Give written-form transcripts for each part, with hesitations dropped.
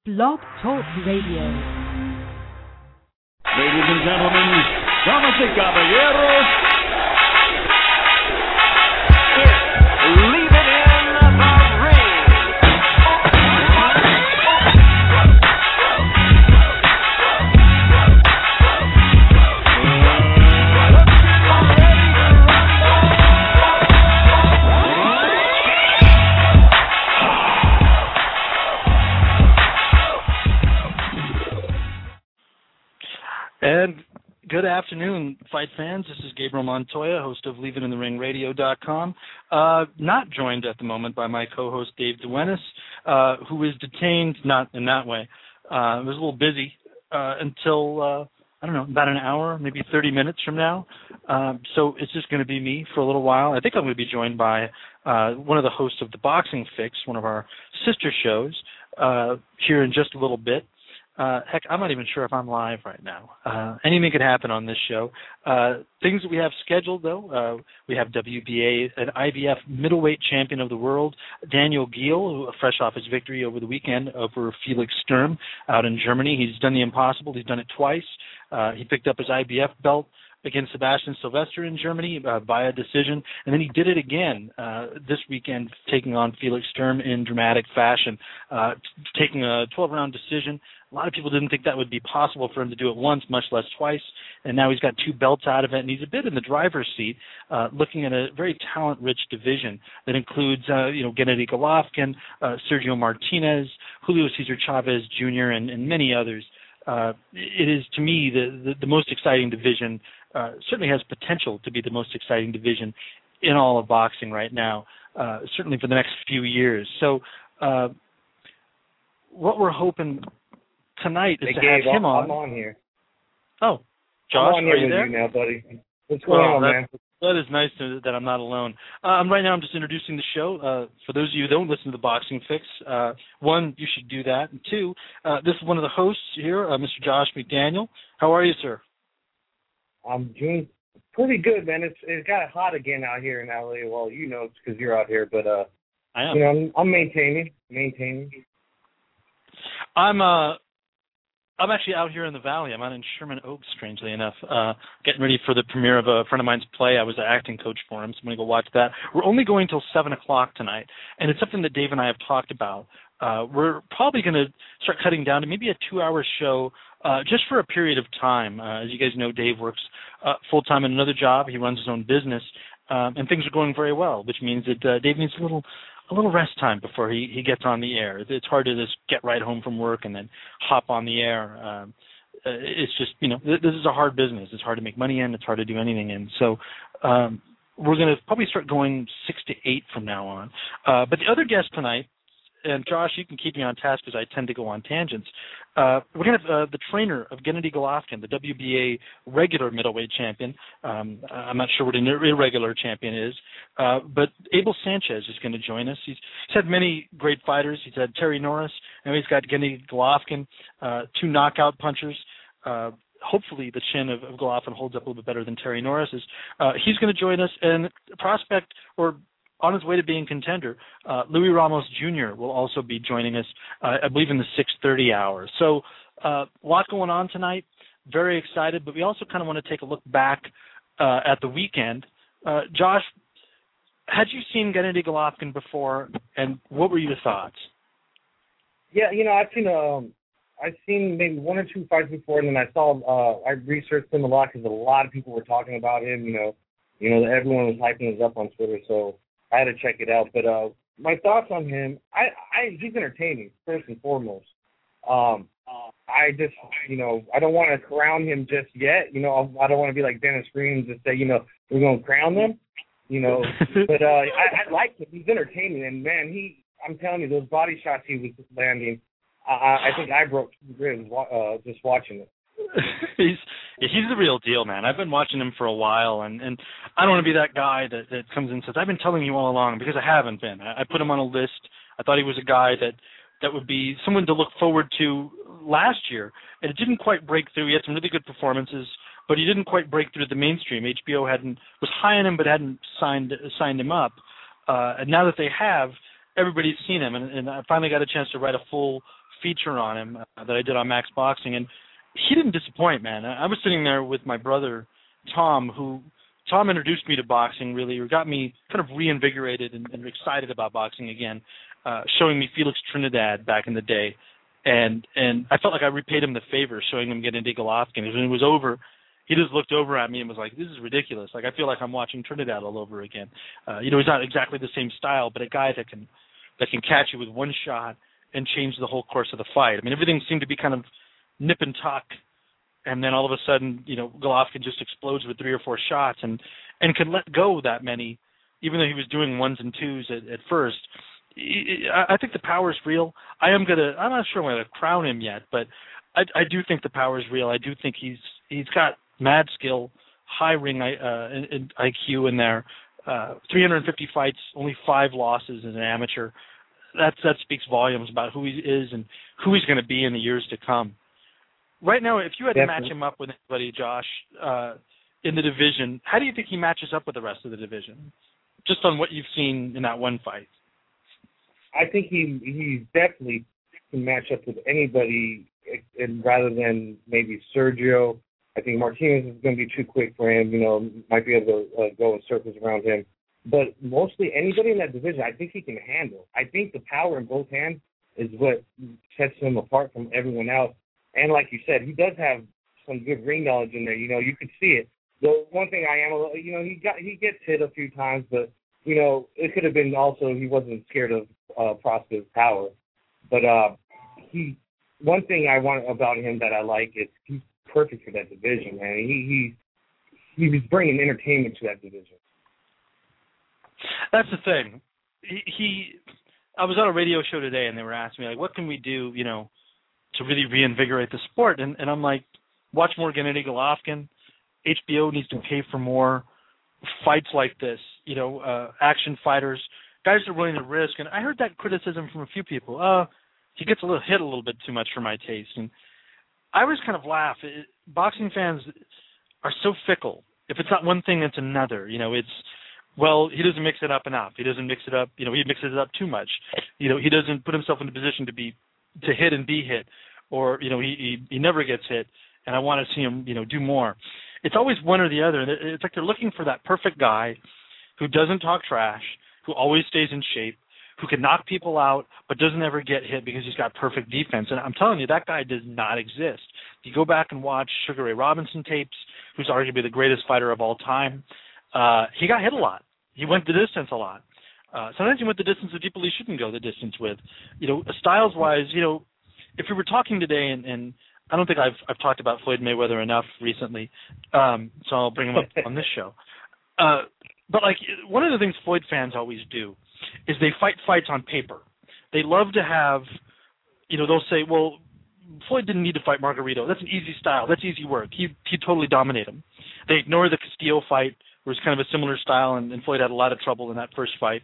Blog Talk Radio. Ladies and gentlemen, damas y caballeros, leave it in the ring. And good afternoon, fight fans. This is Gabriel Montoya, host of LeaveItInTheRingRadio.com. Not joined at the moment by my co-host Dave Duenas, who is detained, not in that way. Was a little busy until, about an hour, maybe 30 minutes from now. So it's just going to be me for a little while. I think I'm going to be joined by one of the hosts of The Boxing Fix, one of our sister shows, here in just a little bit. Heck, I'm not even sure if I'm live right now. Anything could happen on this show. Things that we have scheduled, though, we have WBA, an IBF middleweight champion of the world, Daniel Geale, fresh off his victory over the weekend over Felix Sturm out in Germany. He's done the impossible. He's done it twice. He picked up his IBF belt against Sebastian Sylvester in Germany by a decision, and then he did it again this weekend, taking on Felix Sturm in dramatic fashion, taking a 12-round decision. A lot of people didn't think that would be possible for him to do it once, much less twice, and now he's got two belts out of it, and he's a bit in the driver's seat, looking at a very talent-rich division that includes, Gennady Golovkin, Sergio Martinez, Julio Cesar Chavez Jr., and many others. It is, to me, the most exciting division, certainly has potential to be the most exciting division in all of boxing right now, certainly for the next few years. So what we're hoping tonight is to have him on. I'm on here. Oh, Josh, I'm on here are you with there? you now, buddy. What's going on, man? That is nice that I'm not alone. Right now I'm just introducing the show. For those of you who don't listen to The Boxing Fix, one, you should do that. And two, this is one of the hosts here, Mr. Josh McDaniel. How are you, sir? I'm doing pretty good, man. It's got hot again out here in LA. Well, you know, it's because you're out here, but I am. I'm maintaining. I'm actually out here in the Valley. I'm out in Sherman Oaks, strangely enough, getting ready for the premiere of a friend of mine's play. I was an acting coach for him, so I'm going to go watch that. We're only going till 7 o'clock tonight, and it's something that Dave and I have talked about. We're probably going to start cutting down to maybe a 2-hour show just for a period of time. As you guys know, Dave works full-time in another job. He runs his own business, and things are going very well, which means that Dave needs a little rest time before he gets on the air. It's hard to just get right home from work and then hop on the air. It's just, this is a hard business. It's hard to make money in. It's hard to do anything in. So we're going to probably start going 6 to 8 from now on. But the other guest tonight, and Josh, you can keep me on task because I tend to go on tangents. We're going to have the trainer of Gennady Golovkin, the WBA regular middleweight champion. I'm not sure what an irregular champion is, but Abel Sanchez is going to join us. He's had many great fighters. He's had Terry Norris. Now he's got Gennady Golovkin, 2 knockout punchers. Hopefully the chin of Golovkin holds up a little bit better than Terry Norris's. He's going to join us, and prospect or on his way to being contender, Louis Ramos Jr. will also be joining us, I believe, in the 6:30 hour. So a lot going on tonight. Very excited, but we also kind of want to take a look back at the weekend. Josh, had you seen Gennady Golovkin before, and what were your thoughts? Yeah, I've seen maybe 1 or 2 fights before, and then I researched him a lot because a lot of people were talking about him. Everyone was hyping us up on Twitter, so I had to check it out. But my thoughts on him, he's entertaining, first and foremost. I just, I don't want to crown him just yet. I don't want to be like Dennis Green and just say, we're going to crown them. But I like him. He's entertaining. And, man, I'm telling you, those body shots he was landing, I think I broke 2 ribs just watching it. He's the real deal, man. I've been watching him for a while, and I don't want to be that guy that comes in and says, I've been telling you all along, because I haven't been. I put him on a list. I thought he was a guy that would be someone to look forward to last year, and it didn't quite break through. He had some really good performances, but he didn't quite break through the mainstream. HBO was high on him but hadn't signed him up. And now that they have, everybody's seen him, and I finally got a chance to write a full feature on him that I did on Max Boxing, and he didn't disappoint, man. I was sitting there with my brother, Tom introduced me to boxing, really, or got me kind of reinvigorated and excited about boxing again, showing me Felix Trinidad back in the day. And I felt like I repaid him the favor, showing him get into Golovkin. When it was over, he just looked over at me and was like, "This is ridiculous. Like, I feel like I'm watching Trinidad all over again." He's not exactly the same style, but a guy that can catch you with one shot and change the whole course of the fight. I mean, everything seemed to be kind of nip and tuck, and then all of a sudden, Golovkin just explodes with 3 or 4 shots and can let go that many, even though he was doing ones and twos at first. I think the power is real. I'm not sure I'm gonna crown him yet, but I do think the power is real. I do think he's got mad skill, high ring and IQ in there. 350 fights, only 5 losses as an amateur. That speaks volumes about who he is and who he's going to be in the years to come. Right now, if you had to match him up with anybody, Josh, in the division, how do you think he matches up with the rest of the division? Just on what you've seen in that one fight. I think he definitely can match up with anybody, and rather than maybe Sergio. I think Martinez is going to be too quick for him. Might be able to go in circles around him. But mostly anybody in that division, I think he can handle. I think the power in both hands is what sets him apart from everyone else. And like you said, he does have some good ring knowledge in there. You could see it. The one thing I am, he gets hit a few times, but it could have been also he wasn't scared of Prosper's power. But one thing I want about him that I like is he's perfect for that division, man. He was bringing entertainment to that division. That's the thing. I was on a radio show today, and they were asking me, like, what can we do, to really reinvigorate the sport? And I'm like, watch more Gennady Golovkin. HBO needs to pay for more fights like this, action fighters, guys that are willing to risk. And I heard that criticism from a few people. He gets hit a little bit too much for my taste. And I always kind of laugh. Boxing fans are so fickle. If it's not one thing, it's another. He doesn't mix it up enough. He doesn't mix it up. He mixes it up too much. He doesn't put himself in a position to hit and be hit, or he never gets hit. And I want to see him, do more. It's always one or the other. It's like they're looking for that perfect guy who doesn't talk trash, who always stays in shape, who can knock people out but doesn't ever get hit because he's got perfect defense. And I'm telling you, that guy does not exist. If you go back and watch Sugar Ray Robinson tapes, who's arguably the greatest fighter of all time, he got hit a lot. He went the distance a lot. Sometimes he went the distance with people he shouldn't go the distance with. Styles-wise, if we were talking today, and I don't think I've talked about Floyd Mayweather enough recently, so I'll bring him up on this show. But one of the things Floyd fans always do is they fight fights on paper. They love to have, they'll say, well, Floyd didn't need to fight Margarito. That's an easy style. That's easy work. He totally dominated him. They ignore the Castillo fight, where it's kind of a similar style, and Floyd had a lot of trouble in that first fight.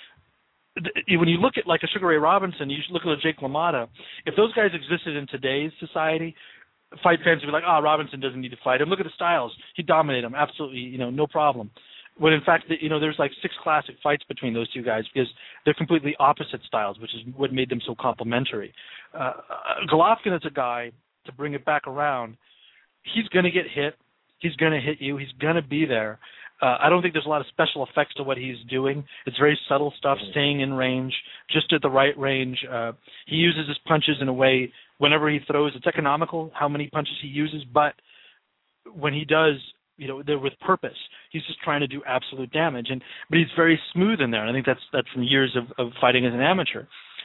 When you look at a Sugar Ray Robinson, you look at Jake LaMotta, if those guys existed in today's society, fight fans would be like, Robinson doesn't need to fight him. Look at the styles. He dominated him. Absolutely, no problem. When in fact, there's 6 classic fights between those two guys because they're completely opposite styles, which is what made them so complementary. Golovkin is a guy, to bring it back around, he's going to get hit. He's going to hit you. He's going to be there. I don't think there's a lot of special effects to what he's doing. It's very subtle stuff, staying in range, just at the right range. He uses his punches in a way, whenever he throws, it's economical how many punches he uses, but when he does, they're with purpose. He's just trying to do absolute damage, but he's very smooth in there, and I think that's from years of fighting as an amateur.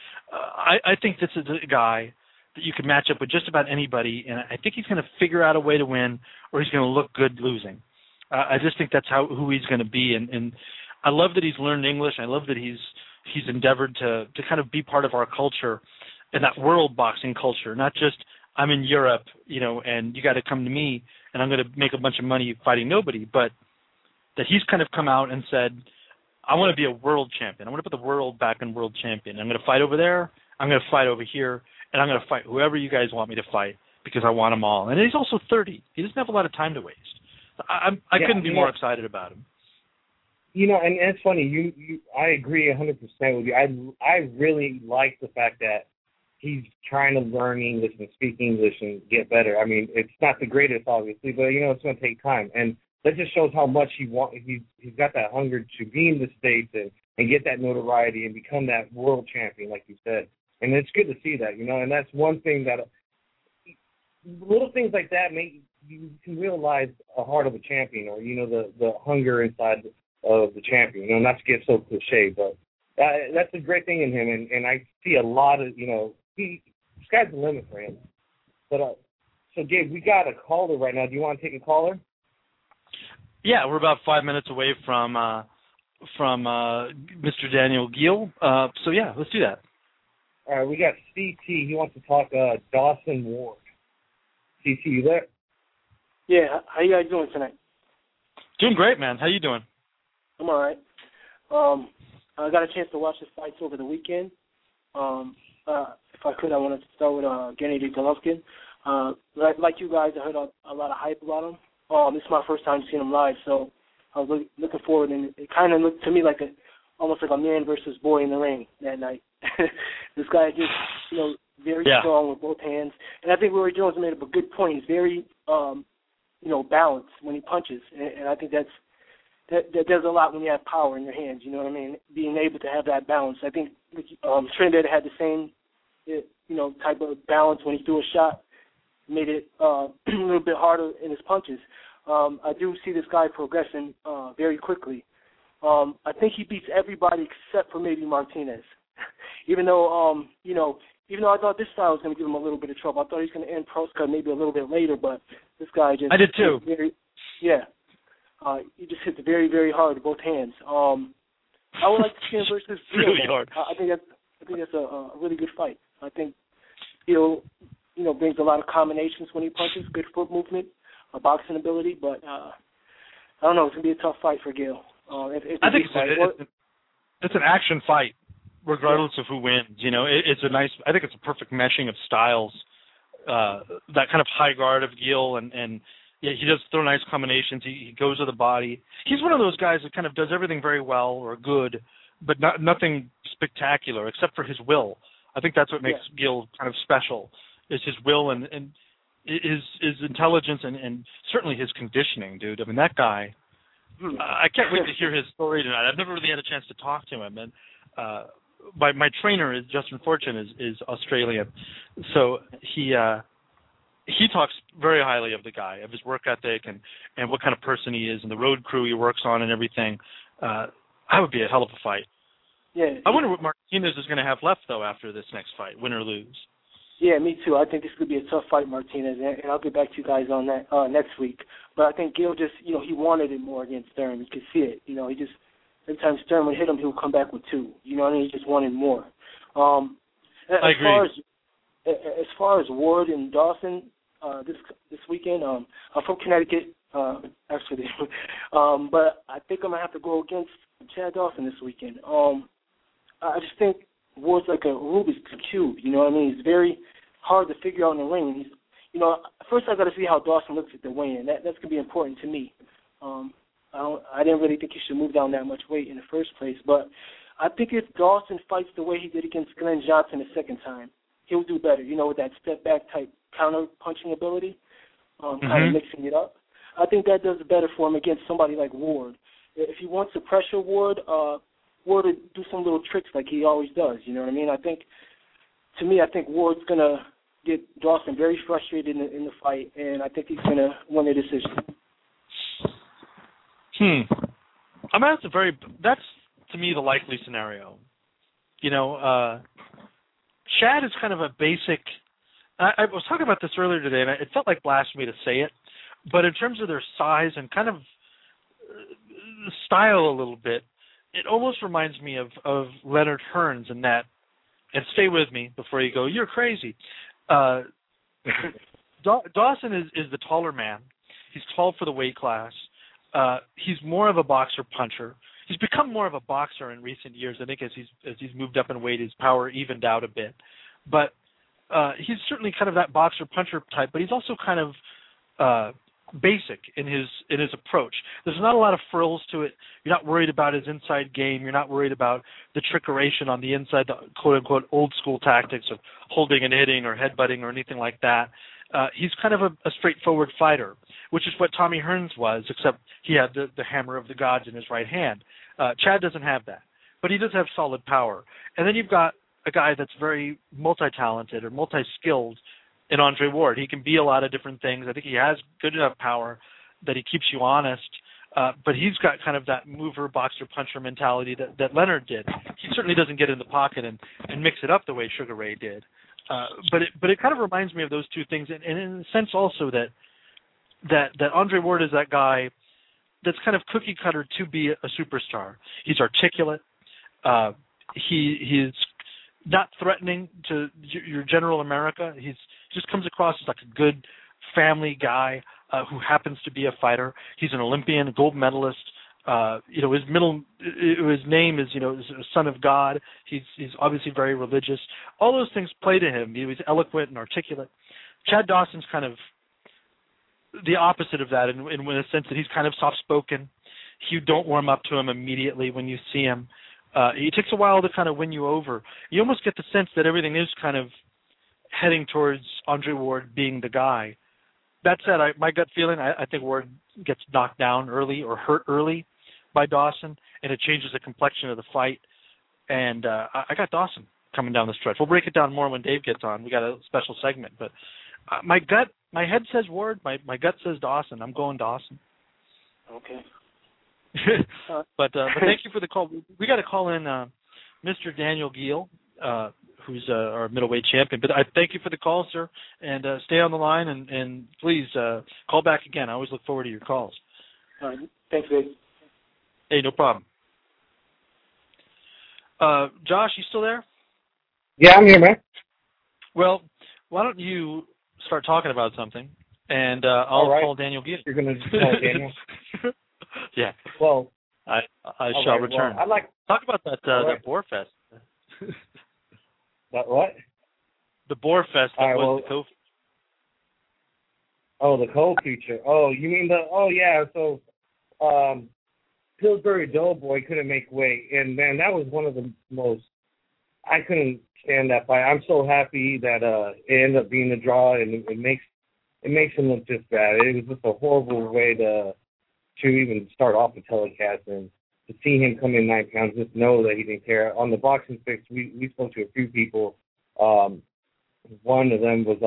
I think this is a guy that you can match up with just about anybody, and I think he's going to figure out a way to win, or he's going to look good losing. I just think that's who he's going to be, and I love that he's learned English. I love that he's endeavored to kind of be part of our culture and that world boxing culture, not just I'm in Europe, and you got to come to me, and I'm going to make a bunch of money fighting nobody, but that he's kind of come out and said, I want to be a world champion. I want to put the world back in world champion. I'm going to fight over there. I'm going to fight over here, and I'm going to fight whoever you guys want me to fight because I want them all. And he's also 30. He doesn't have a lot of time to waste. I couldn't be more excited about him. And it's funny. I agree 100% with you. I really like the fact that he's trying to learn English and speak English and get better. I mean, it's not the greatest, obviously, but, it's going to take time. And that just shows how much he's got that hunger to be in the States and get that notoriety and become that world champion, like you said. And it's good to see that, and that's one thing that little things like that you can realize a heart of a champion, or, the hunger inside of the champion, not to get so cliche, but that's a great thing in him. And I see a lot of, sky's the limit for him. But, so Gabe, we got a caller right now. Do you want to take a caller? Yeah, we're about 5 minutes away from Mr. Daniel Geale. So yeah, let's do that. All right, we got CT. He wants to talk Dawson Ward. CT, you there? Yeah, how you guys doing tonight? Doing great, man. How you doing? I'm all right. I got a chance to watch the fights over the weekend. If I could, I wanted to start with Gennady Golovkin. Like you guys, I heard a lot of hype about him. This is my first time seeing him live, so I was looking forward, and it kind of looked to me like almost like a man versus boy in the ring that night. This guy just, very strong with both hands, and I think Roy Jones made up a good point. He's very, balanced when he punches, and I think that does a lot when you have power in your hands. You know what I mean? Being able to have that balance. I think Trinidad had the same, type of balance when he threw a shot. Made it a little bit harder in his punches. I do see this guy progressing very quickly. I think he beats everybody except for maybe Martinez. Even though, even though I thought this style was going to give him a little bit of trouble. I thought he was going to end Proska maybe a little bit later, but this guy just... I did too. He just hits very, very hard with both hands. I would like to see him versus... really hard. I think that's a really good fight. I think he'll... brings a lot of combinations when he punches, good foot movement, boxing ability, but I don't know, it's going to be a tough fight for Geale. I think it's an action fight, regardless of who wins. I think it's a perfect meshing of styles, that kind of high guard of Geale, and he does throw nice combinations. He goes to the body. He's one of those guys that kind of does everything very well or good, but nothing spectacular except for his will. I think that's what makes Geale kind of special. Is his will and his intelligence and certainly his conditioning, dude. I mean, that guy, I can't wait to hear his story tonight. I've never really had a chance to talk to him. And my trainer, Justin Fortune, is Australian. So he talks very highly of the guy, of his work ethic and what kind of person he is and the road crew he works on and everything. That would be a hell of a fight. Yeah. I wonder what Martinez is going to have left, though, after this next fight, win or lose. Yeah, me too. I think this could be a tough fight, Martinez, and I'll get back to you guys on that next week. But I think Geale just, he wanted it more against Stern. You could see it. He just, every time Stern would hit him, he would come back with two. You know what I mean? He just wanted more. I agree. As far as Ward and Dawson this weekend, I'm from Connecticut, actually. But I think I'm going to have to go against Chad Dawson this weekend. I just think Ward's like a Rubik's Cube, you know what I mean? He's very hard to figure out in the ring. He's, first I got to see how Dawson looks at the weigh-in. That's going to be important to me. I didn't really think he should move down that much weight in the first place, but I think if Dawson fights the way he did against Glenn Johnson the second time, he'll do better, with that step-back type counter-punching ability, kind of mixing it up. I think that does better for him against somebody like Ward. If he wants to pressure Ward, Ward would do some little tricks like he always does, you know what I mean? I think Ward's going to get Dawson very frustrated in the fight, and I think he's going to win the decision. I mean, that's to me the likely scenario. Chad is kind of a basic, I was talking about this earlier today, and it felt like blasphemy to say it, but in terms of their size and kind of style a little bit, it almost reminds me of Leonard Hearns in that, and stay with me before you go, you're crazy. Dawson is the taller man. He's tall for the weight class. He's more of a boxer-puncher. He's become more of a boxer in recent years. I think as he's moved up in weight, his power evened out a bit. But he's certainly kind of that boxer-puncher type, but he's also kind of basic in his approach. There's not a lot of frills to it. You're not worried about his inside game. You're not worried about the trickeration on the inside, the quote-unquote old-school tactics of holding and hitting or headbutting or anything like that. He's kind of a straightforward fighter, which is what Tommy Hearns was, except he had the hammer of the gods in his right hand. Chad doesn't have that, but he does have solid power. And then you've got a guy that's very multi-talented or multi-skilled in Andre Ward. He can be a lot of different things. I think he has good enough power that he keeps you honest, but he's got kind of that mover, boxer, puncher mentality that Leonard did. He certainly doesn't get in the pocket and mix it up the way Sugar Ray did. But it kind of reminds me of those two things, and in the sense also that Andre Ward is that guy that's kind of cookie cutter to be a superstar. He's articulate. He's not threatening to your general America. He just comes across as like a good family guy who happens to be a fighter. He's an Olympian, a gold medalist. His name is, son of God. He's obviously very religious. All those things play to him. He was eloquent and articulate. Chad Dawson's kind of the opposite of that in a sense that he's kind of soft-spoken. You don't warm up to him immediately when you see him. It takes a while to kind of win you over. You almost get the sense that everything is kind of heading towards Andre Ward being the guy. That said, my gut feeling, I think Ward gets knocked down early or hurt early by Dawson, and it changes the complexion of the fight. And I got Dawson coming down the stretch. We'll break it down more when Dave gets on. We got a special segment. But my head says Ward. My gut says Dawson. I'm going Dawson. Okay. But thank you for the call. We got to call in Mr. Daniel Giel, who's our middleweight champion. But I thank you for the call, sir, and stay on the line, and please call back again. I always look forward to your calls. All right. Thanks, Dave. Hey, no problem. Josh, you still there? Yeah, I'm here, man. Well, why don't you start talking about something, and I'll call Daniel Giel. You're going to call Daniel? Yeah. Well, I shall return. Well, talk about that Boar Fest. That what? The Boar Fest. That was the co. Oh, the co-feature. Oh, you mean yeah. So, Pillsbury Doughboy couldn't make weight, and man, that was one of the most. I couldn't stand that fight. I'm so happy that it ended up being a draw, and it makes him look just bad. It was just a horrible way to even start off the telecast, and to see him come in 9 pounds, just know that he didn't care. On the Boxing Fix, we spoke to a few people. One of them was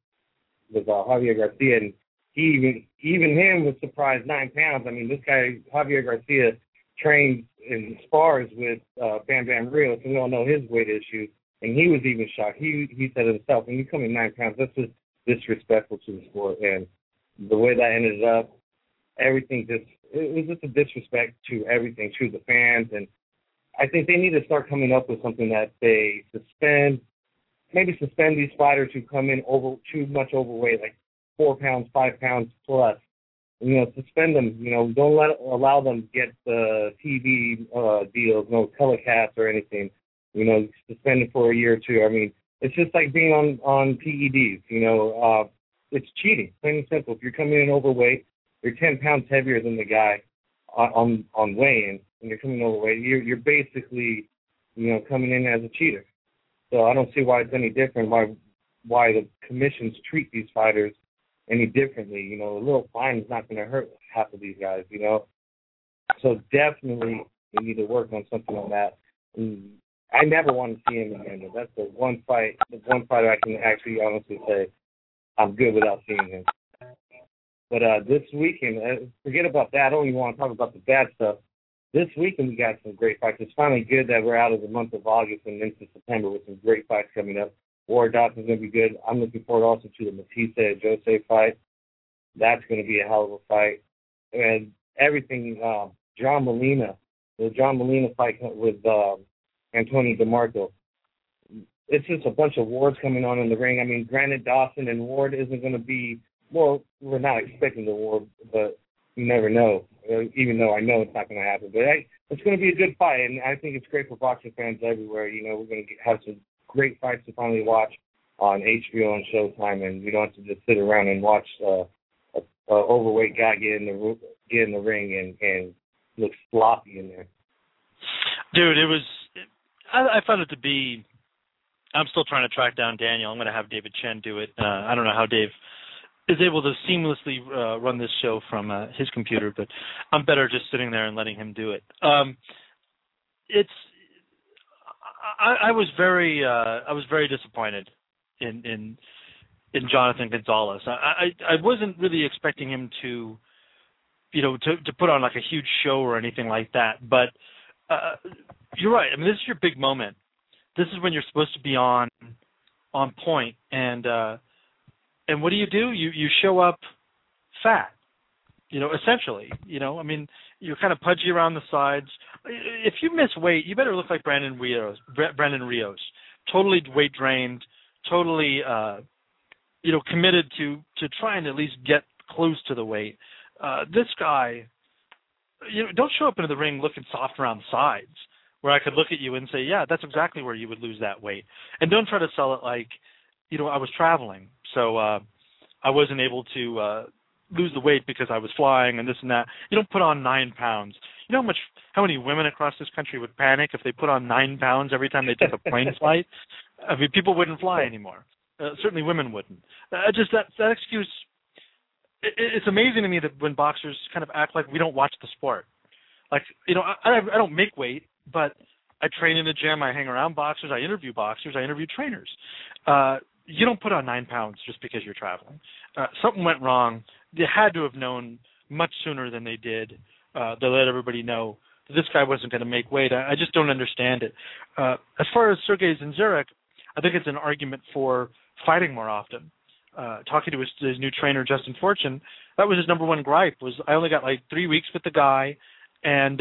Javier Garcia, and even him was surprised 9 pounds. I mean, this guy Javier Garcia trains and spars with Bam Bam Rios, and we all know his weight issues, and he was even shocked. He said himself, when you come in 9 pounds, that's just disrespectful to the sport, and the way that ended up, everything it was just a disrespect to everything, to the fans, and I think they need to start coming up with something that they suspend these fighters who come in too much overweight, like 4 pounds, 5 pounds plus. Suspend them. Don't allow them to get the TV deals, no telecast or anything. Suspend them for a year or two. I mean, it's just like being on PEDs. It's cheating, plain and simple. If you're coming in overweight, you're 10 pounds heavier than the guy on weigh-in, and you're coming overweight. You're basically, coming in as a cheater. So I don't see why it's any different. Why the commissions treat these fighters any differently. A little fine is not going to hurt half of these guys. So definitely we need to work on something on that. I never want to see him again. That's the one fighter I can actually honestly say I'm good without seeing him. But this weekend, forget about that. I don't even want to talk about the bad stuff. This weekend we got some great fights. It's finally good that we're out of the month of August and into September with some great fights coming up. Ward Dawson's going to be good. I'm looking forward also to the Matisse and Jose fight. That's going to be a hell of a fight. And everything, the John Molina fight with Antonio DeMarco. It's just a bunch of Wards coming on in the ring. I mean, granted, Dawson and Ward isn't going to be, well, we're not expecting the Ward, but you never know, even though I know it's not going to happen. But it's going to be a good fight, and I think it's great for boxing fans everywhere. We're going to have some great fights to finally watch on HBO and Showtime, and we don't have to just sit around and watch a overweight guy get in the ring and look sloppy in there. Dude, it was. I found it to be. I'm still trying to track down Daniel. I'm going to have David Chen do it. I don't know how Dave is able to seamlessly run this show from his computer, but I'm better just sitting there and letting him do it. I was very disappointed in Jonathan Gonzalez. I wasn't really expecting him to put on like a huge show or anything like that. But you're right. I mean, this is your big moment. This is when you're supposed to be on point. And what do? You show up fat. Essentially. I mean, you're kind of pudgy around the sides. If you miss weight, you better look like Brandon Rios. Totally weight drained. Totally, committed to trying to at least get close to the weight. This guy, don't show up into the ring looking soft around the sides, where I could look at you and say, yeah, that's exactly where you would lose that weight. And don't try to sell it like, I was traveling, so I wasn't able to lose the weight because I was flying and this and that. You don't put on 9 pounds. You know how many women across this country would panic if they put on 9 pounds every time they took a plane flight? I mean, people wouldn't fly anymore. Certainly women wouldn't. Just that excuse, it's amazing to me that when boxers kind of act like we don't watch the sport. Like, I don't make weight, but I train in the gym, I hang around boxers, I interview trainers. You don't put on 9 pounds just because you're traveling. Something went wrong. They had to have known much sooner than they did. They let everybody know that this guy wasn't going to make weight. I just don't understand it. As far as Sergey Zinzurek, I think it's an argument for fighting more often. Talking to his new trainer, Justin Fortune, that was his number one gripe, was I only got like 3 weeks with the guy, and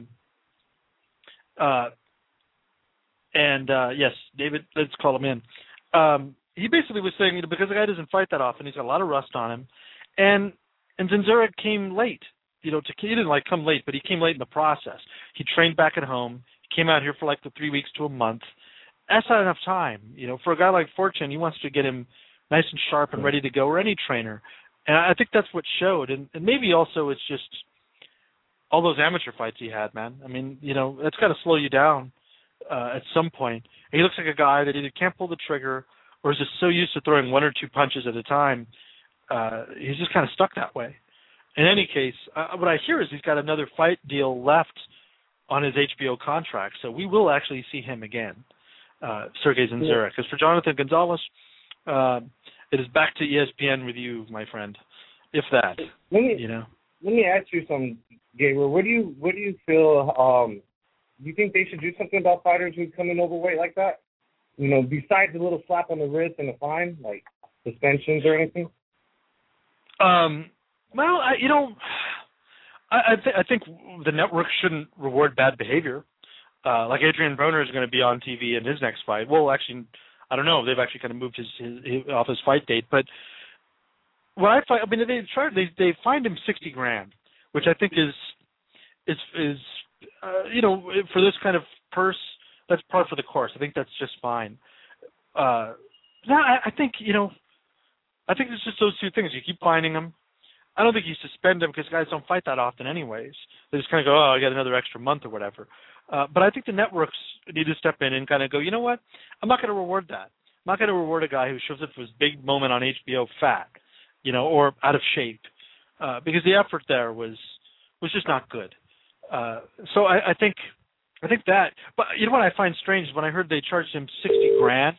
yes, David, let's call him in. He basically was saying, because the guy doesn't fight that often, he's got a lot of rust on him, and Zinzurek came late. He didn't come late, but he came late in the process. He trained back at home. He came out here for like the 3 weeks to a month. That's not enough time. For a guy like Fortune, he wants to get him nice and sharp and ready to go, or any trainer. And I think that's what showed. And maybe also it's just all those amateur fights he had, man. I mean, that's got to slow you down at some point. And he looks like a guy that either can't pull the trigger or is just so used to throwing 1 or 2 punches at a time. He's just kind of stuck that way. In any case, what I hear is he's got another fight deal left on his HBO contract, so we will actually see him again, Sergey Zinzurek. As for Jonathan Gonzalez, it is back to ESPN with you, my friend, if that. Let me ask you something, Gabriel. What do you feel? Do you think they should do something about fighters who come in overweight like that? Besides a little slap on the wrist and a fine, like suspensions or anything. Well, I think the network shouldn't reward bad behavior. Like Adrian Broner is going to be on TV in his next fight. Well, actually, I don't know. They've actually kind of moved his off his fight date. But they fined him $60,000, which I think is for this kind of purse, that's par for the course. I think that's just fine. I think it's just those two things. You keep fining him. I don't think you suspend him because guys don't fight that often anyways. They just kind of go, I got another extra month or whatever. But I think the networks need to step in and kind of go, you know what? I'm not going to reward that. I'm not going to reward a guy who shows up for his big moment on HBO fat, or out of shape, because the effort there was just not good. So I think that. But you know what I find strange is when I heard they charged him $60,000.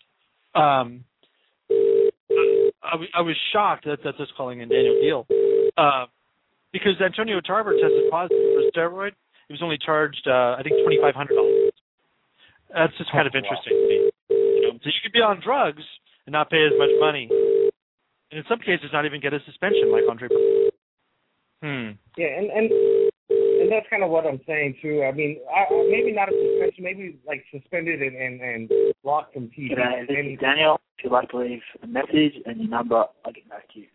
I was shocked that that's just calling in Daniel Deal, because Antonio Tarver tested positive for a steroid. He was only charged, I think, $2,500. That's just kind of interesting to me. So you could be on drugs and not pay as much money, and in some cases not even get a suspension, like Andre. Yeah, and that's kind of what I'm saying too. I mean, maybe not a suspension, maybe like suspended and blocked from TV. This is Daniel. If you'd like to leave a message and your number, I'll get back to you.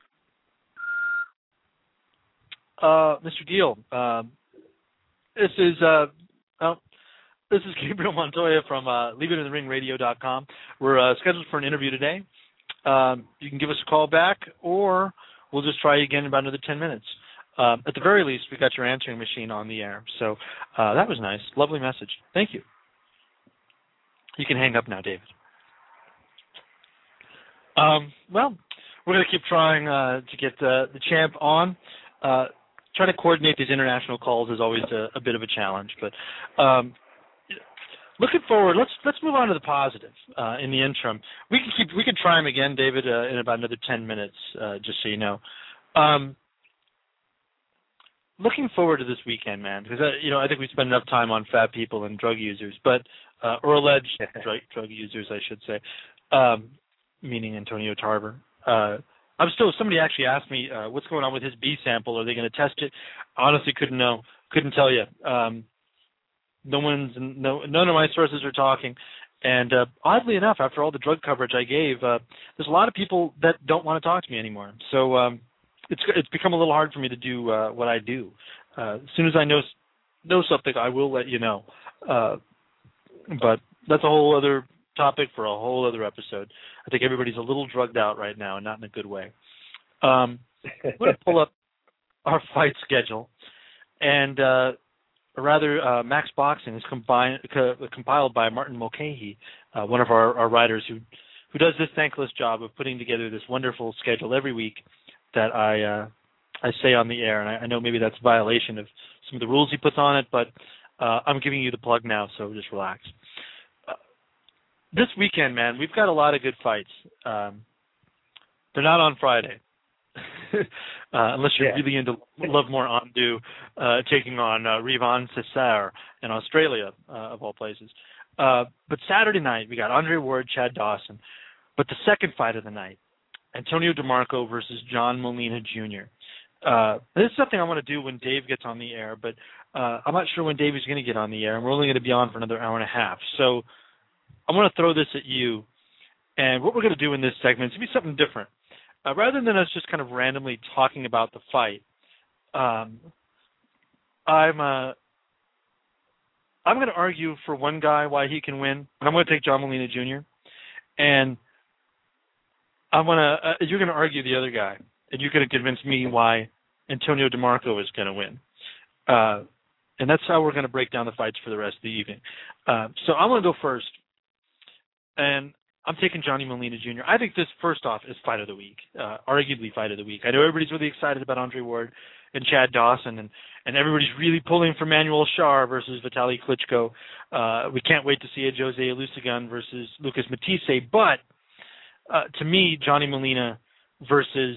Mr. Deal, this is Gabriel Montoya from LeaveItInTheRingRadio.com. We're scheduled for an interview today. You can give us a call back, or we'll just try again in about another 10 minutes. At the very least, we got your answering machine on the air. So that was nice. Lovely message. Thank you. You can hang up now, David. Well, we're going to keep trying to get the champ on. Trying to coordinate these international calls is always a bit of a challenge. But looking forward, let's move on to the positive in the interim. We can try him again, David, in about another 10 minutes, just so you know. Looking forward to this weekend, man, because I think we spend enough time on fat people and drug users, or alleged drug users, I should say, meaning Antonio Tarver. Somebody actually asked me what's going on with his B sample. Are they going to test it? Honestly, couldn't tell you. None of my sources are talking. And oddly enough, after all the drug coverage I gave, there's a lot of people that don't want to talk to me anymore. So it's become a little hard for me to do what I do. As soon as I know something, I will let you know. But that's a whole other topic for a whole other episode. I think everybody's a little drugged out right now, and not in a good way. I'm going to pull up our fight schedule, and Max Boxing is compiled by Martin Mulcahy, one of our writers who does this thankless job of putting together this wonderful schedule every week that I say on the air, and I know maybe that's a violation of some of the rules he puts on it, but I'm giving you the plug now, so just relax. This weekend, man, we've got a lot of good fights. They're not on Friday, unless you're really into Lovemore Andu taking on Rivan Cesar in Australia, of all places. But Saturday night, we got Andre Ward, Chad Dawson. But the second fight of the night, Antonio DeMarco versus John Molina Jr. This is something I want to do when Dave gets on the air, but I'm not sure when Dave is going to get on the air, and we're only going to be on for another hour and a half. So I'm going to throw this at you, and what we're going to do in this segment is to be something different. Rather than us just kind of randomly talking about the fight, I'm going to argue for one guy why he can win, and I'm going to take John Molina Jr., and you're going to argue the other guy, and you're going to convince me why Antonio DeMarco is going to win. And that's how we're going to break down the fights for the rest of the evening. So I'm going to go first, and I'm taking Johnny Molina Jr. I think this, first off, is fight of the week, arguably fight of the week. I know everybody's really excited about Andre Ward and Chad Dawson, and everybody's really pulling for Manuel Shar versus Vitaly Klitschko. We can't wait to see a Jose Alusagun versus Lucas Matisse, but to me, Johnny Molina versus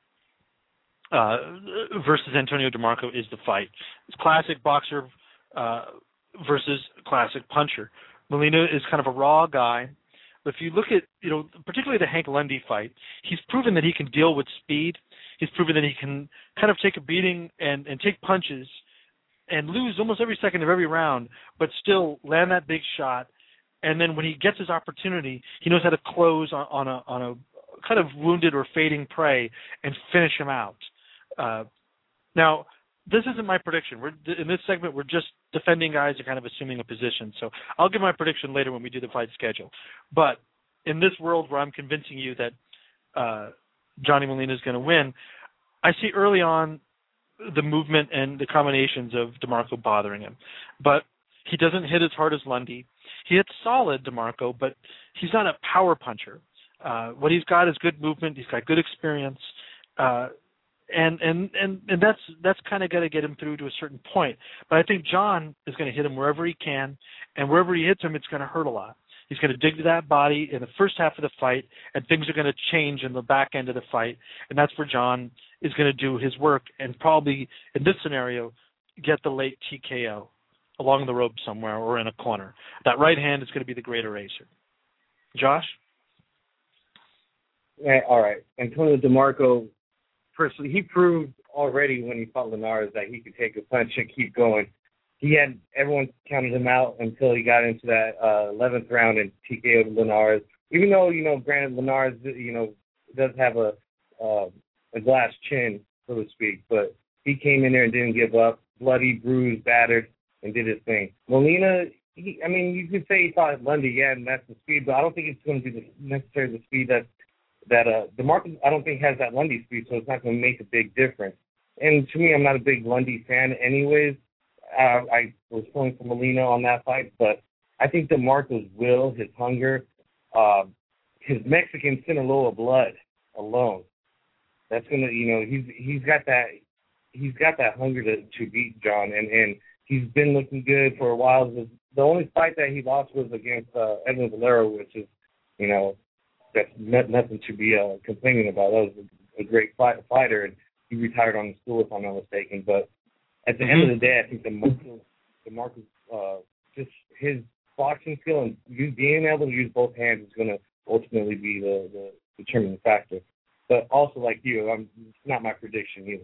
Antonio DeMarco is the fight. It's classic boxer versus classic puncher. Molina is kind of a raw guy, but if you look at, particularly the Hank Lundy fight, he's proven that he can deal with speed. He's proven that he can kind of take a beating and take punches and lose almost every second of every round, but still land that big shot. And then when he gets his opportunity, he knows how to close on a kind of wounded or fading prey and finish him out. Now, this isn't my prediction. In this segment, we're just defending guys and kind of assuming a position. So I'll give my prediction later when we do the fight schedule. But in this world where I'm convincing you that Johnny Molina is going to win, I see early on the movement and the combinations of DeMarco bothering him. But he doesn't hit as hard as Lundy. He hits solid, DeMarco, but he's not a power puncher. What he's got is good movement. He's got good experience. And that's kind of got to get him through to a certain point. But I think John is going to hit him wherever he can, and wherever he hits him, it's going to hurt a lot. He's going to dig to that body in the first half of the fight, and things are going to change in the back end of the fight, and that's where John is going to do his work and probably, in this scenario, get the late TKO along the rope somewhere or in a corner. That right hand is going to be the great eraser. Josh? Yeah, all right. Antonio DeMarco, personally, he proved already when he fought Linares that he could take a punch and keep going. Everyone counted him out until he got into that 11th round and TKO'd Linares. Even though, granted, Linares, does have a glass chin, so to speak, but he came in there and didn't give up, bloody, bruised, battered, and did his thing. Molina, you could say he fought Lundy, and that's the speed, but I don't think it's going to be necessarily the speed that DeMarco, I don't think, has that Lundy speed, so it's not going to make a big difference. And to me, I'm not a big Lundy fan anyways. I was pulling for Molina on that fight, but I think DeMarco's will, his hunger, his Mexican Sinaloa blood alone, that's going to, he's got that hunger to beat John, and he's been looking good for a while. The only fight that he lost was against Edwin Valero, which is, that's nothing to be complaining about. That was a great fighter, and he retired on the stool, if I'm not mistaken. But at the end of the day, I think DeMarco's just his boxing skill and being able to use both hands is going to ultimately be the determining factor. But also, like you, it's not my prediction either.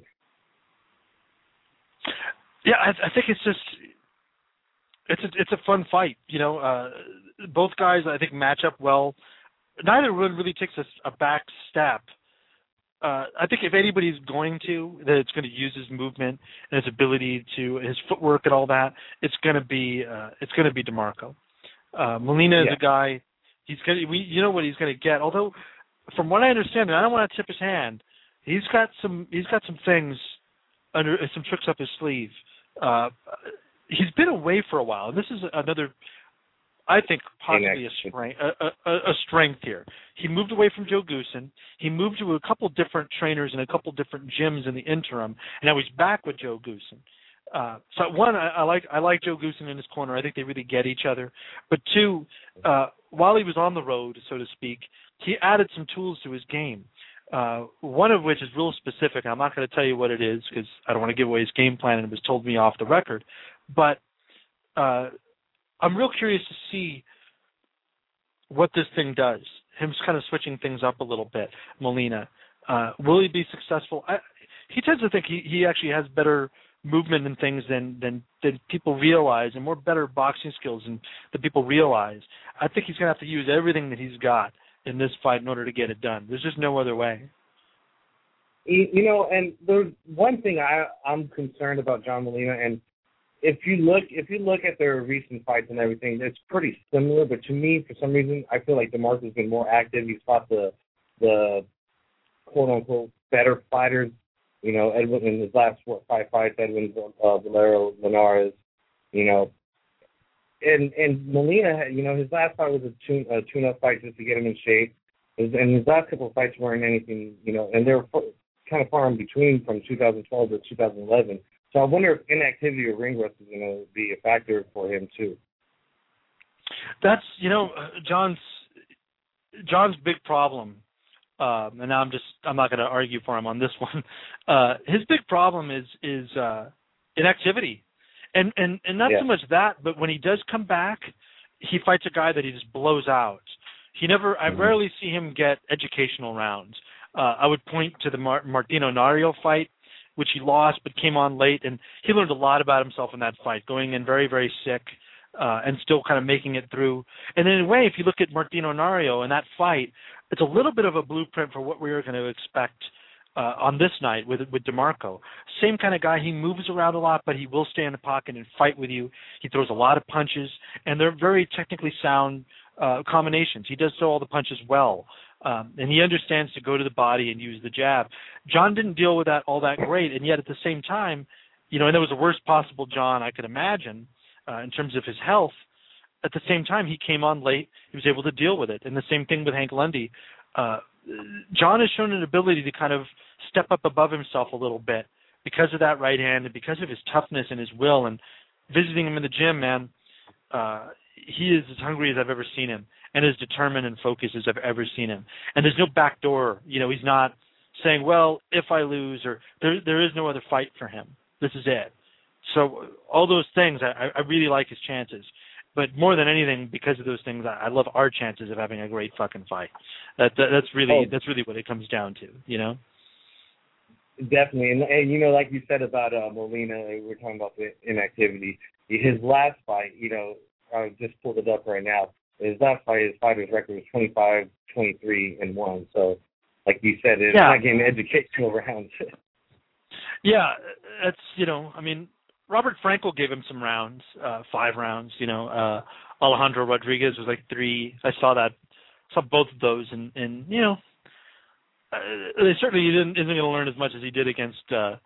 Yeah, I think it's just it's a fun fight. Both guys I think match up well. Neither one really takes a back step. I think if anybody's going to, that it's going to use his movement and his ability to his footwork and all that, it's going to be DeMarco. Molina is a guy. He's going to, you know what he's going to get. Although, from what I understand, and I don't want to tip his hand, he's got some things under some tricks up his sleeve. He's been away for a while, and this is another, I think, possibly a strength here. He moved away from Joe Goossen. He moved to a couple different trainers and a couple different gyms in the interim, and now he's back with Joe Goossen. So one, I like Joe Goossen in his corner. I think they really get each other. But two, while he was on the road, so to speak, he added some tools to his game. One of which is real specific. I'm not going to tell you what it is because I don't want to give away his game plan, and it was told me off the record. But I'm real curious to see what this thing does. Him kind of switching things up a little bit, Molina. Will he be successful? He tends to think he actually has better movement and things than people realize, and more better boxing skills than people realize. I think he's going to have to use everything that he's got in this fight in order to get it done. There's just no other way. And there's one thing I'm concerned about John Molina, and if you look at their recent fights and everything, it's pretty similar. But to me, for some reason, I feel like DeMarco's been more active. He's fought the quote unquote better fighters. Edwin in his last 5 fights, Edwin, Valero, Linares, and Molina, his last fight was a tune-up fight just to get him in shape. And his last couple of fights weren't anything, and they were kind of far in between from 2012 to 2011. So I wonder if inactivity or ring rust is going to be a factor for him too. That's, John's big problem. And now I'm not going to argue for him on this one. His big problem is inactivity, and not so much that, but when he does come back, he fights a guy that he just blows out. I rarely see him get educational rounds. I would point to the Martino Nario fight, which he lost but came on late, and he learned a lot about himself in that fight, going in very, very sick and still kind of making it through. And in a way, if you look at Martino Nario in that fight, it's a little bit of a blueprint for what we were going to expect on this night with DeMarco. Same kind of guy. He moves around a lot, but he will stay in the pocket and fight with you. He throws a lot of punches, and they're very technically sound combinations. He does throw all the punches well, and he understands to go to the body and use the jab. John didn't deal with that all that great, and yet at the same time, and it was the worst possible John I could imagine in terms of his health. At the same time, he came on late. He was able to deal with it. And the same thing with Hank Lundy. John has shown an ability to kind of step up above himself a little bit because of that right hand and because of his toughness and his will. And visiting him in the gym, man, he is as hungry as I've ever seen him and as determined and focused as I've ever seen him. And there's no back door. He's not saying, well, if I lose, or there is no other fight for him. This is it. So all those things, I really like his chances. But more than anything, because of those things, I love our chances of having a great fucking fight. That's really what it comes down to, Definitely, and like you said about Molina, we're talking about the inactivity. His last fight, I just pulled it up right now. His last fight, his fighter's record was 25-23-1. So, like you said, it's not getting educational rounds. Yeah, that's Robert Frankel gave him some rounds, 5 rounds. Alejandro Rodriguez was like 3. I saw both of those, and certainly isn't going to learn as much as he did against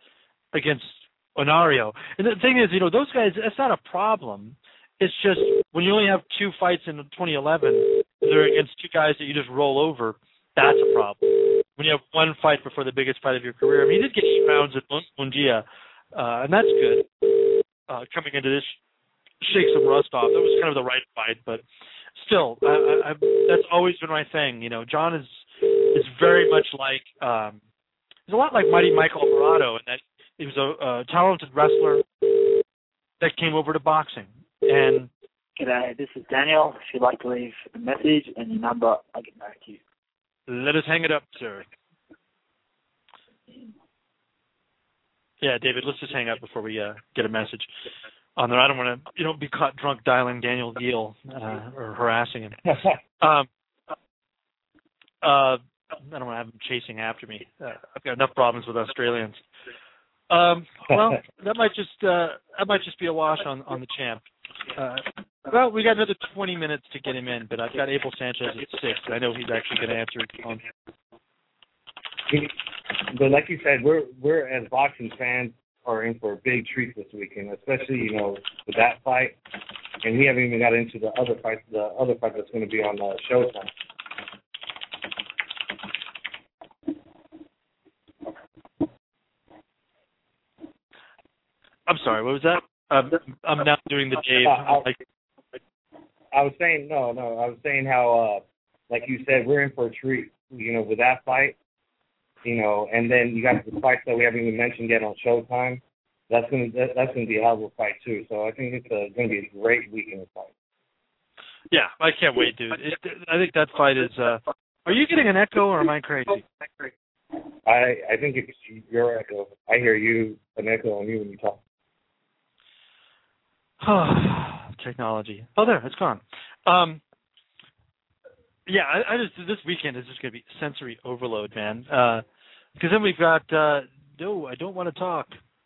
Onario. And the thing is, those guys, that's not a problem. It's just when you only have 2 fights in 2011, they're against 2 guys that you just roll over. That's a problem. When you have 1 fight before the biggest fight of your career, I mean, he did get 8 rounds at Mungia, and that's good. Coming into this, shake some rust off. That was kind of the right fight, but still, that's always been my thing. John is very much like he's a lot like Mighty Mike Alvarado, in that he was a talented wrestler that came over to boxing. And G'day, this is Daniel. If you'd like to leave a message and your number, I'll get back to you. Let us hang it up, sir. Yeah, David, let's just hang up before we get a message on there. I don't want to, be caught drunk dialing Daniel Deal or harassing him. I don't want to have him chasing after me. I've got enough problems with Australians. Well, that might just be a wash on the champ. Well, we got another 20 minutes to get him in, but I've got Abel Sanchez at 6. I know he's actually going to answer his phone. But like you said, we're as boxing fans are in for a big treat this weekend, especially with that fight, and we haven't even got into the other fight that's going to be on Showtime. I'm sorry, what was that? I'm now doing the Dave. I was saying I was saying how, like you said, we're in for a treat. With that fight, and then you got the fights that we haven't even mentioned yet on Showtime. That's gonna be a hell of a fight too. So I think it's going to be a great weekend of fight. Yeah, I can't wait, dude. I think that fight is. Are you getting an echo or am I crazy? I think it's your echo. I hear you, an echo on you when you talk. Technology. Oh, there, it's gone. Yeah, I just this weekend is just going to be sensory overload, man. Because then we've got no, I don't want to talk.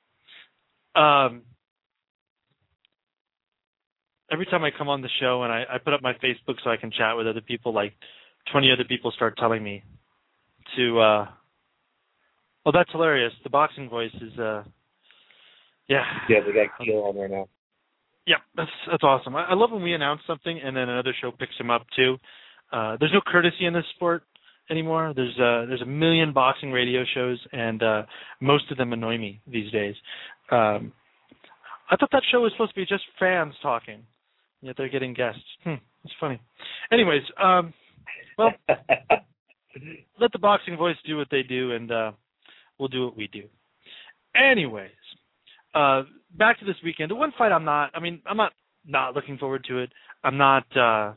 Every time I come on the show and I put up my Facebook so I can chat with other people, like 20 other people start telling me to. Oh, that's hilarious. The boxing voice is. Yeah. Yeah, they got Keel on there now. Yeah, that's awesome. I love when we announce something and then another show picks them up too. There's no courtesy in this sport anymore. There's a million boxing radio shows, and most of them annoy me these days. I thought that show was supposed to be just fans talking, yet they're getting guests. It's funny. Anyways, well, let the boxing voice do what they do, and we'll do what we do. Anyways. Back to this weekend. The one fight I'm not looking forward to it. I'm not, I'm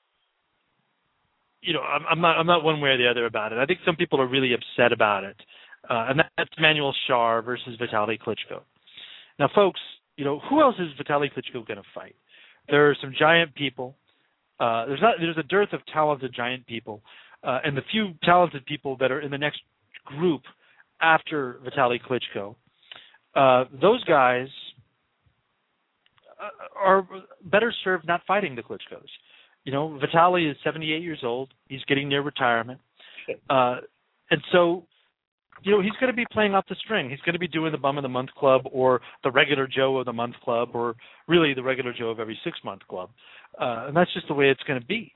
not one way or the other about it. I think some people are really upset about it. And that's Manuel Shar versus Vitaly Klitschko. Now, folks, who else is Vitaly Klitschko going to fight? There are some giant people. There's a dearth of talented giant people. And the few talented people that are in the next group after Vitaly Klitschko, those guys are better served not fighting the Klitschkos. Vitaly is 78 years old. He's getting near retirement. And so, he's going to be playing off the string. He's going to be doing the Bum of the Month Club or the Regular Joe of the Month Club or really the Regular Joe of every 6-month club. And that's just the way it's going to be.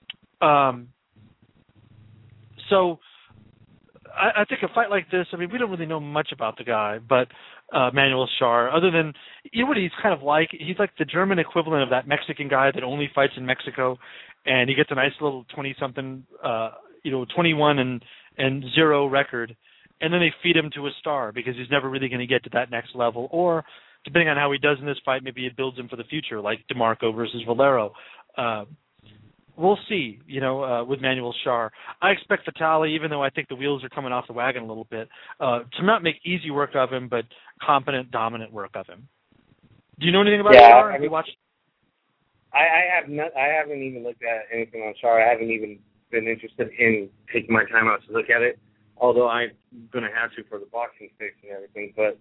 So I think a fight like this, we don't really know much about the guy, but Manuel Shar, other than, what he's kind of like? He's like the German equivalent of that Mexican guy that only fights in Mexico, and he gets a nice little 20-something, 21-0 record, and then they feed him to a star because he's never really going to get to that next level, or depending on how he does in this fight, maybe it builds him for the future, like DeMarco versus Valero. We'll see, with Manuel Shar. I expect Vitaly, even though I think the wheels are coming off the wagon a little bit, to not make easy work of him, but competent, dominant work of him. Do you know anything about Shar? Have you watched? I haven't even looked at anything on Shar. I haven't even been interested in taking my time out to look at it, although I'm going to have to for the boxing stakes and everything. But,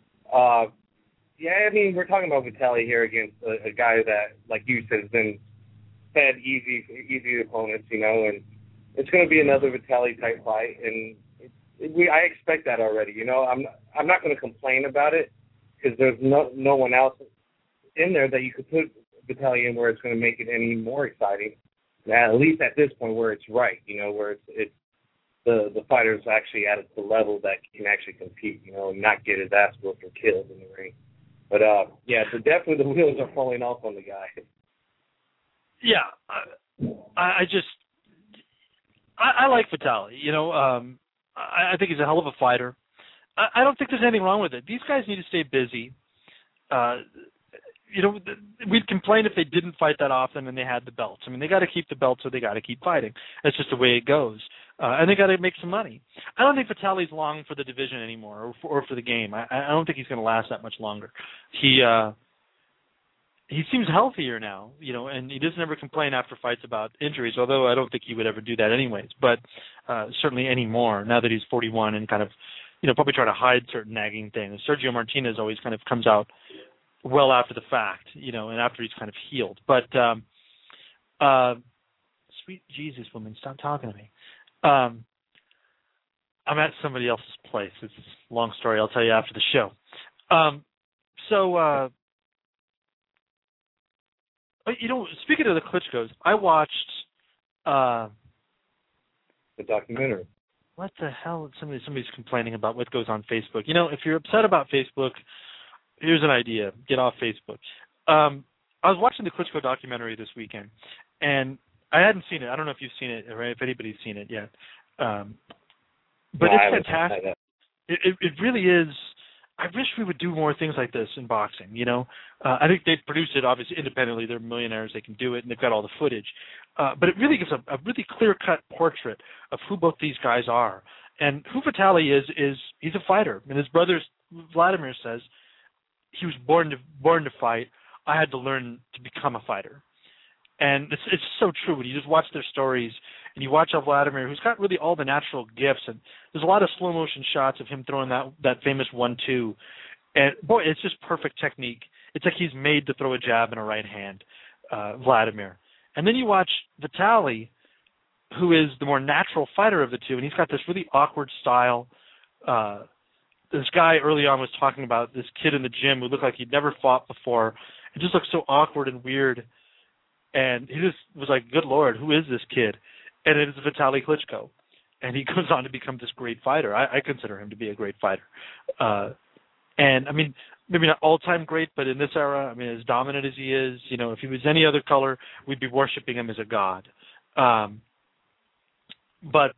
we're talking about Vitaly here against a guy that, like you said, has been fed easy opponents, and it's going to be another Vitaly type fight, and I expect that already. You know, I'm not going to complain about it because there's no one else in there that you could put Vitaly in where it's going to make it any more exciting. At least at this point where it's right, you know, where it's the fighter's actually at the level that can actually compete, you know, and not get his ass whooped or killed in the ring. But yeah, so definitely the wheels are falling off on the guy. Yeah, I like Vitaly. You know, I think he's a hell of a fighter. I don't think there's anything wrong with it. These guys need to stay busy. You know, we'd complain if they didn't fight that often and they had the belts. I mean, they got to keep the belts, so they got to keep fighting. That's just the way it goes. And they got to make some money. I don't think Vitaly's long for the division anymore, or for the game. I don't think he's going to last that much longer. He seems healthier now, you know, and he doesn't ever complain after fights about injuries, although I don't think he would ever do that anyways. But certainly anymore, now that he's 41 and kind of, you know, probably try to hide certain nagging things. Sergio Martinez always kind of comes out well after the fact, you know, and after he's kind of healed. But sweet Jesus, woman, stop talking to me. I'm at somebody else's place. It's a long story. I'll tell you after the show. You know, speaking of the Klitschko's, I watched the documentary. What the hell? Somebody's complaining about what goes on Facebook. You know, if you're upset about Facebook, here's an idea. Get off Facebook. I was watching the Klitschko documentary this weekend, and I hadn't seen it. I don't know if you've seen it or if anybody's seen it yet. But it's fantastic. It really is. I wish we would do more things like this in boxing, you know. I think they've produced it, obviously, independently. They're millionaires. They can do it, and they've got all the footage. But it really gives a really clear-cut portrait of who both these guys are. And who Vitaly is he's a fighter. And his brother, Vladimir, says he was born to fight. I had to learn to become a fighter. And it's so true. When you just watch their stories and you watch Vladimir, who's got really all the natural gifts, and there's a lot of slow motion shots of him throwing that famous 1-2, and boy, it's just perfect technique. It's like he's made to throw a jab and a right hand, Vladimir. And then you watch Vitaly, who is the more natural fighter of the two, and he's got this really awkward style. This guy early on was talking about this kid in the gym who looked like he'd never fought before. It just looked so awkward and weird. And he just was like, good Lord, who is this kid? And it is Vitaly Klitschko. And he goes on to become this great fighter. I consider him to be a great fighter. And, I mean, maybe not all-time great, but in this era, I mean, as dominant as he is, you know, if he was any other color, we'd be worshiping him as a god. But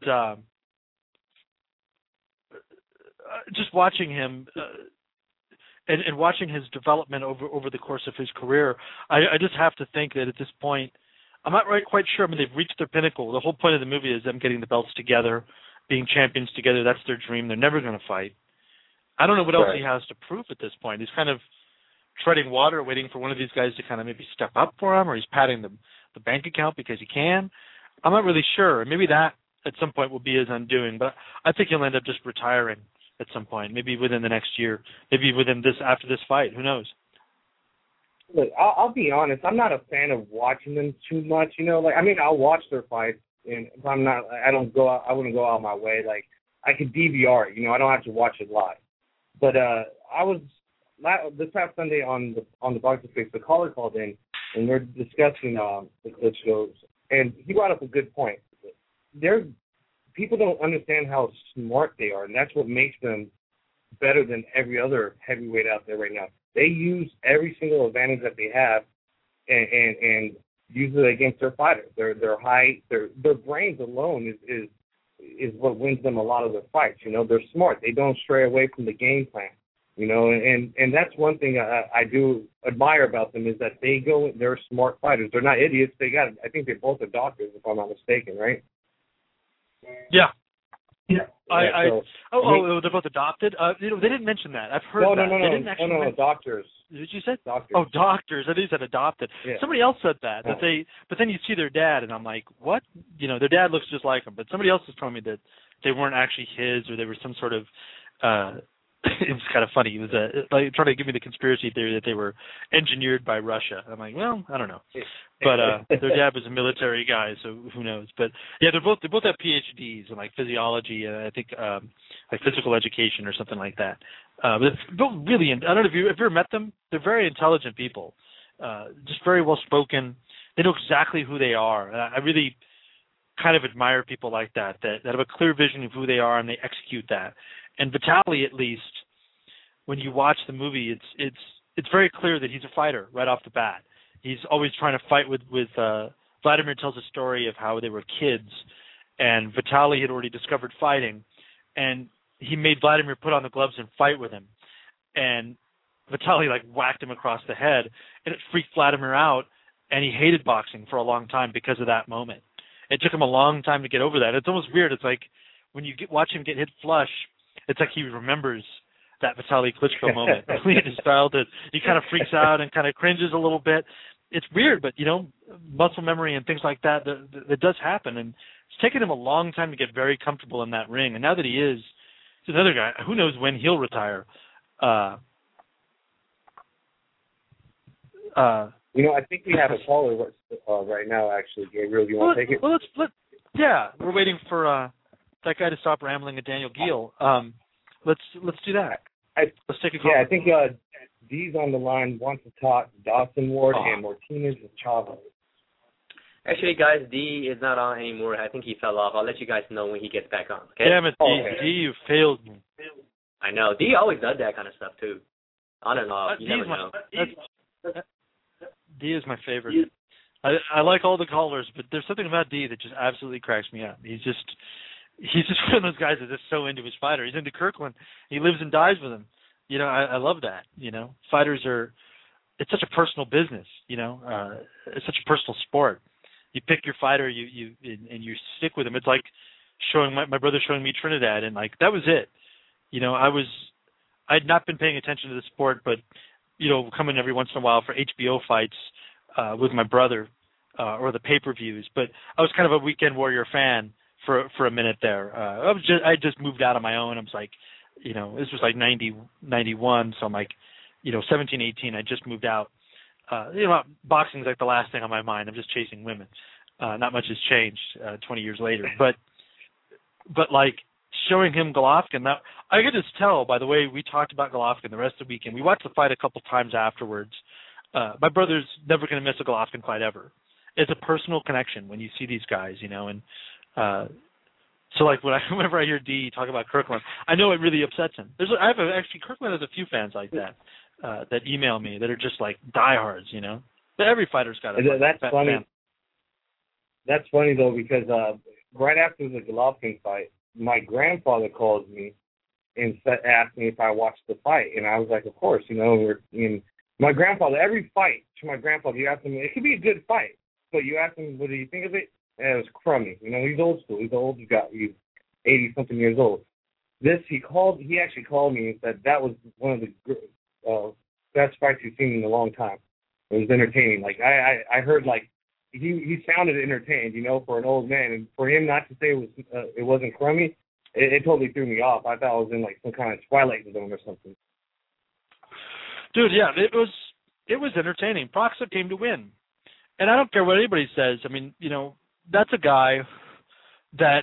just watching him and watching his development over the course of his career, I just have to think that at this point, I'm not quite sure. I mean, they've reached their pinnacle. The whole point of the movie is them getting the belts together, being champions together. That's their dream. They're never going to fight. I don't know what else he has to prove at this point. He's kind of treading water, waiting for one of these guys to kind of maybe step up for him, or he's padding the bank account because he can. I'm not really sure. Maybe that at some point will be his undoing, but I think he'll end up just retiring at some point, maybe within the next year, maybe after this fight. Who knows? Look, I'll be honest. I'm not a fan of watching them too much. You know, like, I mean, I'll watch their fights, and if I wouldn't go out of my way. Like, I could DVR it. You know, I don't have to watch it live. But I was this past Sunday on the Boxing Fix. The caller called in, and we're discussing the Klitschko's, and he brought up a good point. People don't understand how smart they are, and that's what makes them better than every other heavyweight out there right now. They use every single advantage that they have and use it against their fighters. Their height, their brains alone is what wins them a lot of their fights. You know, they're smart. They don't stray away from the game plan. You know, and that's one thing I do admire about them is that they're smart fighters. They're not idiots. I think they both are doctors, if I'm not mistaken, right? Yeah. Yeah. They're both adopted? You know, they didn't mention that. I've heard that. No, doctors. Did you say? Doctors. Oh, doctors. I think you said adopted. Yeah. Somebody else said that but then you see their dad, and I'm like, what? You know, their dad looks just like him, but somebody else was telling me that they weren't actually his, or they were some sort of it was kind of funny. It was like trying to give me the conspiracy theory that they were engineered by Russia. I'm like, well, I don't know, but their dad was a military guy, so who knows? But yeah, they both have PhDs in like physiology and I think like physical education or something like that. But they're both really, I don't know if you've ever met them. They're very intelligent people, just very well spoken. They know exactly who they are. And I really kind of admire people like that have a clear vision of who they are and they execute that. And Vitaly, at least, when you watch the movie, it's very clear that he's a fighter right off the bat. He's always trying to fight with Vladimir tells a story of how they were kids, and Vitaly had already discovered fighting, and he made Vladimir put on the gloves and fight with him. And Vitaly like whacked him across the head, and it freaked Vladimir out, and he hated boxing for a long time because of that moment. It took him a long time to get over that. It's almost weird. It's like when you watch him get hit flush, it's like he remembers that Vitaly Klitschko moment in his childhood. He kind of freaks out and kind of cringes a little bit. It's weird, but, muscle memory and things like that does happen. And it's taken him a long time to get very comfortable in that ring. And now that he's another guy, who knows when he'll retire. I think we have a caller right now, actually, Gabriel. Do you want to take it? Well, we're waiting for that guy to stop rambling at Daniel Geale. Let's do that. Let's take a call. Yeah, I think D's on the line wants to talk Dawson Ward and Martinez and Chavo. Actually, guys, D is not on anymore. I think he fell off. I'll let you guys know when he gets back on. Okay? Damn it, D, you failed me. I know. D always does that kind of stuff, too. On and off. You never know. D is my favorite. I like all the callers, but there's something about D that just absolutely cracks me up. He's just one of those guys that's just so into his fighter. He's into Kirkland. He lives and dies with him. I love that. Fighters it's such a personal business. It's such a personal sport. You pick your fighter, you stick with him. It's like showing my brother showing me Trinidad, and like that was it. I'd not been paying attention to the sport, but coming every once in a while for HBO fights with my brother or the pay-per-views. But I was kind of a Weekend Warrior fan for a minute there. I just moved out on my own. I was like, this was like 90, 91, so I'm like, 17, 18, I just moved out. Boxing's like the last thing on my mind. I'm just chasing women. Not much has changed 20 years later. But like showing him Golovkin, now I could just tell by the way we talked about Golovkin the rest of the weekend. We watched the fight a couple times afterwards. My brother's never going to miss a Golovkin fight ever. It's a personal connection when you see these guys, and so like whenever I hear D talk about Kirkland, I know it really upsets him. Actually Kirkland has a few fans like that that email me that are just like diehards, But every fighter's got a That's funny. fan. That's funny though because right after the Golovkin fight, my grandfather called me and asked me if I watched the fight, and I was like, of course, my grandfather, every fight to my grandfather, you ask him, it could be a good fight, but you ask him, what do you think of it? And it was crummy. He's old school. He's the oldest guy. He's 80-something years old. He actually called me and said that was one of the best fights he's seen in a long time. It was entertaining. Like, I heard, like, he sounded entertained, for an old man. And for him not to say it wasn't crummy, it totally threw me off. I thought I was in, like, some kind of Twilight Zone or something. Dude, yeah, it was entertaining. Proxima came to win. And I don't care what anybody says. I mean, that's a guy that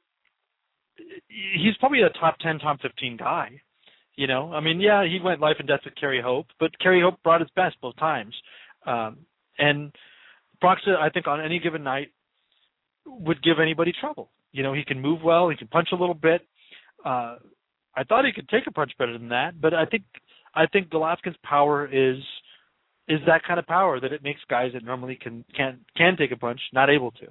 he's probably a top 10, top 15 guy. I mean, yeah, he went life and death with Kerry Hope, but Kerry Hope brought his best both times. And Proxima, I think on any given night, would give anybody trouble. He can move well. He can punch a little bit. I thought he could take a punch better than that, but I think Golovkin's power is that kind of power that it makes guys that normally can take a punch not able to.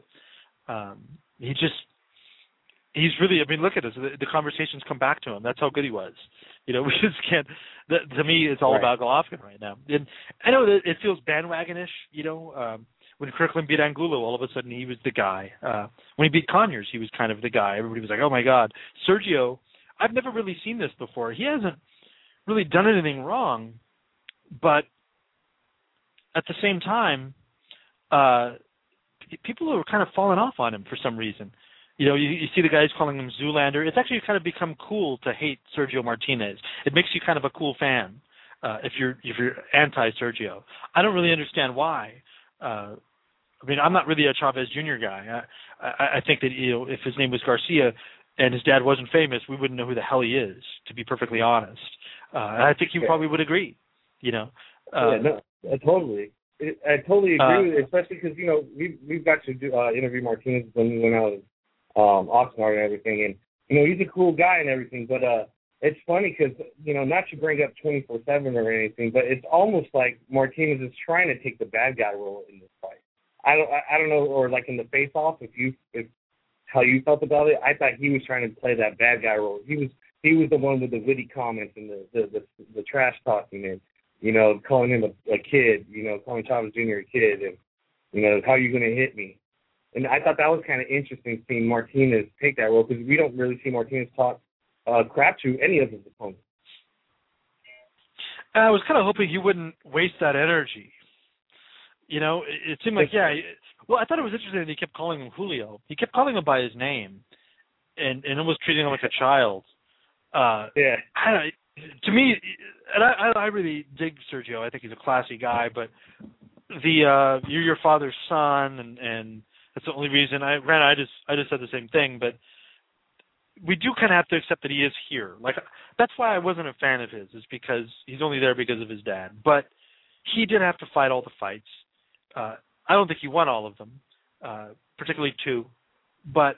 He's really, I mean, look at this. The conversations come back to him. That's how good he was. We just can't. To me, it's all about Golovkin right now. And I know that it feels bandwagonish. When Kirkland beat Angulo, all of a sudden he was the guy. When he beat Conyers, he was kind of the guy. Everybody was like, "Oh my God." Sergio, I've never really seen this before. He hasn't really done anything wrong, but at the same time, people are kind of falling off on him for some reason. You know, you see the guys calling him Zoolander. It's actually kind of become cool to hate Sergio Martinez. It makes you kind of a cool fan if you're anti-Sergio. I don't really understand why. I mean, I'm not really a Chavez Jr. guy. I think that, you know, if his name was Garcia and his dad wasn't famous, we wouldn't know who the hell he is, to be perfectly honest. And I think you probably would agree, you know. I totally agree with it, especially because, you know, we've got to do, interview Martinez when we went out Oxnard and everything, and you know, he's a cool guy and everything, but it's funny because, you know, not to bring up 24/7 or anything, but it's almost like Martinez is trying to take the bad guy role in this fight. I don't know, or like in the face-off, if how you felt about it. I thought he was trying to play that bad guy role. He was the one with the witty comments and the trash talking, and, you know, calling him a kid, you know, calling Chavez Jr. a kid, and, you know, how are you going to hit me? And I thought that was kind of interesting, seeing Martinez take that role, because we don't really see Martinez talk crap to any of his opponents. I was kind of hoping he wouldn't waste that energy. You know, it seemed like, well, I thought it was interesting that he kept calling him Julio. He kept calling him by his name and almost treating him like a child. To me, and I really dig Sergio. I think he's a classy guy, but you're your father's son, and that's the only reason. Granted, I just said the same thing, but we do kind of have to accept that he is here. Like, that's why I wasn't a fan of his, is because he's only there because of his dad. But he did have to fight all the fights. I don't think he won all of them, particularly 2, but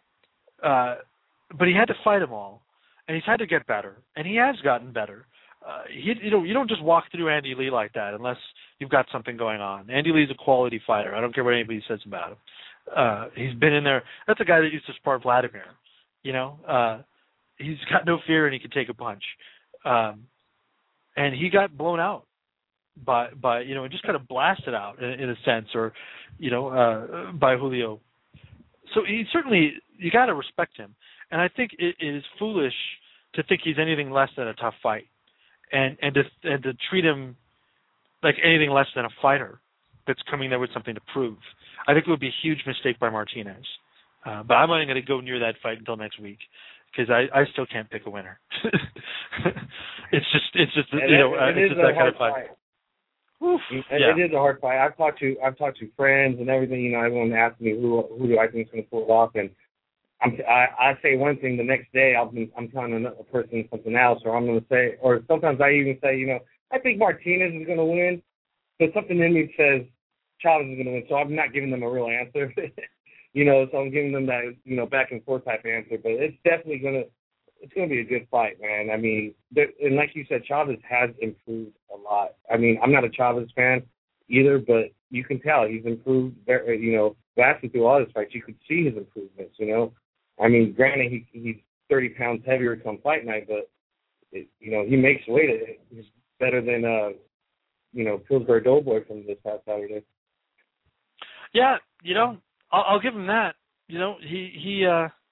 he had to fight them all, and he's had to get better, and he has gotten better. You don't just walk through Andy Lee like that unless you've got something going on. Andy Lee's a quality fighter. I don't care what anybody says about him. He's been in there. That's a guy that used to spar Vladimir. You know, he's got no fear and he can take a punch. And he got blown out by you know, just kind of blasted out in a sense, or, you know, by Julio. So he certainly, you got to respect him. And I think it is foolish to think he's anything less than a tough fight, and to treat him like anything less than a fighter that's coming there with something to prove. I think it would be a huge mistake by Martinez. But I'm not going to go near that fight until next week, because I still can't pick a winner. It's just it's just that kind of fight. It is a hard fight. I've talked to friends and everything. You know, everyone asks me who do I think is going to pull it off, and I say one thing, the next day I'm telling another person something else, or I'm going to say, or sometimes I even say, you know, I think Martinez is going to win, but something in me says Chavez is going to win, so I'm not giving them a real answer. You know, so I'm giving them that, you know, back and forth type answer, but it's definitely gonna be a good fight, man. I mean, and like you said, Chavez has improved a lot. I mean, I'm not a Chavez fan either, but you can tell he's improved. You know, vastly through all his fights, you could see his improvements. You know, I mean, granted he's 30 pounds heavier come fight night, but you know, he makes weight. He's better than you know, Pillsbury Doughboy from this past Saturday. Yeah, you know, I'll give him that. You know, he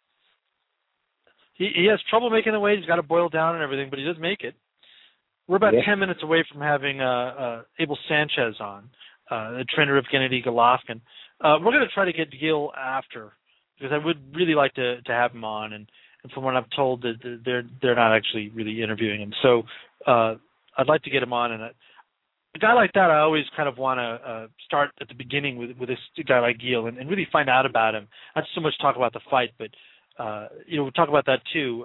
has trouble making the weight. He's got to boil down and everything, but he does make it. We're about 10 minutes away from having Abel Sanchez on, the trainer of Gennady Golovkin. We're going to try to get Gil after, because I would really like to have him on, and from what I'm told, that they're not actually really interviewing him. So I'd like to get him on, and a guy like that, I always kind of want to start at the beginning with this guy like Gil and really find out about him. Not so much talk about the fight, but you know, we'll talk about that too.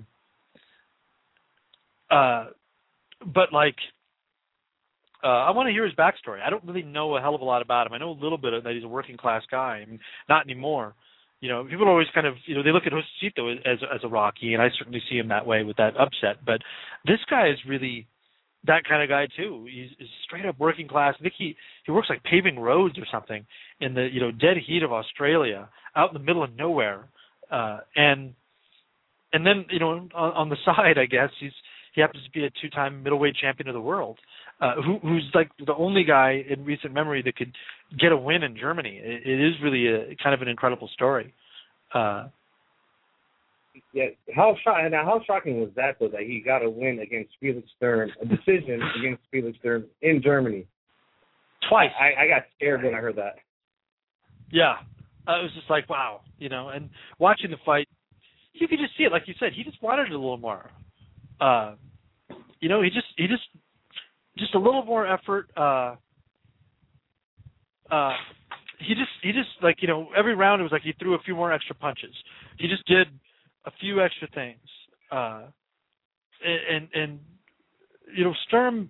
But like, I want to hear his backstory. I don't really know a hell of a lot about him. I know a little bit of that he's a working class guy. I mean, not anymore. You know, people always kind of, you know, they look at Josecito as a Rocky, and I certainly see him that way with that upset. But this guy is really that kind of guy too. He's straight up working class. I think he works like paving roads or something in the, you know, dead heat of Australia, out in the middle of nowhere. And then, you know, on the side, I guess he happens to be a 2-time middleweight champion of the world, who's like the only guy in recent memory that could get a win in Germany. It is really a kind of an incredible story. Yeah, how shocking was that, though, that he got a win against Felix Sturm, a decision against Felix Sturm in Germany? Twice. I got scared when I heard that. Yeah. It was just like, wow, and watching the fight, you could just see it. Like you said, he just wanted it a little more. He just a little more effort. He just like, every round it was like he threw a few more extra punches. He just did a few extra things. And Sturm,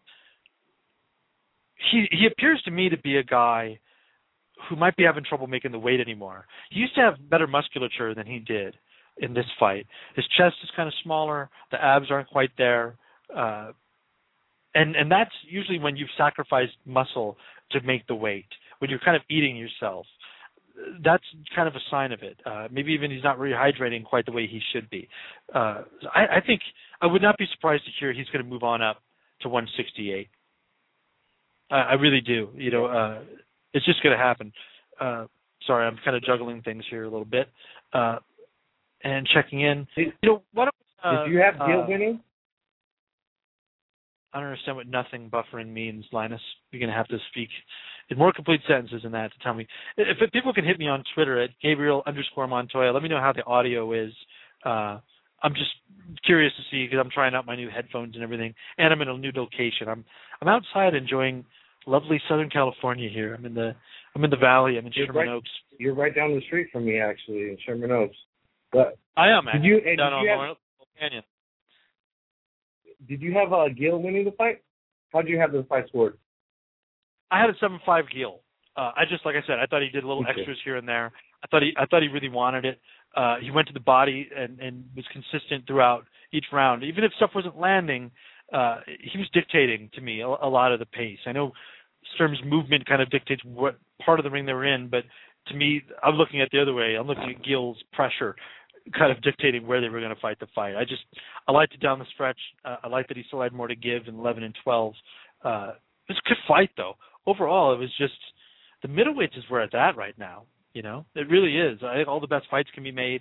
he appears to me to be a guy who might be having trouble making the weight anymore. He used to have better musculature than he did in this fight. His chest is kind of smaller. The abs aren't quite there. And that's usually when you've sacrificed muscle to make the weight, when you're kind of eating yourself. That's kind of a sign of it. Maybe even he's not rehydrating quite the way he should be. I think I would not be surprised to hear he's going to move on up to 168. I really do. It's just going to happen. Sorry, I'm kind of juggling things here a little bit and checking in. Did you have Gil winning? I don't understand what nothing buffering means, Linus. You're going to have to speak in more complete sentences than that to tell me. If people can hit me on Twitter at Gabriel_Montoya, let me know how the audio is. I'm just curious to see because I'm trying out my new headphones and everything, and I'm in a new location. I'm outside enjoying lovely Southern California here. I'm in the valley. I'm in Sherman Oaks. You're right down the street from me, actually, in Sherman Oaks. But I am. Did you have Gil winning the fight? How did you have the fight scored? I had a 7-5 Gil. Like I said, I thought he did little extras here and there. I thought he really wanted it. He went to the body and was consistent throughout each round. Even if stuff wasn't landing, he was dictating to me a lot of the pace. I know Sturm's movement kind of dictates what part of the ring they're in, but to me, I'm looking at the other way. I'm looking at Gil's pressure kind of dictating where they were going to fight the fight. I liked it down the stretch. I liked that he still had more to give in 11 and 12. It was a good fight, though. Overall, it was just the middleweights is where it's at right now. It really is. I think all the best fights can be made.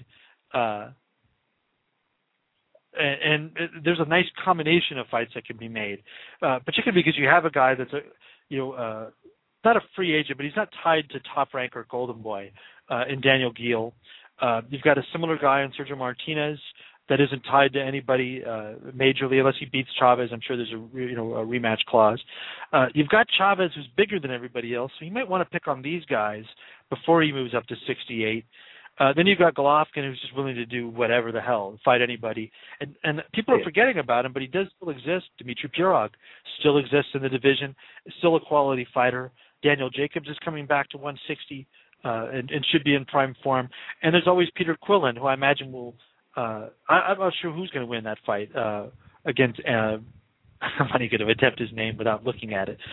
And there's a nice combination of fights that can be made, particularly because you have a guy that's not a free agent, but he's not tied to Top Rank or Golden Boy in Daniel Gil. You've got a similar guy in Sergio Martinez that isn't tied to anybody majorly unless he beats Chavez. I'm sure there's a rematch clause. You've got Chavez who's bigger than everybody else, so you might want to pick on these guys before he moves up to 68. Then you've got Golovkin who's just willing to do whatever the hell, fight anybody. And people are forgetting about him, but he does still exist. Dmitry Pirog still exists in the division, still a quality fighter. Daniel Jacobs is coming back to 160 and should be in prime form. And there's always Peter Quillen, who I imagine will I'm not sure who's going to win that fight against I'm not even going to attempt his name without looking at it.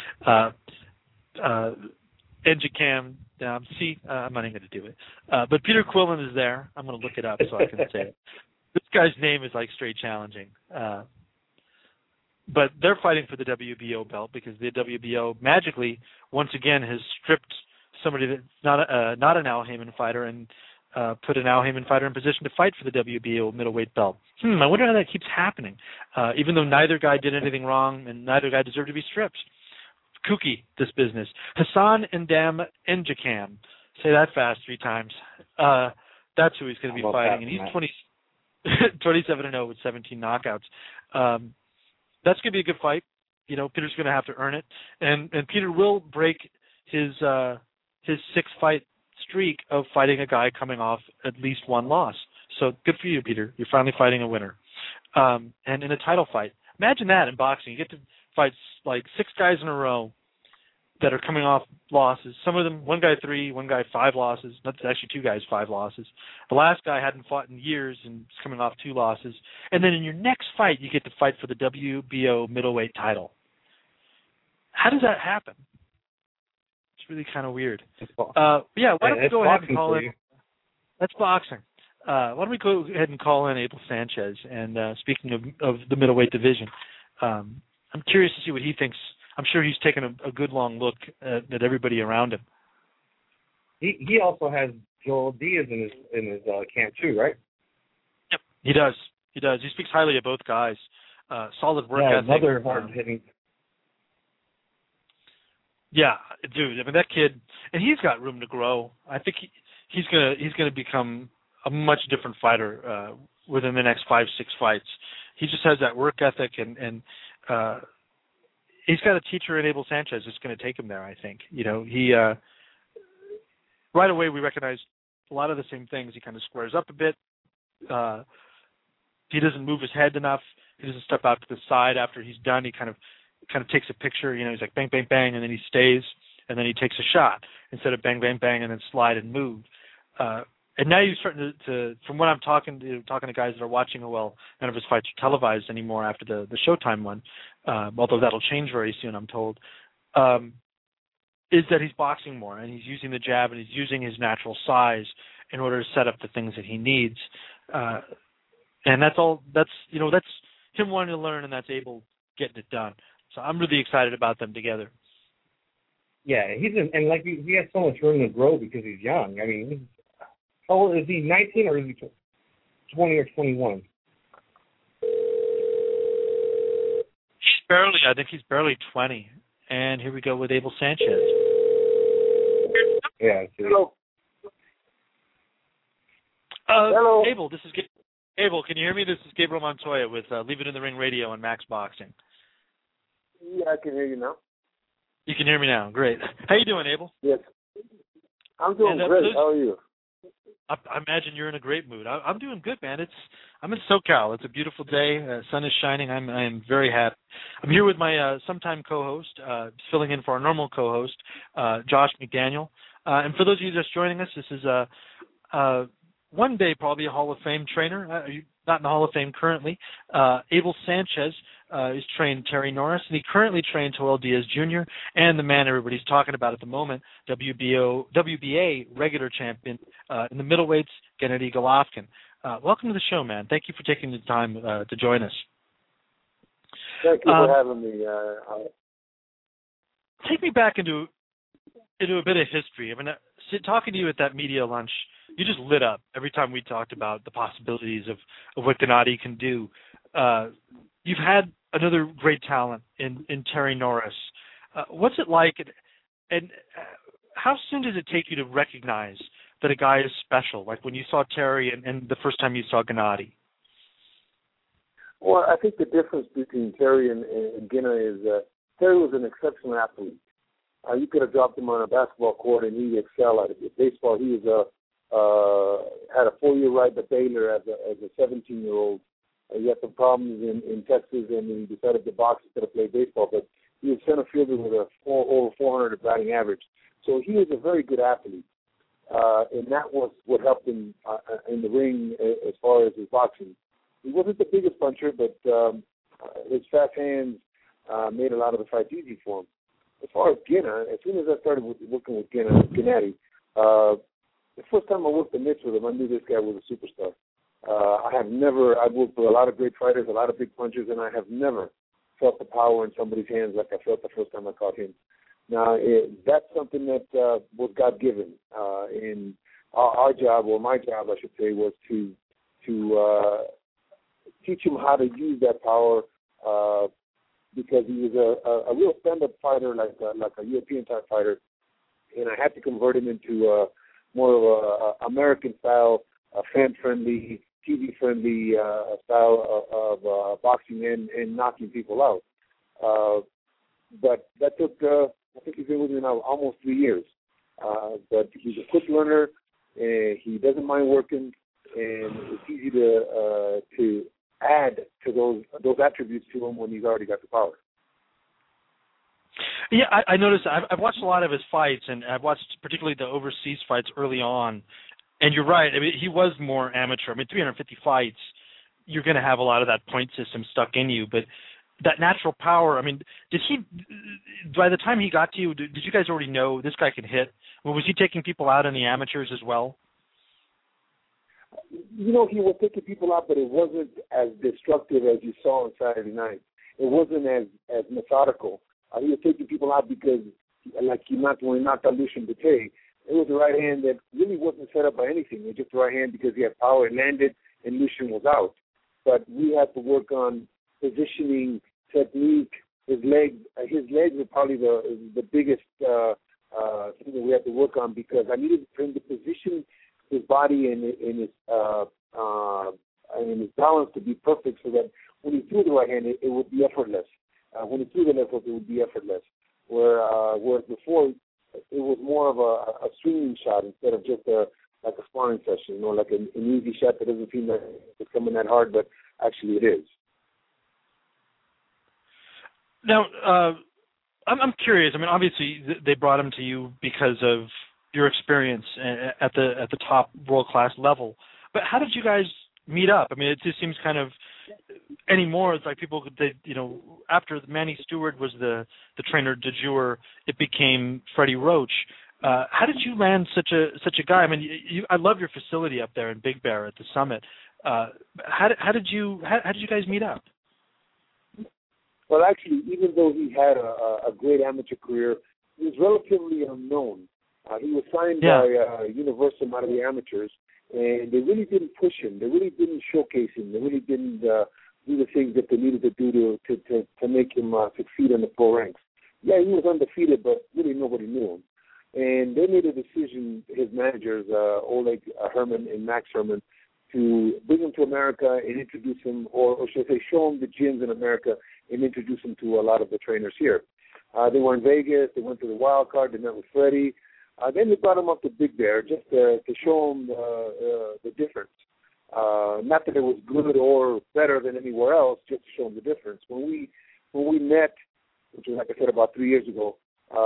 Enjicam, I'm not even going to do it. But Peter Quillen is there. I'm going to look it up so I can say it. This guy's name is like straight challenging. But they're fighting for the WBO belt because the WBO magically, once again, has stripped somebody that's not an Al Haymon fighter and put an Al Haymon fighter in position to fight for the WBO middleweight belt. I wonder how that keeps happening, even though neither guy did anything wrong and neither guy deserved to be stripped. Kooky, this business. Hassan Ndam Enjicam. Say that fast 3 times. That's who he's going to be fighting, and he's 27-0 with 17 knockouts. That's going to be a good fight. Peter's going to have to earn it, and Peter will break his 6-fight streak of fighting a guy coming off at least one loss. So good for you, Peter. You're finally fighting a winner. And in a title fight. Imagine that in boxing. You get to fight like 6 guys in a row that are coming off losses. Some of them, one guy 3, one guy 5 losses. That's actually 2 guys, 5 losses. The last guy hadn't fought in years and is coming off 2 losses. And then in your next fight, you get to fight for the WBO middleweight title. How does that happen? It's really kind of weird. Why don't we go ahead and call in? That's boxing. Why don't we go ahead and call in Abel Sanchez? And speaking of the middleweight division, I'm curious to see what he thinks. I'm sure he's taken a good long look at everybody around him. He also has Joel Diaz in his camp too, right? Yep, he does. He speaks highly of both guys. Solid work ethic. Another hard hitting. Yeah, dude. I mean, that kid, and he's got room to grow. I think he's gonna become a much different fighter within the next 5-6 fights. He just has that work ethic, and he's got a teacher in Abel Sanchez that's going to take him there. I think he right away we recognize a lot of the same things. He kind of squares up a bit. He doesn't move his head enough. He doesn't step out to the side after he's done. He kind of takes a picture. He's like bang, bang, bang, and then he stays, and then he takes a shot instead of bang, bang, bang, and then slide and move. And now you're starting to from what I'm talking to guys that are watching, well, none of his fights are televised anymore after the Showtime one, although that'll change very soon, I'm told, is that he's boxing more, and he's using the jab, and he's using his natural size in order to set up the things that he needs. And that's him wanting to learn, and that's Abel getting it done. So I'm really excited about them together. Yeah, he has so much room to grow because he's young. I mean, how old is he? 19 or is he 20 or 21? I think he's barely 20. And here we go with Abel Sanchez. Yeah. Hello. Hello. Abel, this is Abel. Can you hear me? This is Gabriel Montoya with Leave It in the Ring Radio on Max Boxing. Yeah, I can hear you now. You can hear me now. Great. How you doing, Abel? Yes. I'm doing great. How are you? I imagine you're in a great mood. I'm doing good, man. I'm in SoCal. It's a beautiful day. Sun is shining. I'm very happy. I'm here with my sometime co-host, filling in for our normal co-host, Josh McDaniel. And for those of you just joining us, this is one day probably a Hall of Fame trainer. Not in the Hall of Fame currently. Abel Sanchez is trained Terry Norris, and he currently trains Joel Diaz Jr. and the man everybody's talking about at the moment, WBA regular champion in the middleweights, Gennady Golovkin. Welcome to the show, man. Thank you for taking the time to join us. Thank you for having me. Take me back into a bit of history. I mean, talking to you at that media lunch, you just lit up every time we talked about the possibilities of what Gennady can do. You've had another great talent in Terry Norris. What's it like, and how soon does it take you to recognize that a guy is special, like when you saw Terry and the first time you saw Gennady? Well, I think the difference between Terry and Gennady is Terry was an exceptional athlete. You could have dropped him on a basketball court and he'd excel at it. With baseball, he was had a 4-year ride to Baylor as a 17-year-old. He had some problems in Texas, and he decided to box instead of play baseball. But he was center fielder with over 400 batting average. So he was a very good athlete, and that was what helped him in the ring as far as his boxing. He wasn't the biggest puncher, but his fast hands made a lot of the fights easy for him. As far as Gennady, as soon as I started working with Gennady, the first time I worked the mitts with him, I knew this guy was a superstar. I've worked with a lot of great fighters, a lot of big punchers, and I have never felt the power in somebody's hands like I felt the first time I caught him. Now, that's something that was God-given. And our job, or my job, I should say, was to teach him how to use that power because he was a real stand-up fighter, like a European-type fighter, and I had to convert him into more of a American-style, fan-friendly, TV-friendly style of boxing and knocking people out. But that took, I think he's been with me now almost 3 years. But he's a quick learner, and he doesn't mind working, and it's easy to add to those attributes to him when he's already got the power. Yeah, I noticed. I've watched a lot of his fights, and I've watched particularly the overseas fights early on. And you're right. I mean, he was more amateur. I mean, 350 fights, you're going to have a lot of that point system stuck in you. But that natural power, I mean, by the time he got to you, did you guys already know this guy can hit? Well, was he taking people out in the amateurs as well? You know, he was taking people out, but it wasn't as destructive as you saw on Saturday night. It wasn't as methodical. He was taking people out because, like when he knocked out Lucian Bate, it was a right hand that really wasn't set up by anything. It was just a right hand because he had power. It landed, and Lucian was out. But we had to work on positioning, technique. His legs were probably the biggest thing that we had to work on because I needed for him to position his body and his balance to be perfect, so that when he threw the right hand, it would be effortless. When he threw the left hook, it would be effortless. Whereas before, it was more of a swinging shot instead of just like a sparring session, like an easy shot that doesn't seem like it's coming that hard, but actually it is. Now, I'm curious. I mean, obviously they brought him to you because of your experience at the top world-class level. But how did you guys meet up? I mean, it just seems kind of anymore. It's like people, after Manny Stewart was the trainer de jure, it became Freddie Roach. How did you land such a guy? I mean, I love your facility up there in Big Bear at the Summit. How did you guys meet up? Well, actually, even though he had a great amateur career, he was relatively unknown. He was signed by Universal out of the amateurs, and they really didn't push him. They really didn't showcase him. They really didn't do the things that they needed to do to make him succeed in the pro ranks. Yeah, he was undefeated, but really nobody knew him. And they made a decision, his managers, Oleg Herman and Max Herman, to bring him to America and introduce him, or should I say, show him the gyms in America and introduce him to a lot of the trainers here. They were in Vegas. They went to the Wild Card. They met with Freddie. Then they brought him up to Big Bear just to show him the difference. Not that it was good or better than anywhere else, just to show him the difference. When we met, which was, like I said, about 3 years ago,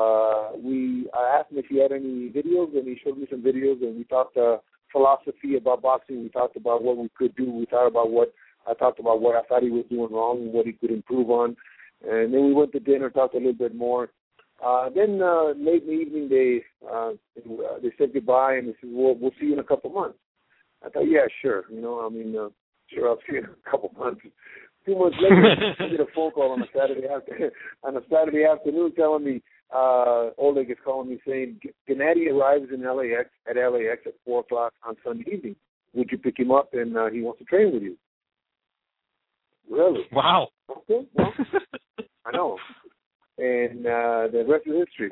I asked him if he had any videos, and he showed me some videos, and we talked philosophy about boxing. We talked about what we could do. I talked about what I thought he was doing wrong and what he could improve on. And then we went to dinner, talked a little bit more. Then late in the evening, they said goodbye, and they said, we'll see you in a couple months. I thought, yeah, sure. Sure, I'll see you in a couple months. 2 months later, I get a phone call on a Saturday afternoon telling me, Oleg is calling me saying, Gennady arrives in LAX at 4 o'clock on Sunday evening. Would you pick him up, and he wants to train with you? Really? Wow. Okay, well, I know. And the rest is history.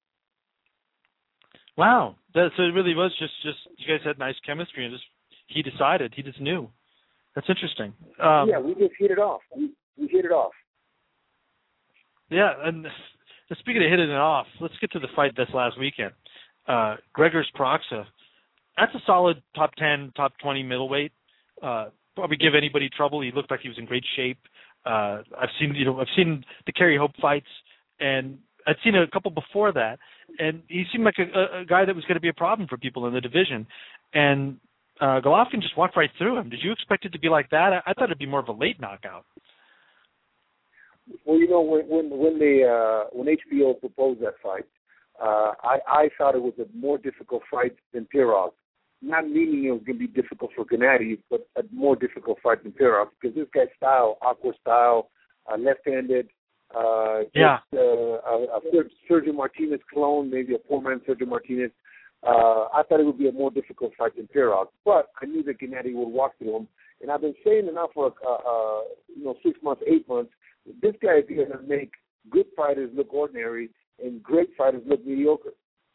Wow. So it really was just you guys had nice chemistry, and he decided, he just knew. That's interesting. Yeah, we just hit it off. We hit it off. Yeah, and speaking of hitting it off, let's get to the fight this last weekend. Gregors Prochazka. That's a solid top 10, top 20 middleweight. Probably give anybody trouble. He looked like he was in great shape. I've seen the Kerry Hope fights, and I'd seen a couple before that, and he seemed like a guy that was going to be a problem for people in the division. And Golovkin just walked right through him. Did you expect it to be like that? I thought it'd be more of a late knockout. Well, when HBO proposed that fight, I thought it was a more difficult fight than Pirog. Not meaning it was going to be difficult for Gennady, but a more difficult fight than Pirog, because this guy's style, awkward style, left-handed, a Sergio Martinez clone, maybe a poor-man Sergio Martinez. I thought it would be a more difficult fight than Pirog, but I knew that Gennady would walk through him. And I've been saying it now for 6 months, 8 months. This guy is going to make good fighters look ordinary and great fighters look mediocre.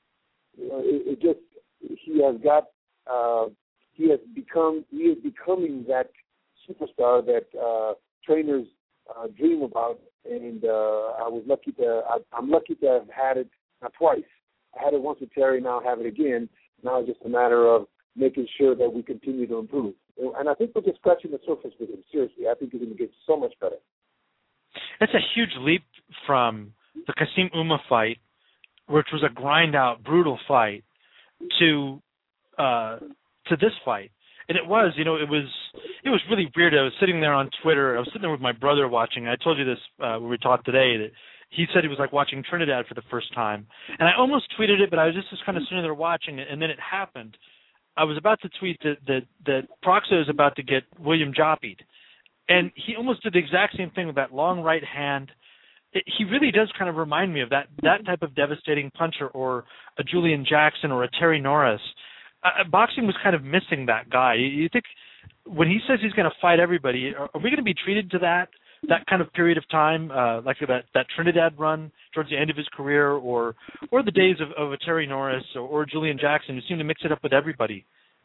He is becoming that superstar that trainers dream about, and I'm lucky to have had it twice. I had it once with Terry, now I have it again. Now it's just a matter of making sure that we continue to improve. And I think we're just scratching the surface with him. Seriously, I think he's going to get so much better. It's a huge leap from the Kasim Uma fight, which was a grind-out, brutal fight, to this fight. And it was really weird. I was sitting there on Twitter. I was sitting there with my brother watching. I told you this when we talked today, that he said he was like watching Trinidad for the first time. And I almost tweeted it, but I was just kind of sitting there watching it, and then it happened. I was about to tweet that Prochazka is about to get William Joppied. And he almost did the exact same thing with that long right hand. He really does kind of remind me of that type of devastating puncher, or a Julian Jackson or a Terry Norris. Boxing was kind of missing that guy. You think when he says he's going to fight everybody, are we going to be treated to that kind of period of time, like that Trinidad run towards the end of his career, or the days of a Terry Norris or Julian Jackson, who seemed to mix it up with everybody?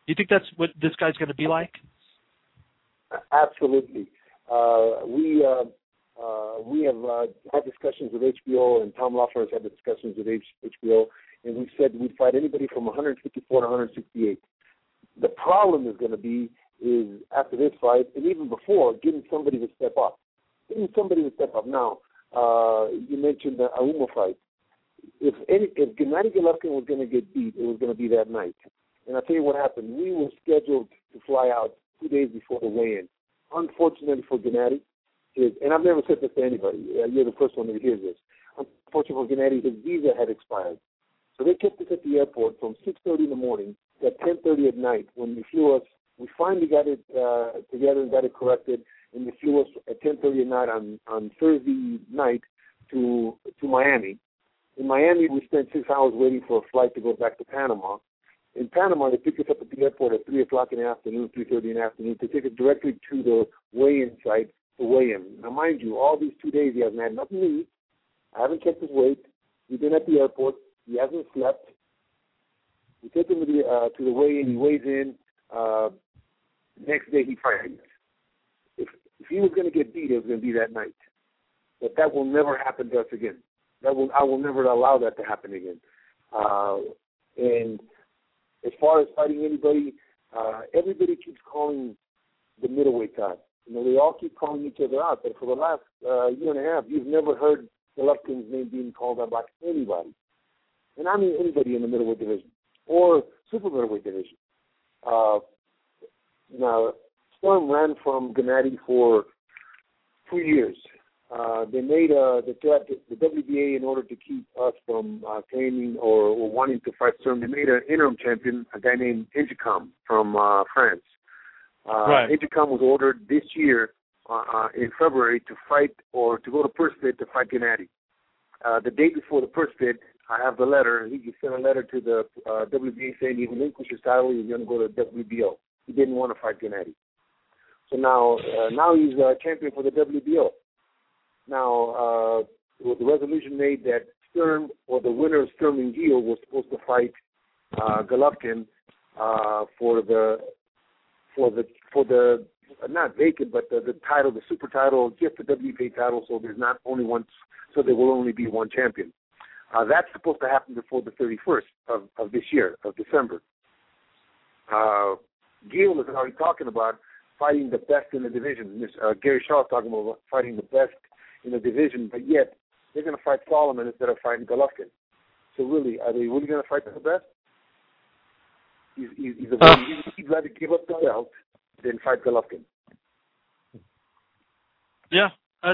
You think that's what this guy's going to be like? Absolutely. We have had discussions with HBO, and Tom Loeffler has had discussions with HBO, and we've said we'd fight anybody from 154 to 168. The problem is going to be after this fight, and even before, getting somebody to step up. Now, you mentioned the Auma fight. If Gennady Golovkin was going to get beat, it was going to be that night. And I'll tell you what happened. We were scheduled to fly out 2 days before the weigh-in. Unfortunately for Gennady, and I've never said this to anybody. You're the first one that hears this. Unfortunately for Gennady, his visa had expired. So they kept us at the airport from 6:30 in the morning to 10:30 at night. When they flew us, we finally got it together and got it corrected, and they flew us at 10:30 at night on Thursday night to Miami. In Miami, we spent 6 hours waiting for a flight to go back to Panama. In Panama, they picked us up at the airport at 3 o'clock in the afternoon, 3:30 in the afternoon, to take us directly to the weigh-in site to weigh him. Now, mind you, all these 2 days he hasn't had nothing to eat. I haven't checked his weight. We've been at the airport. He hasn't slept. We take him to the weigh-in. He weighs in. Next day, he fights. If he was going to get beat, it was going to be that night. But that will never happen to us again. I will never allow that to happen again. And as far as fighting anybody, everybody keeps calling the middleweight out. You know, they all keep calling each other out. But for the last year and a half, you've never heard Golovkin's name being called out by anybody. And I mean anybody in the middleweight division or super middleweight division. Now, Sturm ran from Gennady for 2 years. They made the WBA, in order to keep us from claiming or wanting to fight Sturm, they made an interim champion, a guy named Inchicom from France. Right. Inchicom was ordered this year in February to fight or to go to purse bid to fight Gennady. The day before the purse bid, I have the letter. He sent a letter to the WBA saying he relinquished his title. He was going to go to WBO. He didn't want to fight Gennady. So now he's champion for the WBO. Now, the resolution made that Sturm, or the winner of Sturm and Gil, was supposed to fight Golovkin for the not vacant, but the title, the super title, just the WBA title. So there's not only one. So there will only be one champion. That's supposed to happen before the 31st of this year, of December. Gil is already talking about fighting the best in the division. Gary Shaw is talking about fighting the best in the division, but yet they're going to fight Solomon instead of fighting Golovkin. So really, are they really going to fight the best? He'd rather give up the belt than fight Golovkin. Yeah,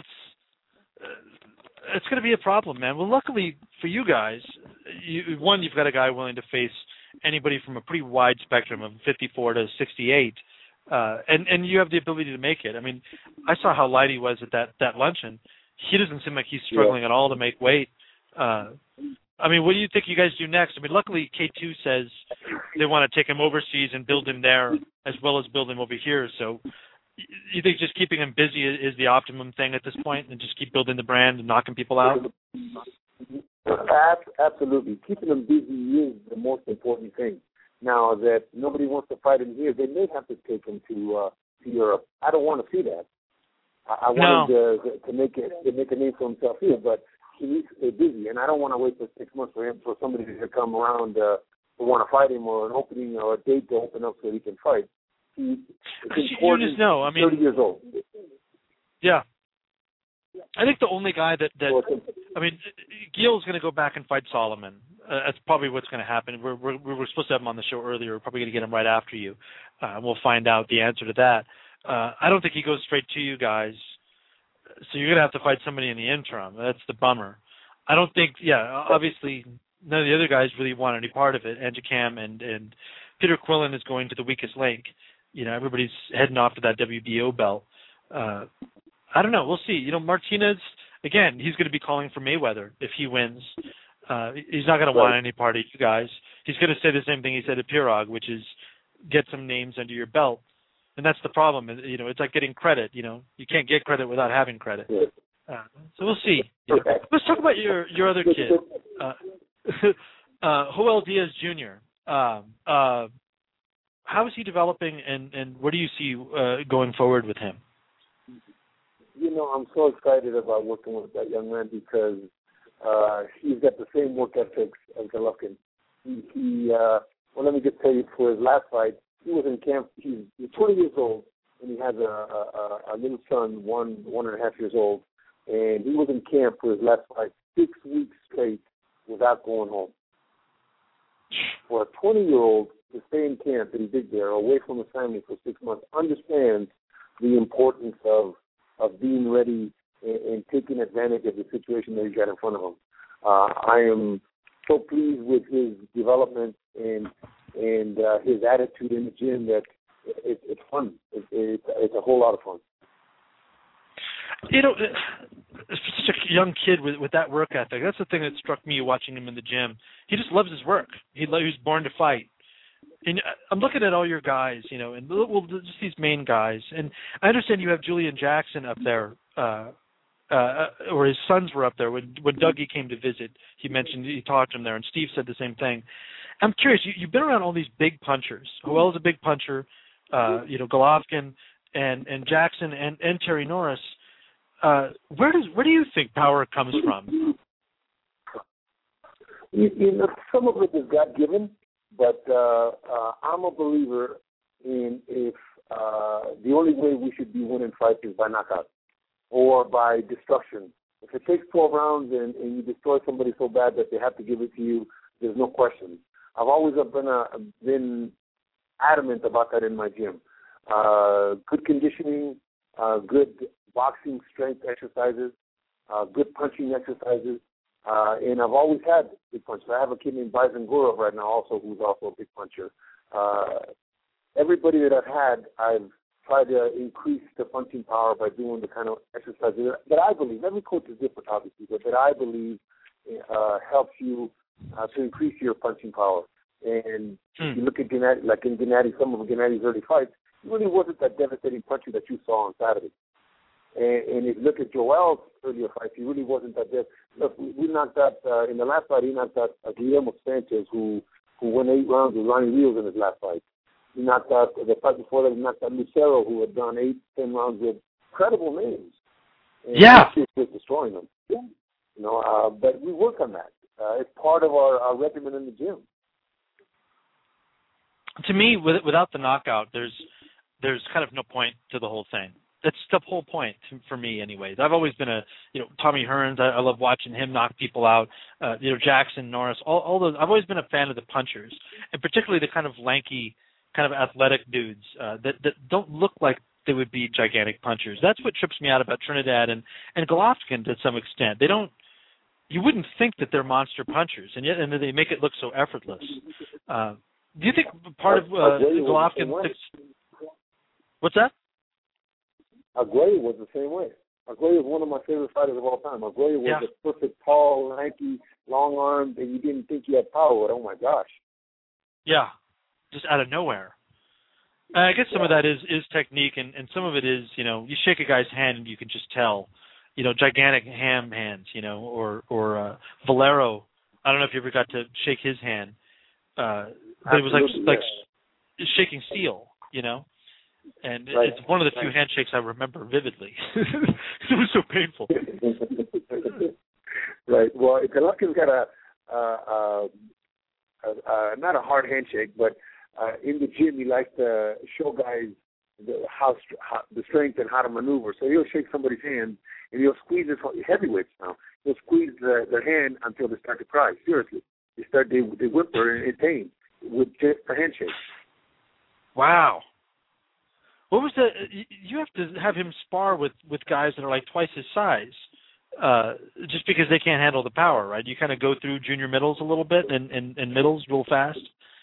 it's going to be a problem, man. Well, luckily for you guys, you've got a guy willing to face anybody from a pretty wide spectrum of 54 to 68, and you have the ability to make it. I mean, I saw how light he was at that luncheon. He doesn't seem like he's struggling at all to make weight. I mean, what do you think you guys do next? I mean, luckily K2 says they want to take him overseas and build him there as well as build him over here. So you think just keeping him busy is the optimum thing at this point, and just keep building the brand and knocking people out? Absolutely. Keeping him busy is the most important thing. Now that nobody wants to fight him here, they may have to take him to Europe. I don't want to see that. I want him to make a name for himself here, but he needs to stay busy, and I don't want to wait for 6 months for somebody to come around to want to fight him, or an opening or a date to open up so he can fight. You just know. I mean, 30 years old. Yeah. I think the only guy that I mean, Gil's going to go back and fight Solomon. That's probably what's going to happen. We were supposed to have him on the show earlier. We're probably going to get him right after you. We'll find out the answer to that. I don't think he goes straight to you guys. So you're going to have to fight somebody in the interim. That's the bummer. I don't think, obviously none of the other guys really want any part of it. Anjicam and Peter Quillen is going to the weakest link. You know, everybody's heading off to that WBO belt. I don't know. We'll see. You know, Martinez, again, he's going to be calling for Mayweather if he wins. He's not going to want any part of you guys. He's going to say the same thing he said to Pirog, which is get some names under your belt. And that's the problem. You know, it's like getting credit. You know, you can't get credit without having credit. So we'll see. You know, let's talk about your other kid, Joel Diaz Jr. how is he developing, and where do you see going forward with him? You know, I'm so excited about working with that young man because he's got the same work ethics as Golovkin. Well, let me just tell you, for his last fight, he was in camp. He's 20 years old, and he has a little son, 1.5 years old, and he was in camp for his last fight 6 weeks straight without going home. For a 20-year-old to stay in camp that he did there, away from his family for 6 months, understands the importance of being ready and taking advantage of the situation that he's got in front of him. I am so pleased with his development and his attitude in the gym that it's fun. It's a whole lot of fun. You know, such a young kid with that work ethic, that's the thing that struck me watching him in the gym. He just loves his work. He was born to fight. And I'm looking at all your guys, you know, and just these main guys. And I understand you have Julian Jackson up there, or his sons were up there. When Dougie came to visit, he mentioned he talked to him there, and Steve said the same thing. I'm curious, you've been around all these big punchers. Joel is a big puncher, you know, Golovkin and Jackson and Terry Norris. Where do you think power comes from? You know, some of it is God-given, but I'm a believer in if the only way we should be winning fights is by knockout or by destruction. If it takes 12 rounds and you destroy somebody so bad that they have to give it to you, there's no question. I've always been adamant about that in my gym. Good conditioning, good boxing strength exercises, good punching exercises, and I've always had big punchers. I have a kid named Bison Gurov right now also who's also a big puncher. Everybody that I've had, I've tried to increase the punching power by doing the kind of exercises that I believe, every coach is different obviously, but that I believe helps you to increase your punching power. And if you look at Gennady, like in Gennady, some of Gennady's early fights, he really wasn't that devastating puncher that you saw on Saturday. And if you look at Joel's earlier fights, he really wasn't that devastating. Look, we knocked out, in the last fight, he knocked out Guillermo Sanchez, who won 8 rounds with Ronnie Rios in his last fight. He knocked out, the fight before that, he knocked out Lucero, who had done 8-10 rounds with credible names. And he was destroying them. Yeah. You know, but we work on that. It's part of our regimen in the gym. To me, without the knockout, there's kind of no point to the whole thing. That's the whole point for me, anyways. I've always been Tommy Hearns. I love watching him knock people out. Jackson, Norris, all those. I've always been a fan of the punchers, and particularly the kind of lanky, kind of athletic dudes that don't look like they would be gigantic punchers. That's what trips me out about Trinidad and Golovkin to some extent. They don't. You wouldn't think that they're monster punchers, and yet they make it look so effortless. Do you think part of Golovkin? What's that? Arguello was the same way. Arguello was one of my favorite fighters of all time. Arguello was a perfect, tall, lanky, long-armed, and you didn't think he had power. But oh my gosh! Yeah, just out of nowhere. I guess some of that is technique, and some of it is you shake a guy's hand and you can just tell. Gigantic ham hands, or Valero. I don't know if you ever got to shake his hand, but it was like shaking steel, And right. It's one of the few handshakes I remember vividly. It was so painful. Right. Well, Golovkin's got not a hard handshake, but in the gym he likes to show guys the strength and how to maneuver. So he'll shake somebody's hand and he'll squeeze his heavyweights now. He'll squeeze their hand until they start to cry. Seriously, they whimper in pain with just a handshake. Wow. What was you have to have him spar with guys that are like twice his size, just because they can't handle the power, right? You kind of go through junior middles a little bit and middles real fast.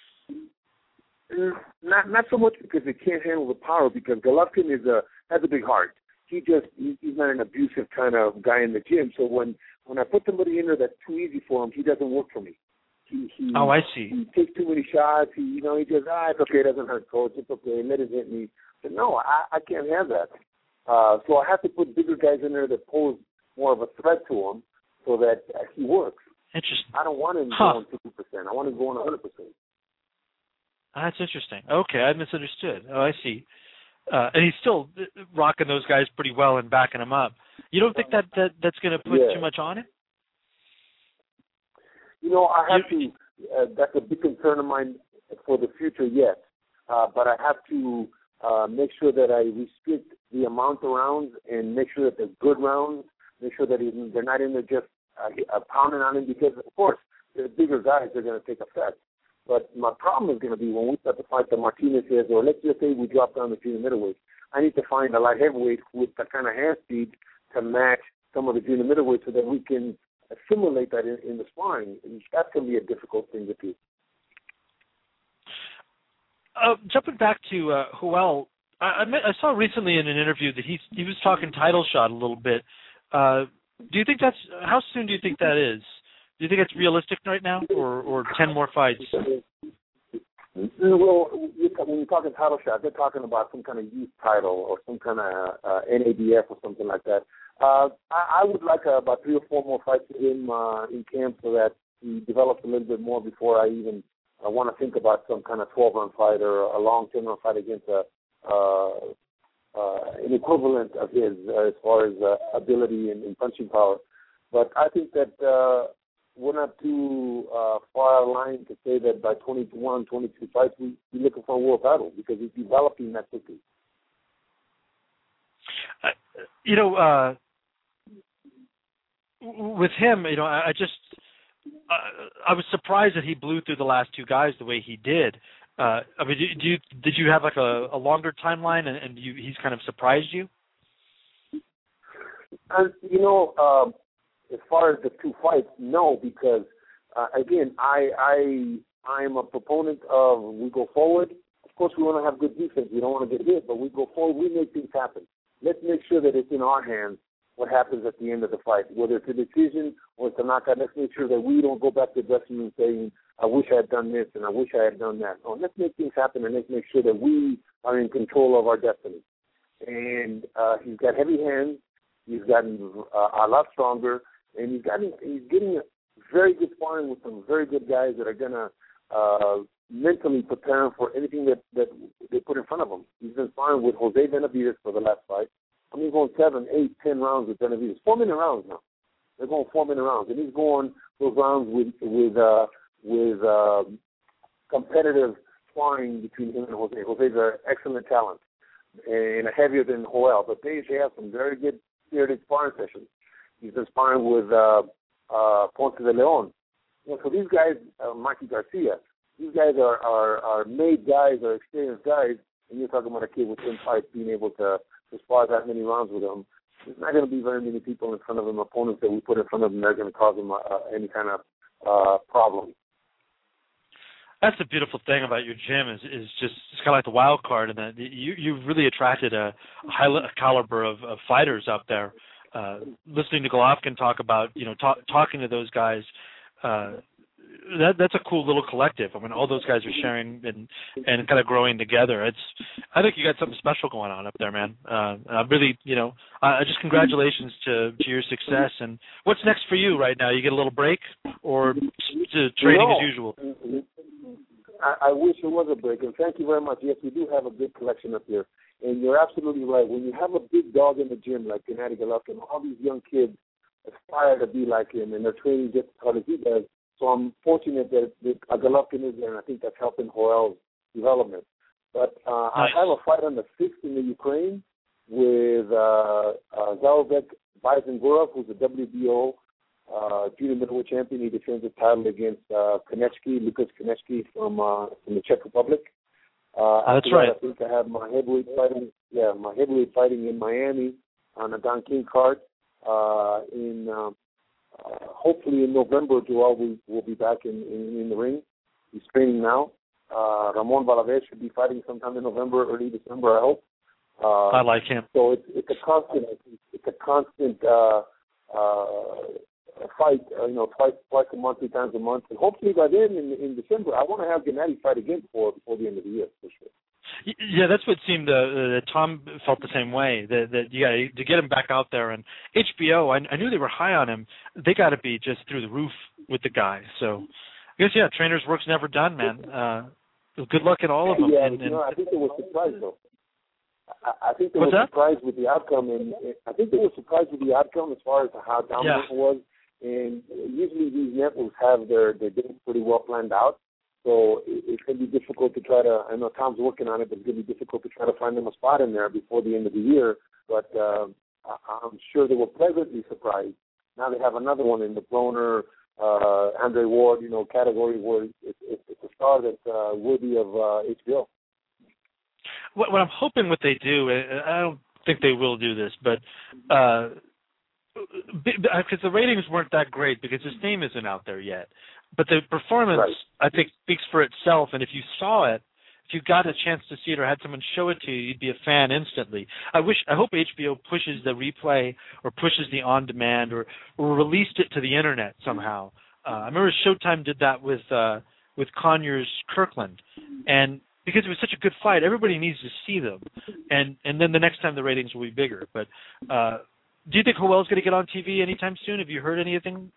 Not so much because they can't handle the power, because Golovkin has a big heart. He's not an abusive kind of guy in the gym. So when I put somebody in there that's too easy for him, he doesn't work for me. I see. He takes too many shots. He goes, it's okay, it doesn't hurt, coach. It's okay, let it hit me. But no, I can't have that. So I have to put bigger guys in there that pose more of a threat to him so that he works. Interesting. I don't want him going 50%. I want him going 100%. That's interesting. Okay, I misunderstood. Oh, I see. And he's still rocking those guys pretty well and backing them up. You don't think that's going to put too much on him? I have to. That's a big concern of mine for the future. Yes, but I have to make sure that I restrict the amount of rounds and make sure that they're good rounds. Make sure that they're not in there just pounding on him, because of course the bigger guys are going to take effect. But my problem is going to be when we start to fight the Martinez's, or let's just say we drop down to junior middleweight. I need to find a light heavyweight with that kind of hand speed to match some of the junior middleweight so that we can assimilate that in the sparring. And that's going to be a difficult thing to do. Jumping back to Joel, I saw recently in an interview that he was talking title shot a little bit. Do you think how soon do you think that is? Do you think it's realistic right now, or 10 more fights? Well, when you're talking title shot, they're talking about some kind of youth title or some kind of NABF or something like that. I would like about 3 or 4 more fights with him in camp so that he develops a little bit more before I even want to think about some kind of 12-round fight or a long 10-round fight against an equivalent of his as far as ability and punching power. But I think that we're not too far aligned to say that by 21, 22 fights, we're looking for a world title because he's developing that quickly. With him, I was surprised that he blew through the last 2 guys the way he did. I mean, did you have like a longer timeline, and he's kind of surprised you? As far as the 2 fights, no, because again, I am a proponent of we go forward. Of course, we want to have good defense. We don't want to get hit, but we go forward. We make things happen. Let's make sure that it's in our hands what happens at the end of the fight, whether it's a decision or it's a knockout. Let's make sure that we don't go back to the dressing room saying, I wish I had done this and I wish I had done that. No, let's make things happen and let's make sure that we are in control of our destiny. And he's got heavy hands. He's gotten a lot stronger. And he's getting very good sparring with some very good guys that are going to mentally prepare him for anything that they put in front of him. He's been sparring with Jose Benavidez for the last fight. I mean, he's going 7, 8, 10 rounds with Benavidez. 4-minute rounds now. They're going 4-minute rounds. And he's going those rounds with competitive sparring between him and Jose. Jose's an excellent talent and heavier than Joel. But they have some very good spirited sparring sessions. He's been sparring with Ponce de Leon. So these guys, Mikey Garcia, these guys are made guys, are experienced guys, and you're talking about a kid with 10 fights being able to spar that many rounds with him. There's not going to be very many people in front of him, opponents that we put in front of him that are going to cause him any kind of problem. That's the beautiful thing about your gym is just it's kind of like the wild card, in that you've really attracted a high caliber of fighters up there. Listening to Golovkin talk about, talking to those guys, that's a cool little collective. I mean, all those guys are sharing and kind of growing together. I think you got something special going on up there, man. I really, just congratulations to your success. And what's next for you right now? You get a little break or training as usual? I wish it was a break, and thank you very much. Yes, we do have a good collection up here. And you're absolutely right. When you have a big dog in the gym like Gennady Golovkin, all these young kids aspire to be like him, and they're training just as hard as he does. So I'm fortunate that Golovkin is there, and I think that's helping Joel's development. But nice. I have a fight on the 6th in the Ukraine with Zaurabek Bizengurov, who's a WBO junior middleweight champion. He defends his title against Lukas Konechny from the Czech Republic. That's right. I think I have my heavyweight fighting in Miami on a Don King card. Hopefully in November, Joel will be back in the ring. He's training now. Ramon Valavez should be fighting sometime in November, early December, I hope. I like him. So it's a constant fight. Twice a month, 3 times a month, and hopefully by then in December, I want to have Gennady fight again before the end of the year for sure. Yeah, that's what seemed. That Tom felt the same way. That you got to get him back out there. And HBO, I knew they were high on him. They got to be just through the roof with the guy. So I guess Trainer's work's never done, man. Good luck in all of them. Yeah, I think they were surprised though. I think they were surprised with the outcome, and I think they were surprised with the outcome as far as how dominant it was. And usually these networks have their games pretty well planned out, so it can be difficult to try to. I know Tom's working on it, but it's going to be difficult to try to find them a spot in there before the end of the year. But I'm sure they were pleasantly surprised. Now they have another one in the Broner, Andre Ward, category where it's a star that's worthy of HBO. What I'm hoping what they do, I don't think they will do this, but because the ratings weren't that great because his name isn't out there yet. But the performance, I think, speaks for itself. And if you saw it, if you got a chance to see it or had someone show it to you, you'd be a fan instantly. I hope HBO pushes the replay or pushes the on-demand or released it to the internet somehow. I remember Showtime did that with Conyers Kirkland, and because it was such a good fight, everybody needs to see them, and then the next time the ratings will be bigger. But do you think Joel's going to get on TV anytime soon? Have you heard anything?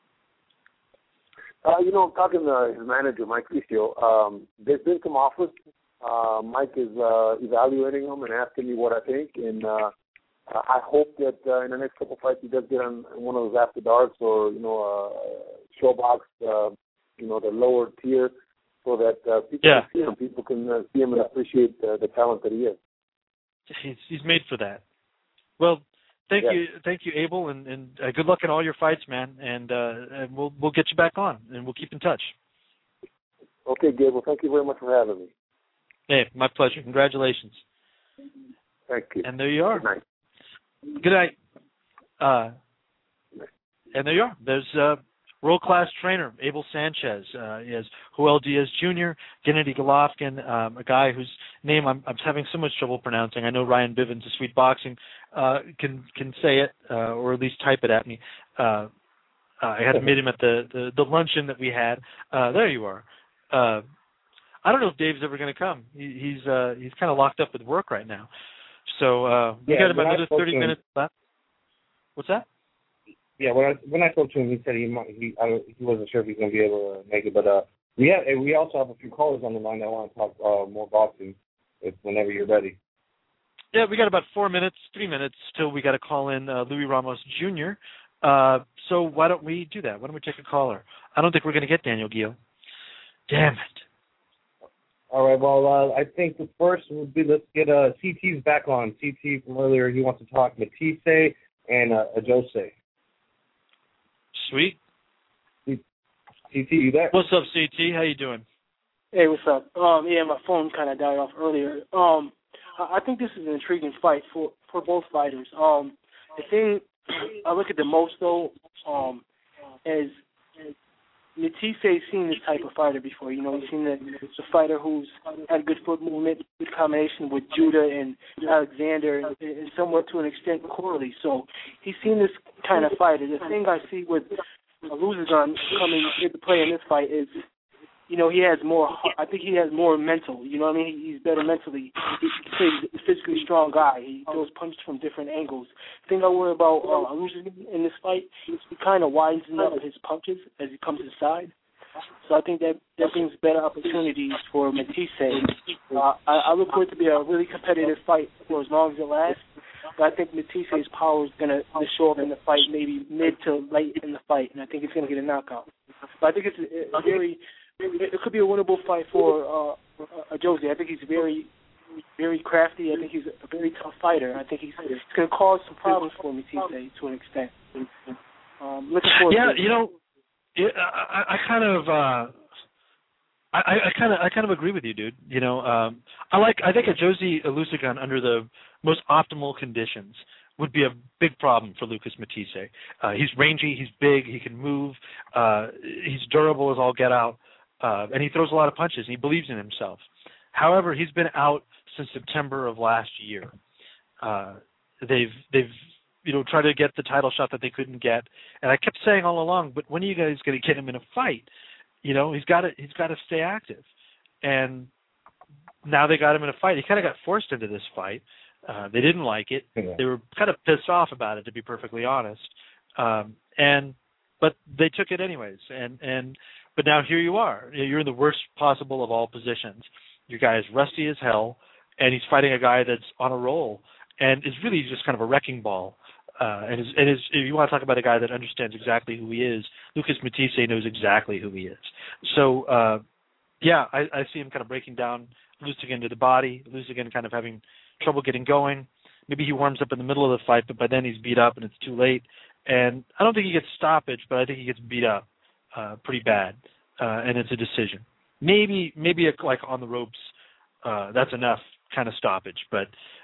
I'm talking to his manager, Mike Cristo. There's been some offers. Mike is evaluating them and asking me what I think, and I hope that in the next couple of fights he does get on one of those After Darks or Showbox, the lower tier, so that people can see him. People can see him and appreciate the talent that he is. He's made for that. Well, thank you, Abel, and good luck in all your fights, man. And we'll get you back on, and we'll keep in touch. Okay, Gabriel. Thank you very much for having me. Hey, my pleasure. Congratulations. Thank you. And there you are. Good night. Good night. And there you are. There's world-class trainer, Abel Sanchez. He has Joel Diaz Jr., Gennady Golovkin, a guy whose name I'm having so much trouble pronouncing. I know Ryan Bivens of Sweet Boxing can say it or at least type it at me. I had to meet him at the luncheon that we had. There you are. I don't know if Dave's ever going to come. He's kind of locked up with work right now. So we got about another 30 minutes left. What's that? Yeah, when I spoke to him, he said he wasn't sure if he's going to be able to make it. But we also have a few callers on the line that want to talk more boxing whenever you're ready. Yeah, we got about 3 minutes till we got to call in Louis Ramos Jr. So why don't we do that? Why don't we take a caller? I don't think we're going to get Daniel Gil. Damn it. All right, well, I think the first would be let's get CT's back on. CT from earlier, he wants to talk Matisse and Jose. Sweet. CT, you there? What's up, CT? How you doing? Hey, what's up? Yeah, my phone kind of died off earlier. I think this is an intriguing fight for both fighters. The thing I look at the most, though, is Matisse seen this type of fighter before. He's seen the fighter who's had good foot movement, good combination with Judah and Alexander, and somewhat to an extent Corley. So he's seen this kind of fighter. The thing I see with Luzagan coming into play in this fight is, he has more. I think he has more mental. You know what I mean? He's better mentally. He's a physically strong guy. He throws punches from different angles. The thing I worry about Luzagan in this fight is he kind of widens up his punches as he comes inside. So I think that brings better opportunities for Matisse. I look for it to be a really competitive fight for as long as it lasts. But I think Matisse's power is going to show up in the fight, maybe mid to late in the fight, and I think he's going to get a knockout. But I think it could be a winnable fight for Jose. I think he's very, very crafty. I think he's a very tough fighter. I think he's going to cause some problems for Matisse to an extent. Looking forward to it. I kind of agree with you, dude. I think a Jose Luzagan under the most optimal conditions would be a big problem for Lucas Matisse. He's rangy, he's big, he can move, he's durable as all get out, and he throws a lot of punches, and he believes in himself. However, he's been out since September of last year. They've tried to get the title shot that they couldn't get, and I kept saying all along, but when are you guys going to get him in a fight? He's got to stay active, and now they got him in a fight. He kind of got forced into this fight. They didn't like it. Yeah. They were kind of pissed off about it, to be perfectly honest. But they took it anyways. But now here you are. You're in the worst possible of all positions. Your guy is rusty as hell, and he's fighting a guy that's on a roll and is really just kind of a wrecking ball. And if you want to talk about a guy that understands exactly who he is, Lucas Matthysse knows exactly who he is. So, I see him kind of breaking down Lusigan to the body, Lusigan kind of having trouble getting going. Maybe he warms up in the middle of the fight, but by then he's beat up and it's too late. And I don't think he gets stoppage, but I think he gets beat up pretty bad, and it's a decision. Maybe like on the ropes, that's enough kind of stoppage, but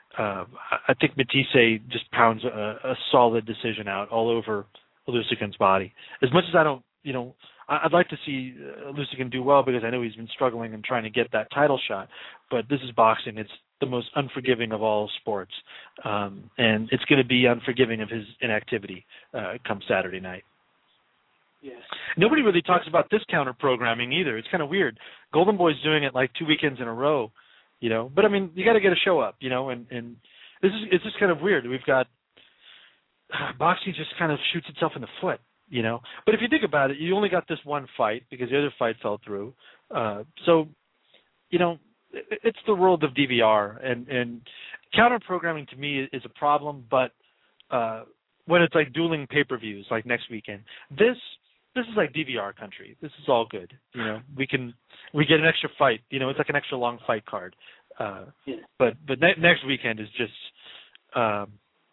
I think Matthysse just pounds a solid decision out all over Lusigan's body. As much as I don't, I'd like to see Lusigan do well because I know he's been struggling and trying to get that title shot, but this is boxing. It's the most unforgiving of all sports, and it's going to be unforgiving of his inactivity come Saturday night. Yes. Nobody really talks about this counter programming either. It's kind of weird. Golden Boy's doing it like 2 weekends in a row, but I mean, you got to get a show up, and it's just kind of weird. We've got boxing just kind of shoots itself in the foot, But if you think about it, you only got this one fight because the other fight fell through. So, it's the world of DVR, and counter programming to me is a problem. But when it's like dueling pay-per-views, like next weekend, this is like DVR country. This is all good. We get an extra fight. It's like an extra long fight card. But next weekend is just. I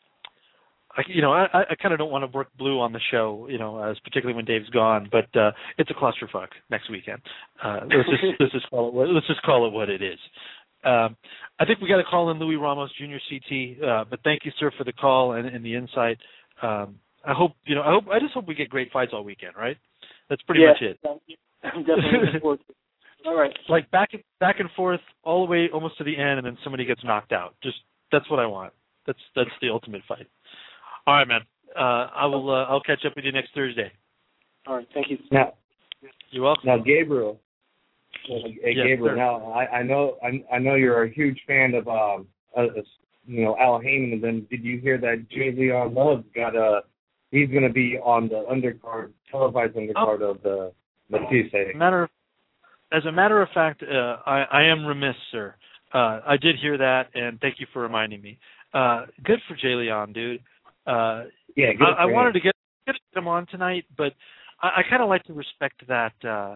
kind of don't want to work blue on the show, as particularly when Dave's gone. But it's a clusterfuck next weekend. Let's just call it what it is. I think we got to call in Louis Ramos, Jr. CT. But thank you, sir, for the call and the insight. I just hope we get great fights all weekend. Right? That's pretty much it. I'm definitely looking forward to it. All right. Like back and forth all the way almost to the end, and then somebody gets knocked out. That's what I want. That's the ultimate fight. All right, man. I'll catch up with you next Thursday. All right, thank you. Now, you're welcome. Now, Gabriel. Hey, yes, Gabriel. sir. Now, I know you're a huge fan of Al Haymon. And then did you hear that J. Leon Love he's going to be on the undercard, televised undercard of the Matthysse? As a matter of fact, I am remiss, sir. I did hear that, and thank you for reminding me. Good for J. Leon, dude. I wanted to get him on tonight, but I kind of like to respect that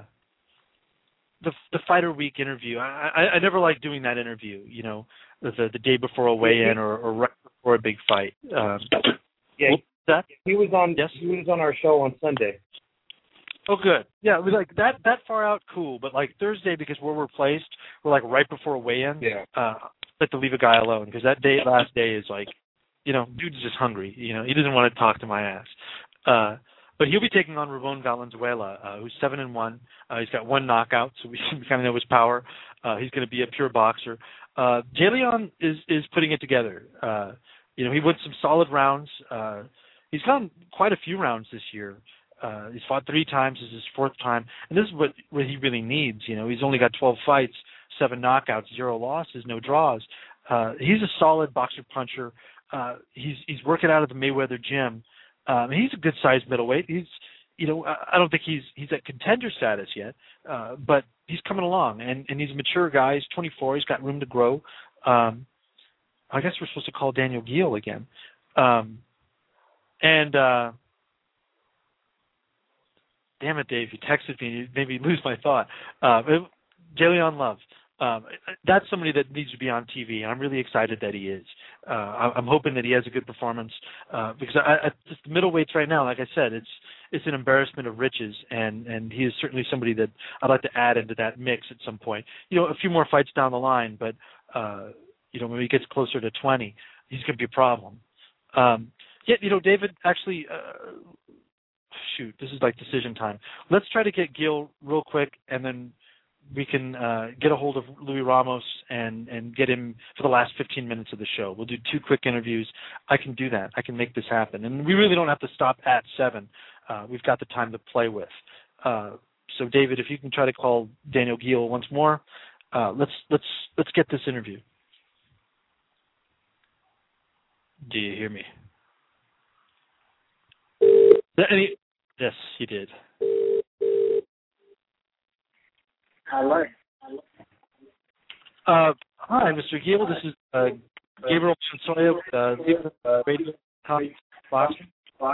the Fighter Week interview. I never like doing that interview, the day before a weigh-in or right before a big fight. He was on. Yes? He was on our show on Sunday. Oh, good. Yeah, it was like that far out, cool. But like Thursday, because where we're placed, we're like right before a weigh-in. Yeah. I like to leave a guy alone because that last day is like, dude's just hungry. He doesn't want to talk to my ass. But he'll be taking on Ramon Valenzuela, who's 7-1. He's got one knockout, so we kind of know his power. He's going to be a pure boxer. J. Leon is putting it together. He won some solid rounds. He's gone quite a few rounds this year. He's fought 3 times. This is his 4th time. And this is what he really needs. He's only got 12 fights, 7 knockouts, 0 losses, no draws. He's a solid boxer puncher. He's working out at the Mayweather gym. He's a good-sized middleweight. He's, I don't think he's at contender status yet, but he's coming along, and he's a mature guy. He's 24. He's got room to grow. I guess we're supposed to call Daniel Geale again. Damn it, Dave! You texted me. You made me lose my thought. J. Leon Love. That's somebody that needs to be on TV, and I'm really excited that he is. I'm hoping that he has a good performance because just the middleweights right now, like I said, it's an embarrassment of riches, and he is certainly somebody that I'd like to add into that mix at some point. A few more fights down the line, but when he gets closer to 20, he's going to be a problem. David, actually, this is like decision time. Let's try to get Gil real quick, and then we can get a hold of Louis Ramos and get him for the last 15 minutes of the show. We'll do 2 quick interviews. I can do that. I can make this happen. And we really don't have to stop at 7. We've got the time to play with. So, David, if you can try to call Daniel Geale once more, let's get this interview. Do you hear me? Yes, you did. Hello. Hi, Mr. Gill. This is Gabriel Montoya with Radio Boxing.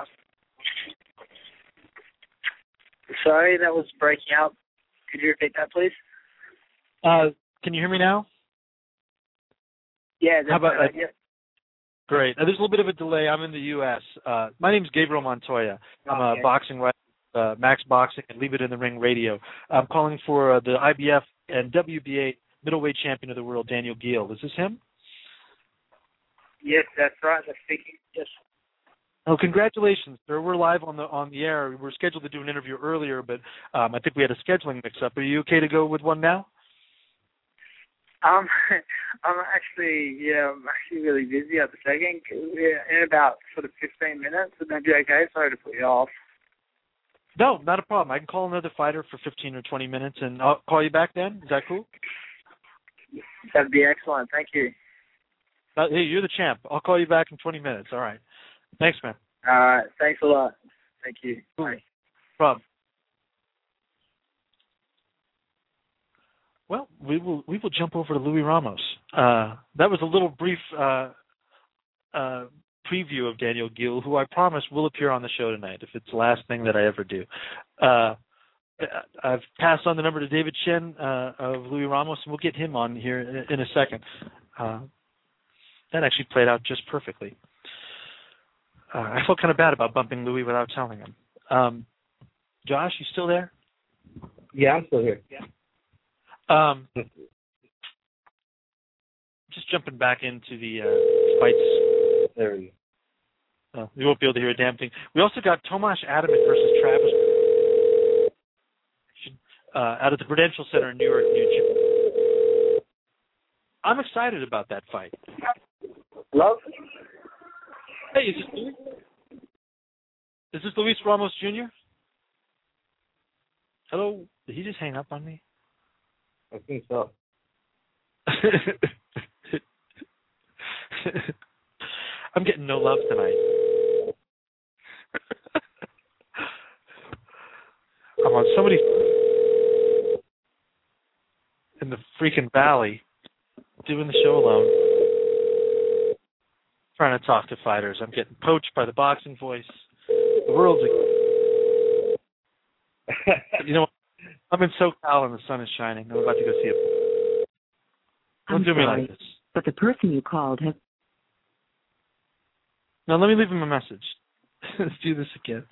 Sorry, that was breaking out. Could you repeat that, please? Can you hear me now? Yeah. How about yeah. Great. There's a little bit of a delay. I'm in the U.S. My name's Gabriel Montoya. I'm a boxing writer, Max Boxing and Leave It in the Ring Radio. I'm calling for the IBF and WBA middleweight champion of the world, Daniel Geale. Is this him? Yes, that's right. That's speaking. Yes. Oh, congratulations, sir. We're live on the air. We were scheduled to do an interview earlier, but I think we had a scheduling mix-up. Are you okay to go with one now? I'm actually really busy at the second. In about sort of 15 minutes. Would that be okay? Sorry to put you off. No, not a problem. I can call another fighter for 15 or 20 minutes, and I'll call you back then. Is that cool? That'd be excellent. Thank you. Hey, you're the champ. I'll call you back in 20 minutes. All right. Thanks, man. All right. Thanks a lot. Thank you. Cool. Bye. Problem. Well, we will jump over to Louis Ramos. That was a little brief preview of Daniel Geale, who I promise will appear on the show tonight if it's the last thing that I ever do. I've passed on the number to David Shen of Louis Ramos, and we'll get him on here in a second. That actually played out just perfectly. I felt kind of bad about bumping Louis without telling him. Josh, you still there? Yeah, I'm still here. Yeah. Just jumping back into the fights. There we go. You won't be able to hear a damn thing. We also got Tomasz Adamek versus Travis out at the Prudential Center in New York, New Jersey. I'm excited about that fight. Hello? Hey, is this Louis? Is this Luis Ramos Jr.? Hello? Did he just hang up on me? I think so. I'm getting no love tonight. I'm on so many in the freaking valley doing the show alone, trying to talk to fighters. I'm getting poached by the boxing voice. The world's you know, I'm in SoCal and the sun is shining. I'm about to go see it. Don't do me like this. But the person you called has... Now let me leave him a message. Let's do this again.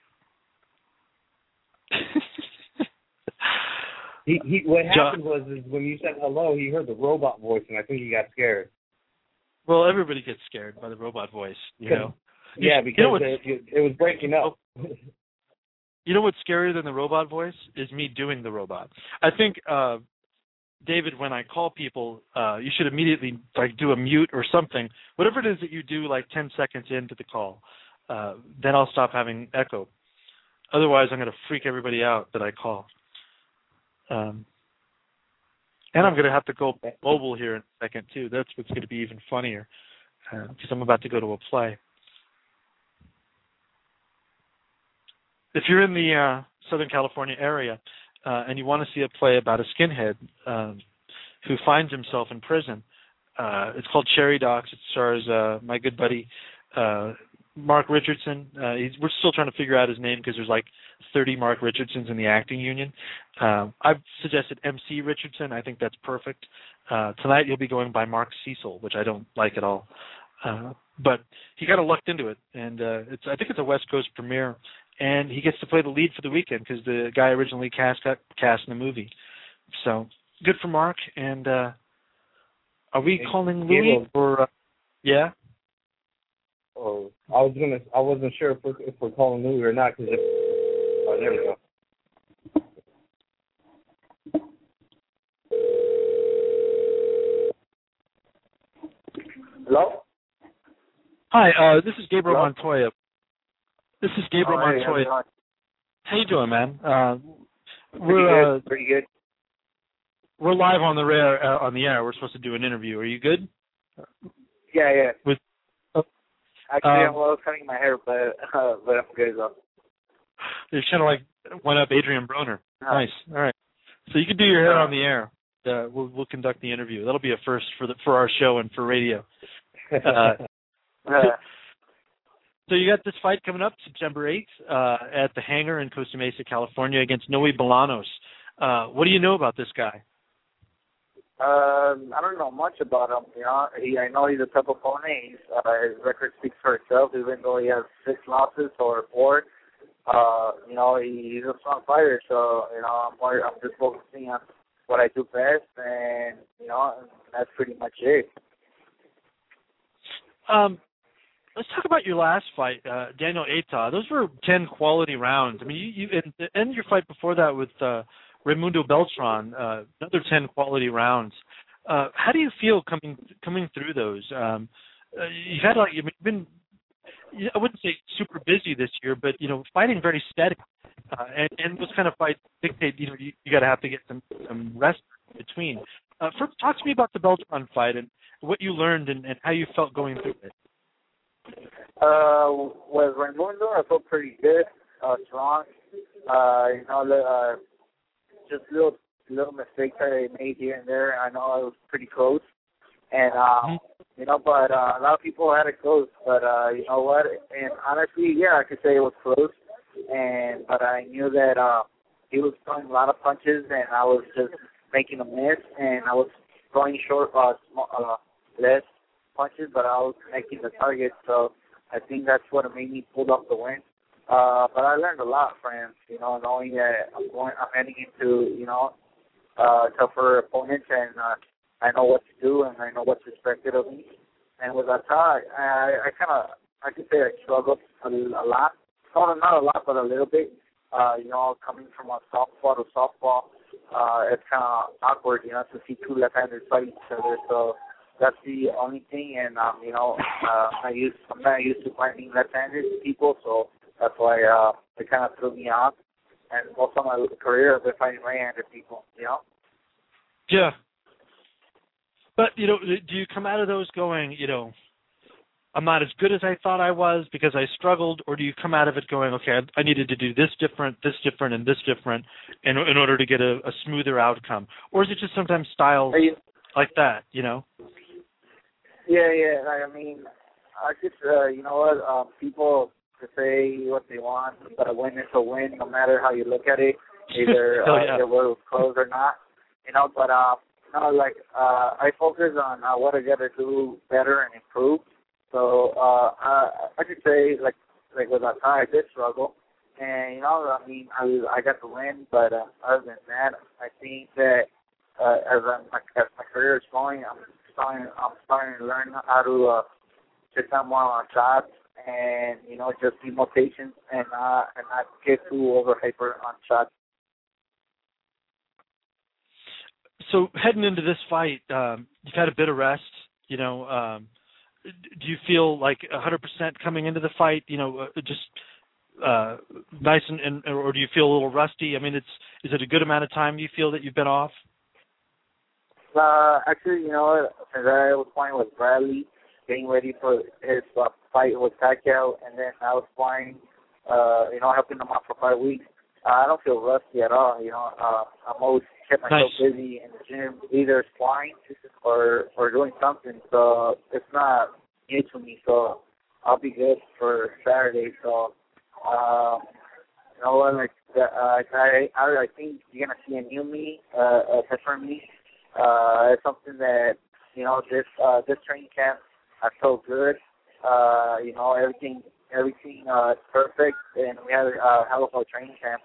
What happened was when you said hello, he heard the robot voice, and I think he got scared. Well, everybody gets scared by the robot voice, you know. Yeah, because it was breaking up. You know what's scarier than the robot voice is me doing the robot. I think, David, when I call people, you should immediately do a mute or something. Whatever it is that you do 10 seconds into the call, then I'll stop having echo. Otherwise, I'm going to freak everybody out that I call. And I'm going to have to go mobile here in a second, too. That's what's going to be even funnier, because I'm about to go to a play. If you're in the Southern California area and you want to see a play about a skinhead who finds himself in prison, it's called Cherry Docks. It stars my good buddy Mark Richardson. We're still trying to figure out his name because there's 30 Mark Richardsons in the acting union. I've suggested MC Richardson. I think that's perfect. Tonight he'll be going by Mark Cecil, which I don't like at all. But he kind of lucked into it, and I think it's a West Coast premiere. And he gets to play the lead for the weekend because the guy originally got cast in the movie. So good for Mark. And are we calling Louis or? Yeah. Oh, I wasn't sure if we're calling Louis or not because there we go. Hello? Hi, this is Gabriel Montoya. This is Gabriel Montoya. How you doing, man? We're pretty good. We're live on the air. We're supposed to do an interview. Are you good? Yeah. Actually, I I'm was cutting my hair, but I'm good as well. You kind of went up Adrian Broner. Nice. All right. So you can do your hair on the air. we'll conduct the interview. That'll be a first for our show and for radio. So you got this fight coming up September 8th at the Hangar in Costa Mesa, California, against Noe Bolanos. What do you know about this guy? I don't know much about him. You know, I know he's a tough opponent. His record speaks for itself, even though he has 6 losses or 4. You know, he's a strong fighter. So you know, I'm just focusing on what I do best, and you know, that's pretty much it. Let's talk about your last fight, Daniel Eita. Those were 10 quality rounds. I mean, you ended your fight before that with Raimundo Beltran, another 10 quality rounds. How do you feel coming through those? You've had you've been, I wouldn't say super busy this year, but you know, fighting very steady. And those kind of fights dictate, you know, you got to have to get some rest in between. First, talk to me about the Beltran fight and what you learned and how you felt going through it. With Raimundo, I felt pretty good, strong. You know, just little mistakes that I made here and there. I know I was pretty close, and you know, but a lot of people had it close. But you know what? And honestly, yeah, I could say it was close. But I knew that he was throwing a lot of punches, and I was just making a miss, and I was throwing short, less punches, but I was connecting the target. So I think that's what made me pull up the win. But I learned a lot from him, you know, knowing that I'm heading into, you know, tougher opponents, and I know what to do, and I know what's expected of me. And with Ata, I could say I struggled a lot. No, not a lot, but a little bit. You know, coming from a softball to softball, it's kind of awkward, you know, to see 2 left-handers fight each other. So that's the only thing. And you know, I'm not used to fighting left-handed people, so that's why it kind of threw me off. And most of my career, I've been fighting right-handed people, you know? Yeah. But, you know, do you come out of those going, you know, I'm not as good as I thought I was because I struggled, or do you come out of it going, okay, I needed to do this different, and this different in order to get a smoother outcome? Or is it just sometimes styles like that, you know? Yeah. I mean, I just, you know what, people to say what they want, but a win is a win, no matter how you look at it, either it was close or not, you know. But no, like I focus on what I got to do better and improve. So I could say like with that time, I did struggle, and you know, I mean, I got the win, but other than that, I think that as my career is going, I'm starting to learn how to sit down more on shots, and you know, just be more patient and not get too over hyper on shots. So heading into this fight, you've had a bit of rest. You know, do you feel like 100% coming into the fight? You know, just nice and or do you feel a little rusty? I mean, is it a good amount of time you feel that you've been off? Actually, you know, as I was playing with Bradley, getting ready for his fight with Pacquiao, and then I was flying, you know, helping him out for 5 weeks. I don't feel rusty at all. You know, I'm always kept myself busy in the gym, either flying or doing something. So it's not new to me. So I'll be good for Saturday. So you know what, like I think you're gonna see a new me, a different me. It's something that, you know, this training camp, I felt good. You know, everything is perfect, and we had a hell of a training camp.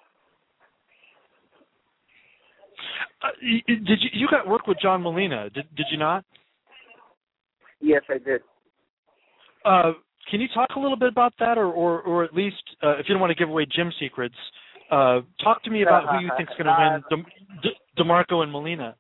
Did you got work with John Molina? Did you not? Yes, I did. Can you talk a little bit about that, or at least, if you don't want to give away gym secrets, talk to me about who you think is going to win, DeMarco and Molina.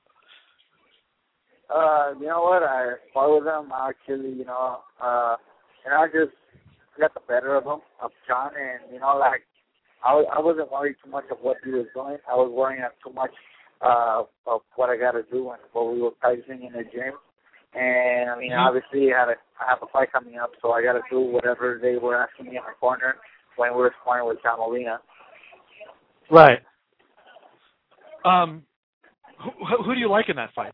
You know what? I fought with them actually. You know, and I just got the better of John, and you know, like I wasn't worried too much of what he was doing. I was worrying too much of what I got to do and what we were practicing in the gym. And I mean, obviously, I have a fight coming up, so I got to do whatever they were asking me in my corner when we were sparring with John Molina. Right. Who do you like in that fight?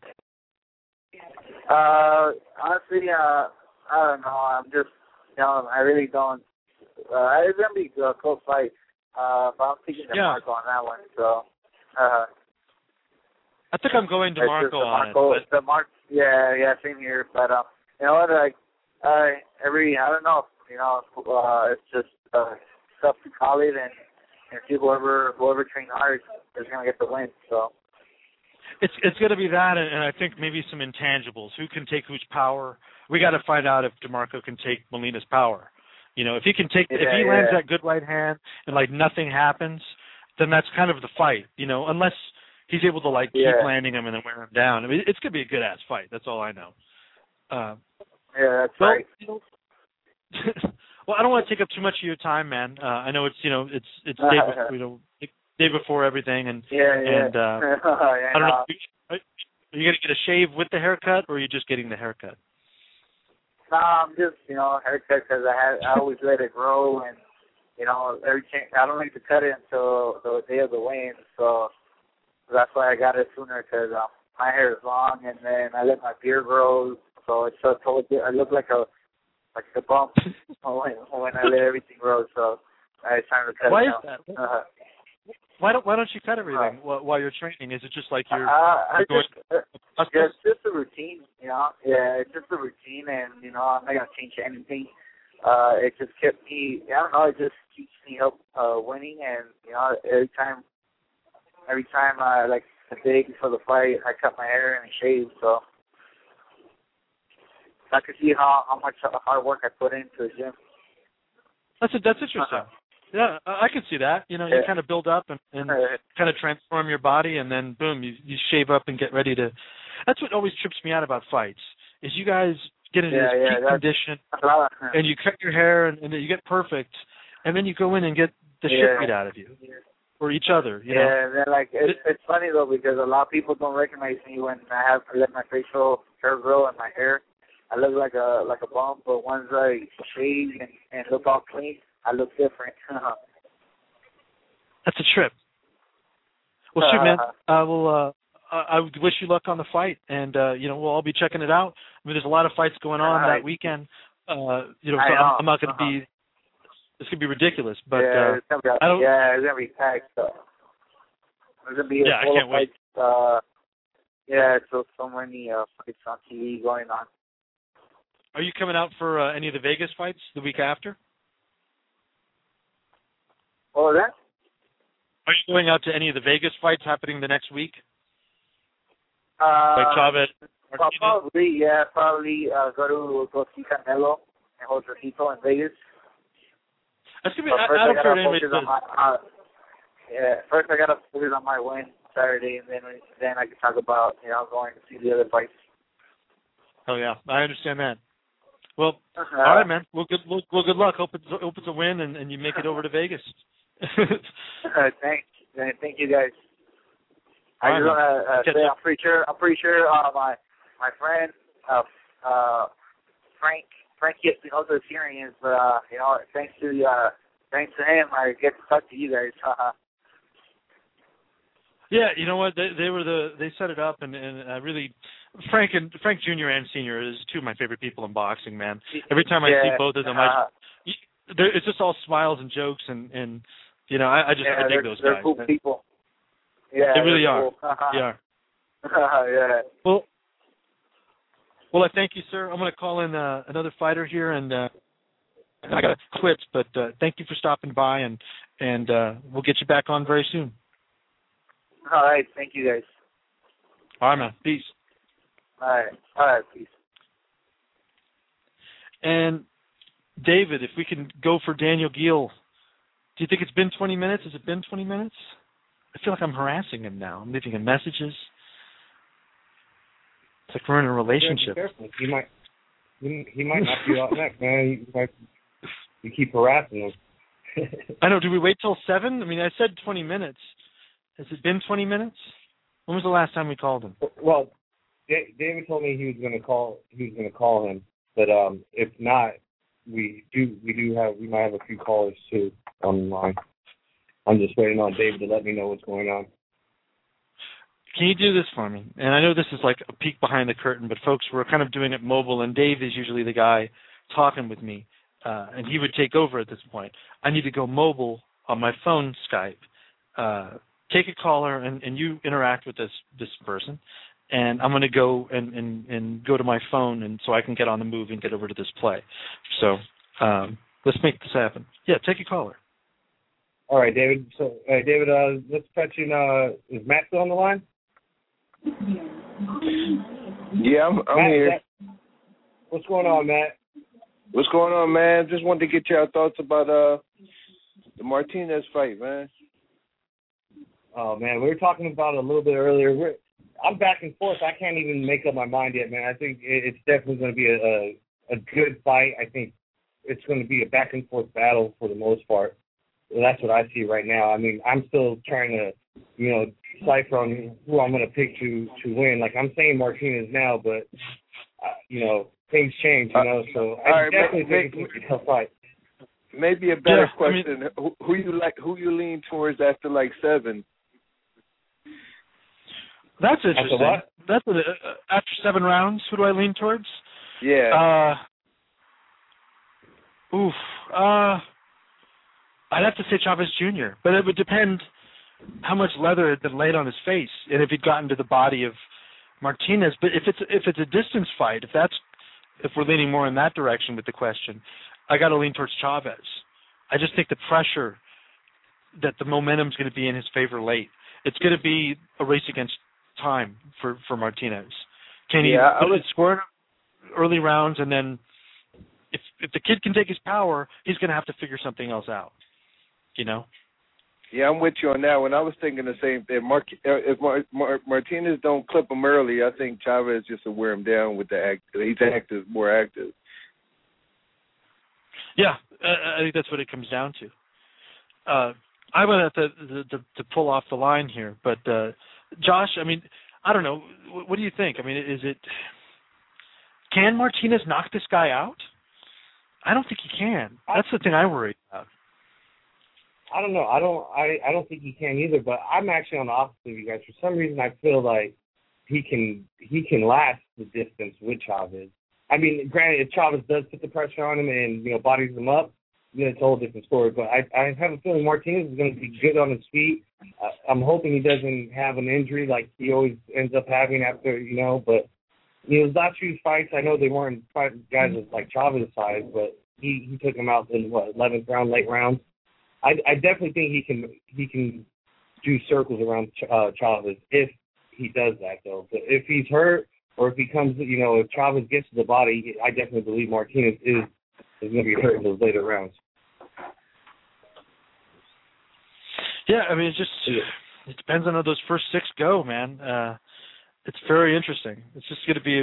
Honestly, I don't know. I'm just, I really don't. It's gonna be a close fight. But I'm thinking DeMarco on that one. So. I think I'm going DeMarco on it. But yeah, same here. But you know what? Like, I don't know. It's just stuff to call it, and whoever trained hard is gonna get the win. So. It's going to be that, and I think maybe some intangibles. Who can take whose power? We got to find out if DeMarco can take Molina's power. If he can if he lands that good right hand and like nothing happens, then that's kind of the fight. Unless he's able to keep landing him and then wear him down. I mean, it's going to be a good ass fight. That's all I know. That's right. Well, I don't want to take up too much of your time, man. I know it's day before everything, and I don't know. Are you going to get a shave with the haircut, or are you just getting the haircut? No, I'm just haircut because I always let it grow, and every chance I don't like to cut it until the day of the weigh-in, so that's why I got it sooner because my hair is long, and then I let my beard grow, so it's I look like a bump when I let everything grow. So it's time to cut it. Why is that? Why don't you cut everything while you're training? Is it just like you're it's just a routine, Yeah, it's just a routine, and I'm not gonna change anything. It just kept me. I don't know. It just keeps me up winning, and every time the day before the fight, I cut my hair and I shave. So I could see how much hard work I put into the gym. That's interesting. Yeah, I can see that. You kind of build up and kind of transform your body, and then boom, you shave up and get ready to. That's what always trips me out about fights. Is you guys get into this peak condition, and you cut your hair, and you get perfect, and then you go in and get the shit beat out of you, or each other. And then it's funny though because a lot of people don't recognize me when I let my facial hair grow and my hair. I look like a bum, but once I shave and look all clean, I look different. That's a trip. Well, shoot, man. I wish you luck on the fight, and we'll all be checking it out. I mean, there's a lot of fights going on that weekend. So I'm not going to be. It's going to be ridiculous, but it's gonna be packed. So there's gonna be I can't wait. So many fights on TV going on. Are you coming out for any of the Vegas fights the week after? What was that? Are you going out to any of the Vegas fights happening the next week? Like Chavez? Probably go see Canelo and Jose Tito in Vegas. That's gonna be. I don't care what anybody says. First I gotta focus on my win Saturday, and then I can talk about going to see the other fights. Oh yeah, I understand that. Well, all right, man. Well, good luck. Hope it's a win, and you make it over to Vegas. Thank you guys. I just want to say I'm pretty sure my friend Frankie Espinosa is hearing this, but thanks to him, I get to talk to you guys. Yeah, you know what? They set it up, and I really Frank Jr. and Sr. is two of my favorite people in boxing, man. Every time I see both of them, it's just all smiles and jokes, and I dig those guys. They're cool people. Yeah, they really are. Cool. They are. Yeah. Well, I thank you, sir. I'm going to call in another fighter here, and I got to quit. But thank you for stopping by, and we'll get you back on very soon. All right. Thank you, guys. All right, man. Peace. All right. Peace. And David, if we can go for Daniel Geale, do you think it's been 20 minutes? Has it been 20 minutes? I feel like I'm harassing him now. I'm leaving him messages. It's like we're in a relationship. Yeah, be careful. He might knock you out next, man. You keep harassing him. I know. Do we wait till 7? I mean, I said 20 minutes. Has it been 20 minutes? When was the last time we called him? Well, David told me he was going to call him, but if not, we might have a few callers too on the line. I'm just waiting on David to let me know what's going on. can you do this for me? And I know this is like a peek behind the curtain, but folks, we're kind of doing it mobile, and Dave is usually the guy talking with me, and he would take over at this point. I need to go mobile on my phone Skype. Take a caller, and you interact with this person, and I'm going to go and go to my phone, and so I can get on the move and get over to this play. So let's make this happen. Yeah, take a caller. All right, David. So, David, let's touch in. Is Matt still on the line? Yeah, I'm Matt, here. What's going on, Matt? What's going on, man? Just wanted to get your thoughts about the Martinez fight, man. Oh, man, we were talking about it a little bit earlier. I'm back and forth. I can't even make up my mind yet, man. I think it's definitely going to be a good fight. I think it's going to be a back and forth battle for the most part. That's what I see right now. I mean, I'm still trying to, decipher on who I'm going to pick to win. Like, I'm saying Martinez now, but, things change, so I definitely think it's going to be a tough fight. Maybe a better question. Who you lean towards after, 7? That's interesting. After what? After 7 rounds, who do I lean towards? Yeah. I'd have to say Chavez Jr., but it would depend how much leather had been laid on his face and if he'd gotten to the body of Martinez. But if it's a distance fight, if we're leaning more in that direction with the question, I got to lean towards Chavez. I just think the pressure that the momentum's going to be in his favor late. It's going to be a race against time for Martinez. Can he score early rounds, and then if the kid can take his power, he's going to have to figure something else out. Yeah, I'm with you on that one. I was thinking the same thing. If Martinez don't clip him early, I think Chavez just will wear him down with the act. He's more active. Yeah, I think that's what it comes down to. I would have to pull off the line here, but Josh, I mean, I don't know. What do you think? I mean, can Martinez knock this guy out? I don't think he can. That's the thing I worry about. I don't know. I don't think he can either. But I'm actually on the opposite of you guys. For some reason, I feel like he can last the distance with Chavez. I mean, granted, if Chavez does put the pressure on him and bodies him up, then it's a whole different story. But I have a feeling Martinez is going to be good on his feet. I'm hoping he doesn't have an injury like he always ends up having after, But his last few fights, I know they weren't fighting guys with like Chavez's size, but he took him out in 11th round, late rounds. I definitely think he can do circles around Chavez if he does that, though. But if he's hurt or if he comes, if Chavez gets to the body, I definitely believe Martinez is going to be hurt in those later rounds. Yeah, I mean, it depends on how those first 6 go, man. It's very interesting. It's just going to be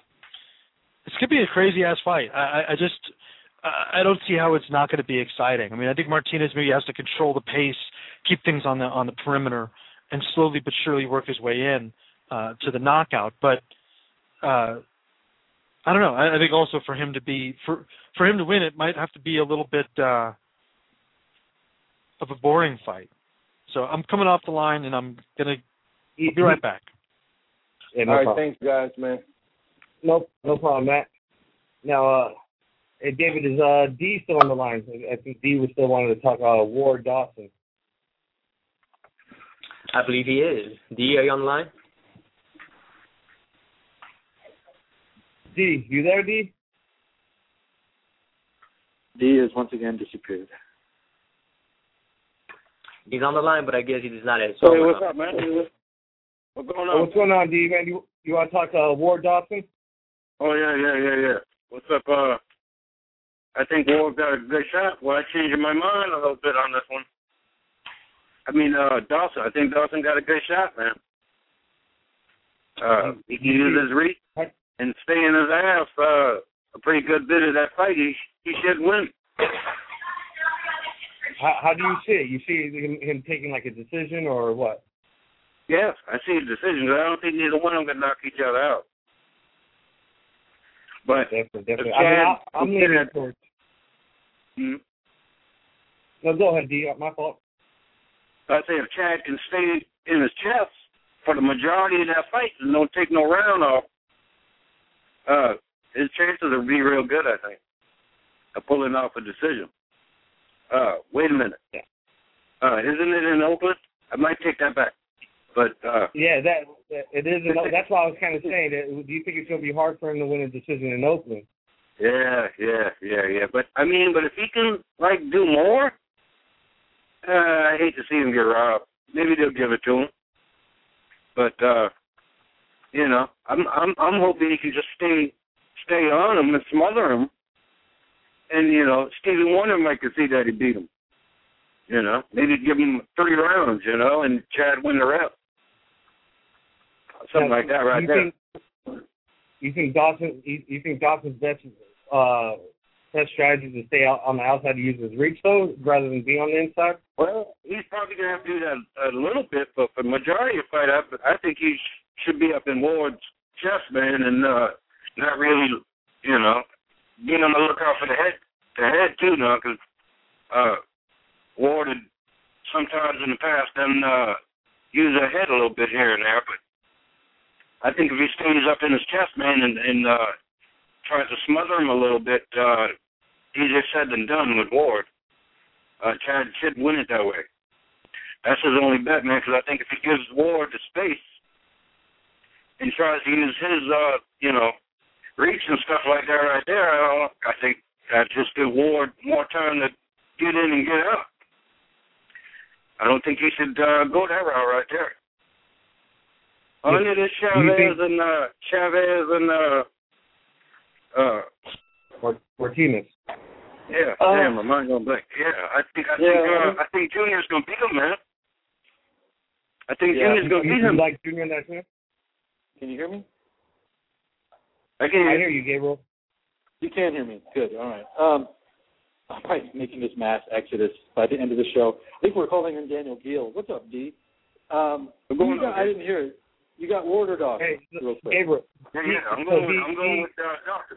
a crazy ass fight. I don't see how it's not going to be exciting. I mean, I think Martinez maybe has to control the pace, keep things on the perimeter, and slowly but surely work his way in to the knockout. But I don't know. I think also for him to win, it might have to be a little bit of a boring fight. So I'm coming off the line, and I'm gonna be right back. Yeah, All right, thanks, guys, man. No problem, Matt. Now, hey, David, is D still on the line? I think D was still wanting to talk Ward Dawson. I believe he is. D, are you on the line? D, you there, D? D has once again disappeared. He's on the line, but I guess he does not have his Hey, phone. what's up, man? What's going on? What's going on, D, man? You want to talk Ward Dawson? Oh, yeah. What's up? I think Ward got a good shot. Well, I changed my mind a little bit on this one. I mean, Dawson. I think Dawson got a good shot, man. He can use his reach and stay in his ass a pretty good bit of that fight. He should win. How do you see it? You see him taking like a decision or what? Yes, I see a decision. I don't think neither one of them can knock each other out. But definitely. I'm leaning towards. No, go ahead, D. My fault. I say if Chad can stay in his chest for the majority of that fight and don't take no round off, his chances will be real good, I think, of pulling off a decision. Wait a minute. Isn't it in Oakland? I might take that back. But yeah, that it is. That's why I was kind of saying that. Do you think it's going to be hard for him to win a decision in Oakland? Yeah. But I mean, but if he can do more, I hate to see him get robbed. Maybe they'll give it to him. But I'm hoping he can just stay on him and smother him. And Stevie Wonder might concede that he beat him. Maybe give him 3 rounds. And Chad win the rest. Something like that, right there. You think Dawson's best strategy is to stay out on the outside to use his reach, though, rather than be on the inside? Well, he's probably going to have to do that a little bit, but for the majority of the fight, I think he should be up in Ward's chest, man, and not really, being on the lookout for the head too, now, because Ward had sometimes in the past done use their head a little bit here and there, but I think if he stays up in his chest, man, and tries to smother him a little bit, easier said than done with Ward. Chad should win it that way. That's his only bet, man, because I think if he gives Ward the space and tries to use his, reach and stuff like that right there, I think that just give Ward more time to get in and get out. I don't think he should go that route right there. Only this Chavez and Martinez. Yeah, damn, my mind going blank. Yeah, I think Junior's gonna beat him, man. I think Junior's gonna beat him. You like Junior in that chance? Can you hear me? I can hear you, Gabriel. You can hear me. Good. All right. I'm probably making this mass exodus by the end of the show. I think we're calling him Daniel Geale. What's up, D? I didn't hear it. You got Ward or Dawson? Hey, real quick. Gabriel. I'm going with Dawson.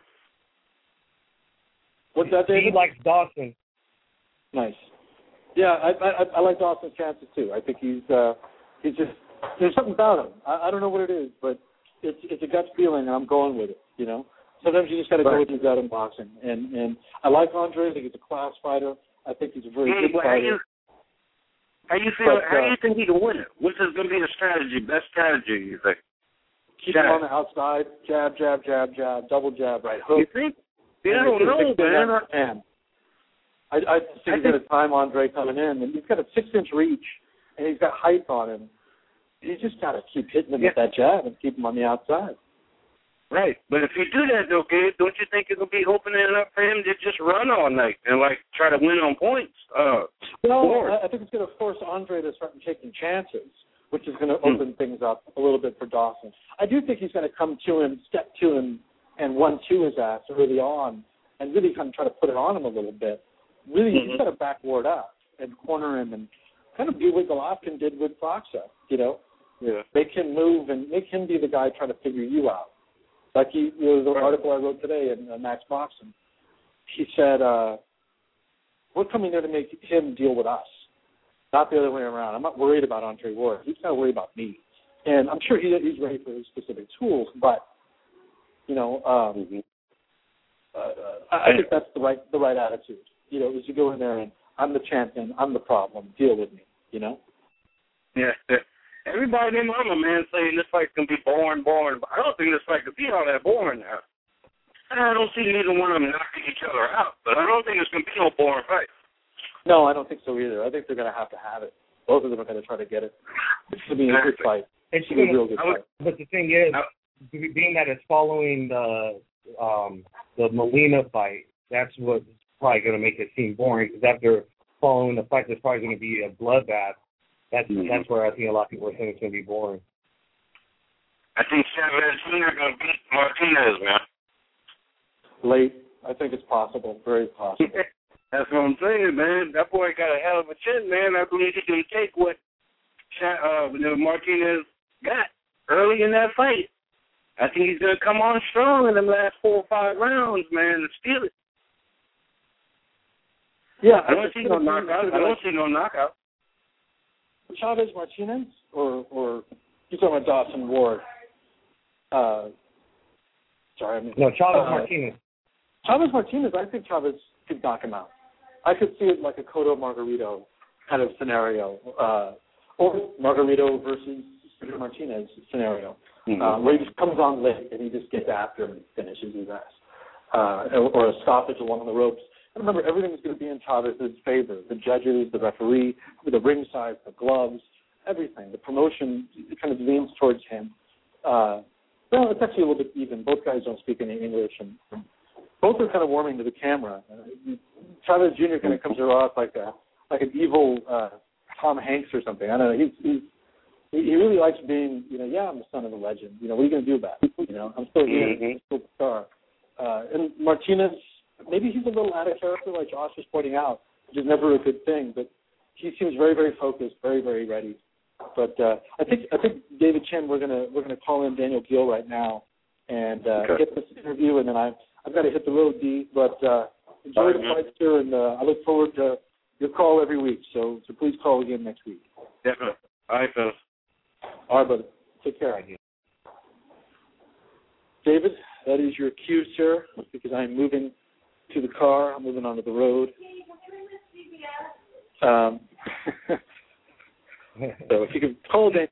What's that, David? He likes Dawson. Nice. Yeah, I like Dawson's chances too. I think he's just there's something about him. I don't know what it is, but it's a gut feeling, and I'm going with it. Sometimes you just got to go with your gut in boxing. And I like Andre. I think he's a class fighter. I think he's a very good fighter. How do you think he can win it? What's going to be the strategy, best strategy, you think? Keep him on the outside, jab, jab, jab, jab, double jab, right hook. You think? I don't know, man. I think he's got a time Andre coming in, and he's got a 6-inch reach, and he's got height on him. You just got to keep hitting him with that jab and keep him on the outside. Right, but if you do that, though, Gabe, don't you think it'll be opening it up for him to just run all night and try to win on points? I think it's going to force Andre to start taking chances, which is going to open things up a little bit for Dawson. I do think he's going to come to him, step to him, and 1-2 his ass early on, and really kind of try to put it on him a little bit. Really, he's got to back Ward up and corner him and kind of do what Golovkin did with Boxa, Make him move and make him be the guy trying to figure you out. Like there was an article I wrote today in Max Boxing. He said, we're coming there to make him deal with us, not the other way around. I'm not worried about Andre Ward. He's not worried about me. And I'm sure he's ready for his specific tools, but, I think that's the right attitude. Is you go in there and I'm the champion, I'm the problem, deal with me, Yeah. Everybody named Mama, man, saying this fight's going to be boring. But I don't think this fight could be all that boring now. I don't see neither one of them knocking each other out, but I don't think it's going to be no boring fight. No, I don't think so either. I think they're going to have it. Both of them are going to try to get it. It's going to be a good fight. It's going to be a real good fight. But the thing is, being that it's following the Molina fight, that's what's probably going to make it seem boring, because after following the fight, there's probably going to be a bloodbath. That's where I think a lot of people are saying it's going to be boring. I think Chavez Jr. going to beat Martinez, man. Late. I think it's possible. Very possible. That's what I'm saying, man. That boy got a hell of a chin, man. I believe he can take what Martinez got early in that fight. I think he's going to come on strong in the last 4 or 5 rounds, man, and steal it. Yeah. I don't see no knockout. Chavez Martinez or You're talking about Dawson Ward. No, Chavez Martinez. Chavez Martinez, I think Chavez could knock him out. I could see it like a Cotto Margarito kind of scenario, or Margarito versus Martinez scenario, where he just comes on late and he just gets after him and finishes his ass, or a stoppage along the ropes. And remember, everything's going to be in Chavez's favor. The judges, the referee, the ring size, the gloves, everything. The promotion kind of leans towards him. Well, it's actually a little bit even. Both guys don't speak any English, and both are kind of warming to the camera. Chavez Jr. kind of comes across like an evil Tom Hanks or something. I don't know. He really likes being, I'm the son of a legend. What are you going to do about it? I'm still here. I'm still the star. And Martinez, maybe he's a little out of character, like Josh was pointing out, which is never a good thing. But he seems very, very focused, very, very ready. But I think David Chen, we're gonna call in Daniel Gill right now and get this interview, and then I've got to hit the road, D. But enjoy the fight, sir, and I look forward to your call every week. So please call again next week. Definitely. All right, fellas. All right, brother. Take care. David, that is your cue, sir, because I'm moving to the car. I'm moving onto the road. So if you can call Dan.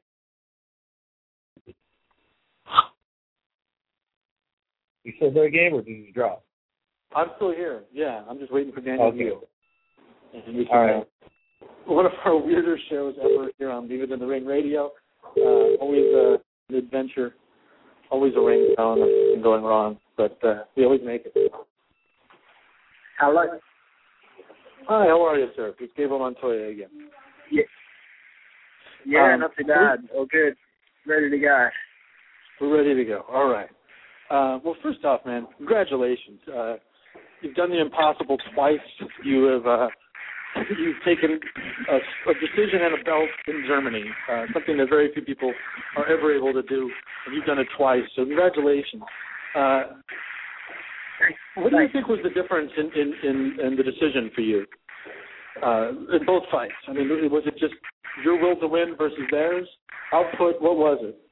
You still there, Gabe, or did you drop? I'm still here. Yeah, I'm just waiting for Daniel Gill. All right. One of our weirder shows ever here on Leave It in the Ring Radio. Always an adventure, always a ring down and going wrong, but we always make it. Hello. Hi, how are you, sir? It's Gabriel Montoya again. Yeah, not too bad. All good. Ready to go. We're ready to go. All right. Well, first off, man, congratulations. You've done the impossible twice. You've taken a decision and a belt in Germany, something that very few people are ever able to do, and you've done it twice. So congratulations. What do you think was the difference in the decision for you in both fights? I mean, was it just your will to win versus theirs? Output, what was it?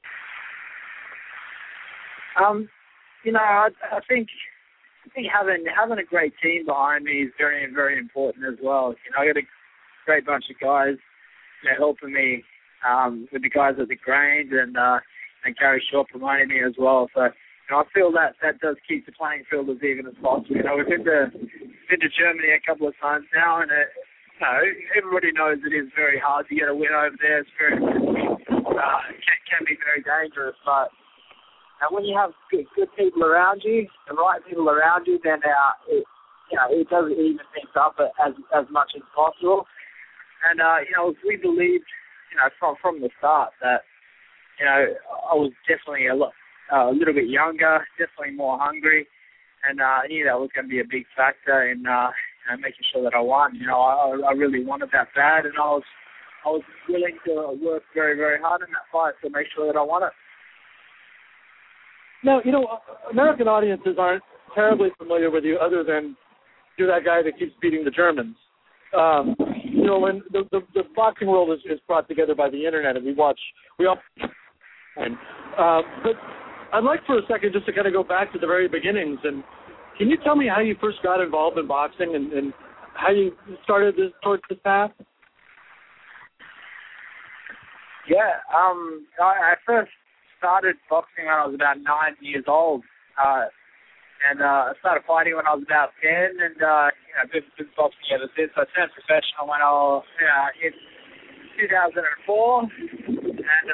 I think having a great team behind me is very, very important as well. I got a great bunch of guys helping me with the guys at the Grange and Gary Shaw promoting me as well. So I feel that does keep the playing field as even as possible. We've been to Germany a couple of times now, and everybody knows it is very hard to get a win over there. It's very can be very dangerous, but when you have good people around you, the right people around you, then it doesn't even things up as much as possible. And we believed from the start that I was definitely a little bit younger, definitely more hungry, and I knew that was going to be a big factor in making sure that I won. I really wanted that bad, and I was willing to work very, very hard in that fight to make sure that I won it. Now, American audiences aren't terribly familiar with you other than you're that guy that keeps beating the Germans. When the boxing world is brought together by the internet, and but I'd like for a second just to kind of go back to the very beginnings. And can you tell me how you first got involved in boxing and how you started towards this path? Yeah, I first started boxing when I was about 9 years old, and I started fighting when I was about 10, and been boxing ever since. I turned professional when I was in 2004, and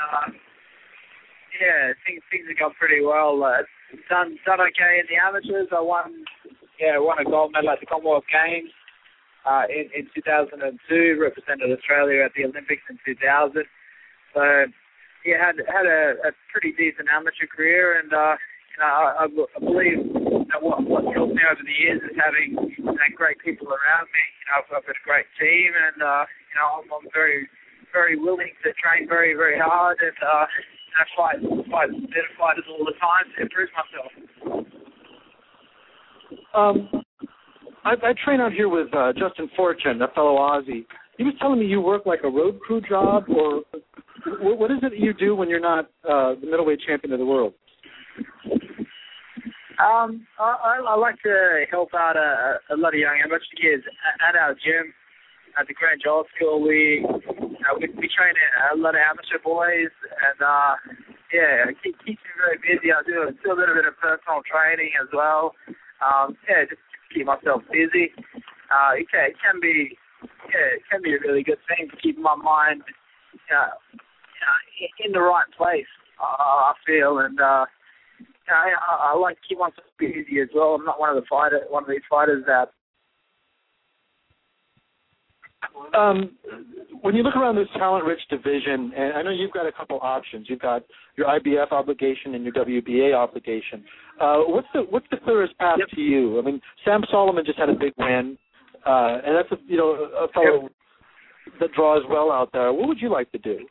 things have gone pretty well. Done okay in the amateurs. I won a gold medal at the Commonwealth Games in 2002. Represented Australia at the Olympics in 2000. So had a pretty decent amateur career, and I believe that what's helped me over the years is having great people around me. I've got a great team, and I'm very, very willing to train very, very hard and fight better fighters all the time to improve myself. I train out here with Justin Fortune, a fellow Aussie. He was telling me you work like a road crew job, or what is it you do when you're not the middleweight champion of the world? I like to help out a lot of young amateur kids at our gym at the Grand Joel School. We train a lot of amateur boys, and it keeps me very busy. I do a little bit of personal training as well. Just to keep myself busy. It can be a really good thing to keep my mind in the right place. I feel, and I like to keep myself busy as well. I'm not one of these fighters that. When you look around this talent-rich division, and I know you've got a couple options. You've got your IBF obligation and your WBA obligation. What's the clearest path to you? I mean, Sam Solomon just had a big win, and that's a fellow that draws well out there. What would you like to do?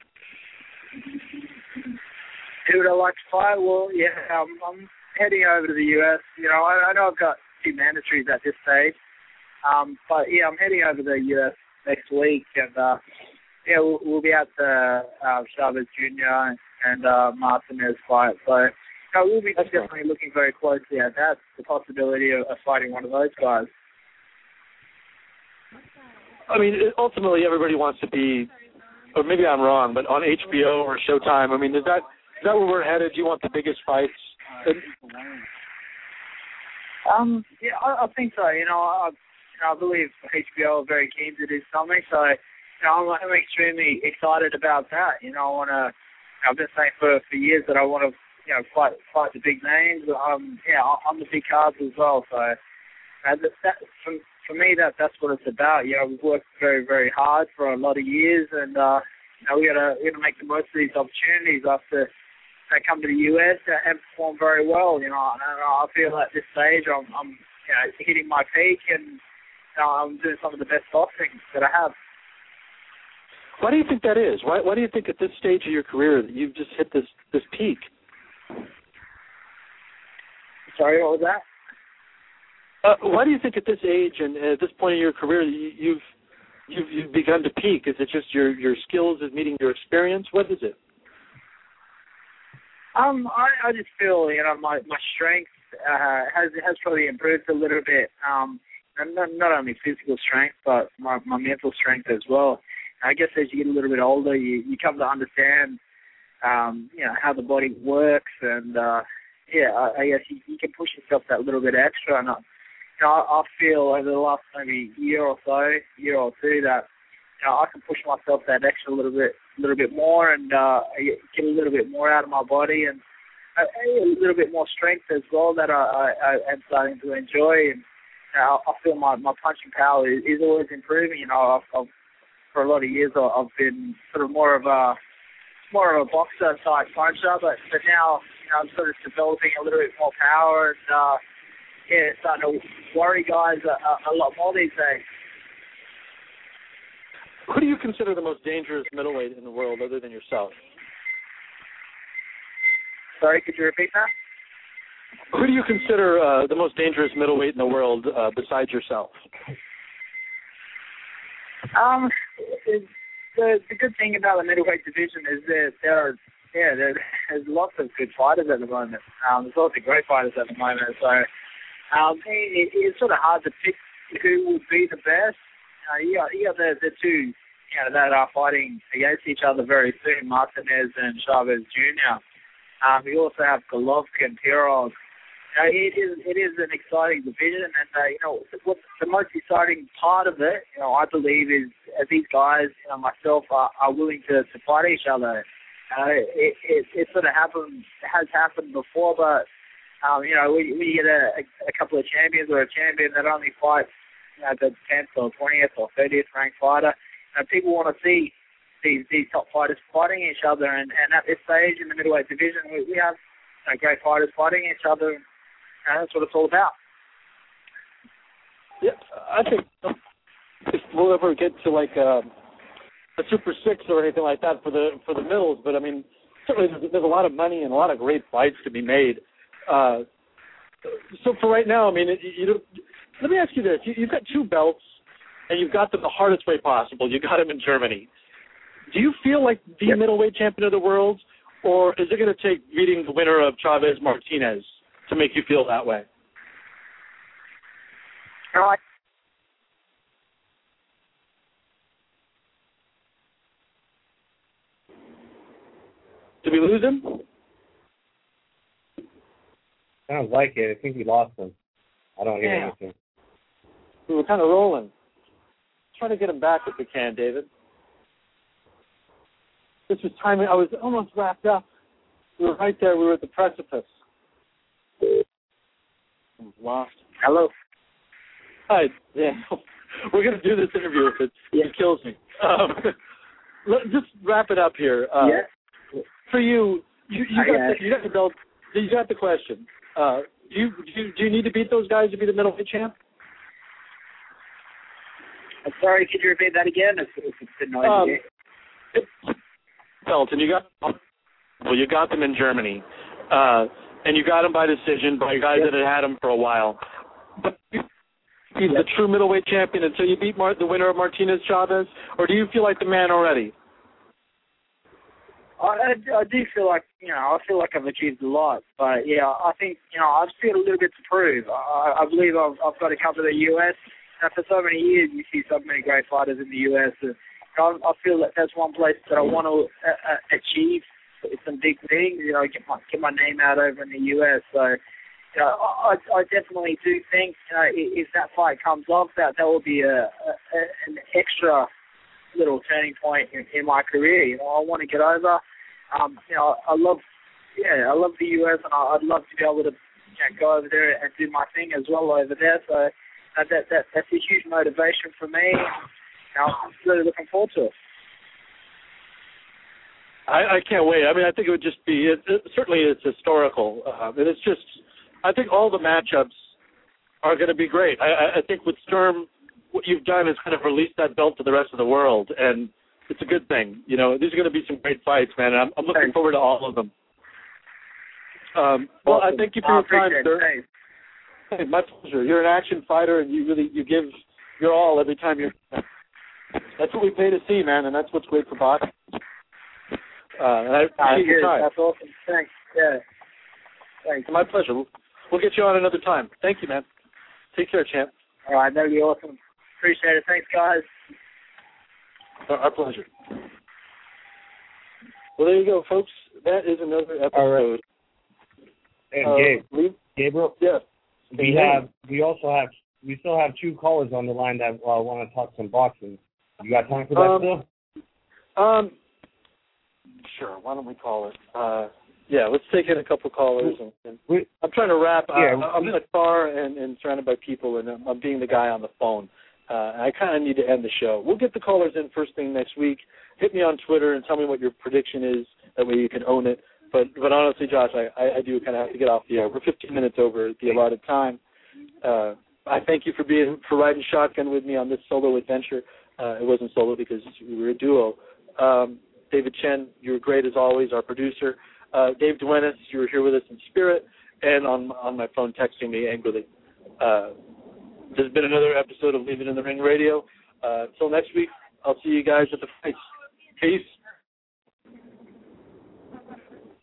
Who would I like to fight? Well, I'm heading over to the US. I know I've got 2 mandatories at this stage, but I'm heading over to the US next week, and we'll be at the Chavez Jr. and Martinez fight. So we'll be definitely looking very closely at that, the possibility of fighting one of those guys. I mean, ultimately, everybody wants to be, or maybe I'm wrong, but on HBO or Showtime. I mean, is that where we're headed? Do you want the biggest fights? I think so. I believe HBO are very keen to do something, so I'm extremely excited about that. I've been saying for years that I want to fight the big names. On the big cards as well. So for me, that's what it's about. We've worked very, very hard for a lot of years, and we got to make the most of these opportunities after they come to the US and perform very well. I feel at this stage I'm hitting my peak, and I'm doing some of the best boxing that I have. Why do you think that is? Why do you think at this stage of your career that you've just hit this peak? Sorry, what was that? Why do you think at this age and at this point in your career you've begun to peak? Is it just your skills is meeting your experience? What is it? I just feel my strength has probably improved a little bit. And not only physical strength, but my mental strength as well. I guess as you get a little bit older, you come to understand, how the body works, and I guess you can push yourself that little bit extra. And I feel over the last maybe year or two that I can push myself that extra little bit more, and get a little bit more out of my body, and a little bit more strength as well that I am starting to enjoy. And I feel my punching power is always improving. For a lot of years I've been sort of more of a boxer type puncher, but now I'm sort of developing a little bit more power, and starting to worry guys a lot more these days. Who do you consider the most dangerous middleweight in the world other than yourself? Sorry, could you repeat that? Who do you consider the most dangerous middleweight in the world besides yourself? The good thing about the middleweight division is that there's lots of good fighters at the moment. There's lots of great fighters at the moment. So it's sort of hard to pick who would be the best. You got the two that are fighting against each other very soon, Martinez and Chavez Jr. We also have Golovkin, Pirog. It is an exciting division, and what's the most exciting part of it, I believe, is these guys, myself, are willing to fight each other. It sort of has happened before, but when you get a couple of champions or a champion that only fights the 10th or 20th or 30th ranked fighter, people want to see these top fighters fighting each other, and at this stage in the middleweight division, we have great fighters fighting each other. And that's what it's all about. Yeah, I think if we'll ever get to like a Super 6 or anything like that for the middles, but I mean, certainly there's a lot of money and a lot of great fights to be made. So for right now, I mean, let me ask you this: you've got 2 belts, and you've got them the hardest way possible. You got them in Germany. do you feel like the middleweight champion of the world, or is it going to take beating the winner of Chavez Martinez to make you feel that way? Did we lose him? Sounds like it. I think we lost him. I don't hear anything. We were kind of rolling. Try to get him back if we can, David. This was timing. I was almost wrapped up. We were right there. We were at the precipice. Lost. Hello. Hi. Yeah. We're going to do this interview if it kills me. Let's just wrap it up here. For you got the belt. You got the question. Do you need to beat those guys to be the middleweight champ? I'm sorry, could you repeat that again? It's been noisy. Belt, and you got them in Germany, and you got them by decision by guys that had them for a while. But he's the true middleweight champion until you beat the winner of Martinez Chavez, or do you feel like the man already? I do feel like, I feel like I've achieved a lot. But, I think, I've still a little bit to prove. I believe I've got to come to the U.S. And for so many years, you see so many great fighters in the U.S. And I feel that that's one place that I want to achieve some big things, get my name out over in the U.S. So, I definitely do think if that fight comes off, that will be an extra little turning point in my career. I want to get over. I love the US, and I'd love to be able to go over there and do my thing as well over there. So that's a huge motivation for me. I'm really looking forward to it. I can't wait. I mean, I think it would just be certainly it's historical, and it's just I think all the matchups are going to be great. I think with Sturm, what you've done is kind of released that belt to the rest of the world, and it's a good thing. These are going to be some great fights, man, and I'm looking forward to all of them. Well, I thank you for your time, sir. Hey, my pleasure. You're an action fighter, and you give your all every time you're. That's what we pay to see, man, and that's what's great for boxing. And I appreciate your time. That's awesome. Thanks. Yeah. Thanks. My pleasure. We'll get you on another time. Thank you, man. Take care, champ. All right, that'd be awesome. Appreciate it. Thanks, guys. Our pleasure. Well, there you go, folks. That is another episode. All right. And Gabriel. Yeah. We still have two callers on the line that want to talk some boxing. You got time for that still? Sure. Why don't we call it? Yeah, let's take in a couple callers. And I'm trying to wrap. I'm in a car and surrounded by people, and I'm being the guy on the phone. I kind of need to end the show. We'll get the callers in first thing next week. Hit me on Twitter and tell me what your prediction is. That way you can own it. But honestly, Josh, I do kind of have to get off the air. We're 15 minutes over the allotted time. I thank you for riding shotgun with me on this solo adventure. It wasn't solo because we were a duo. David Chen, you were great as always, our producer. Dave Duenas, you were here with us in spirit, and on my phone texting me angrily. This has been another episode of Leave It in the Ring Radio. Until next week, I'll see you guys at the fights. Peace.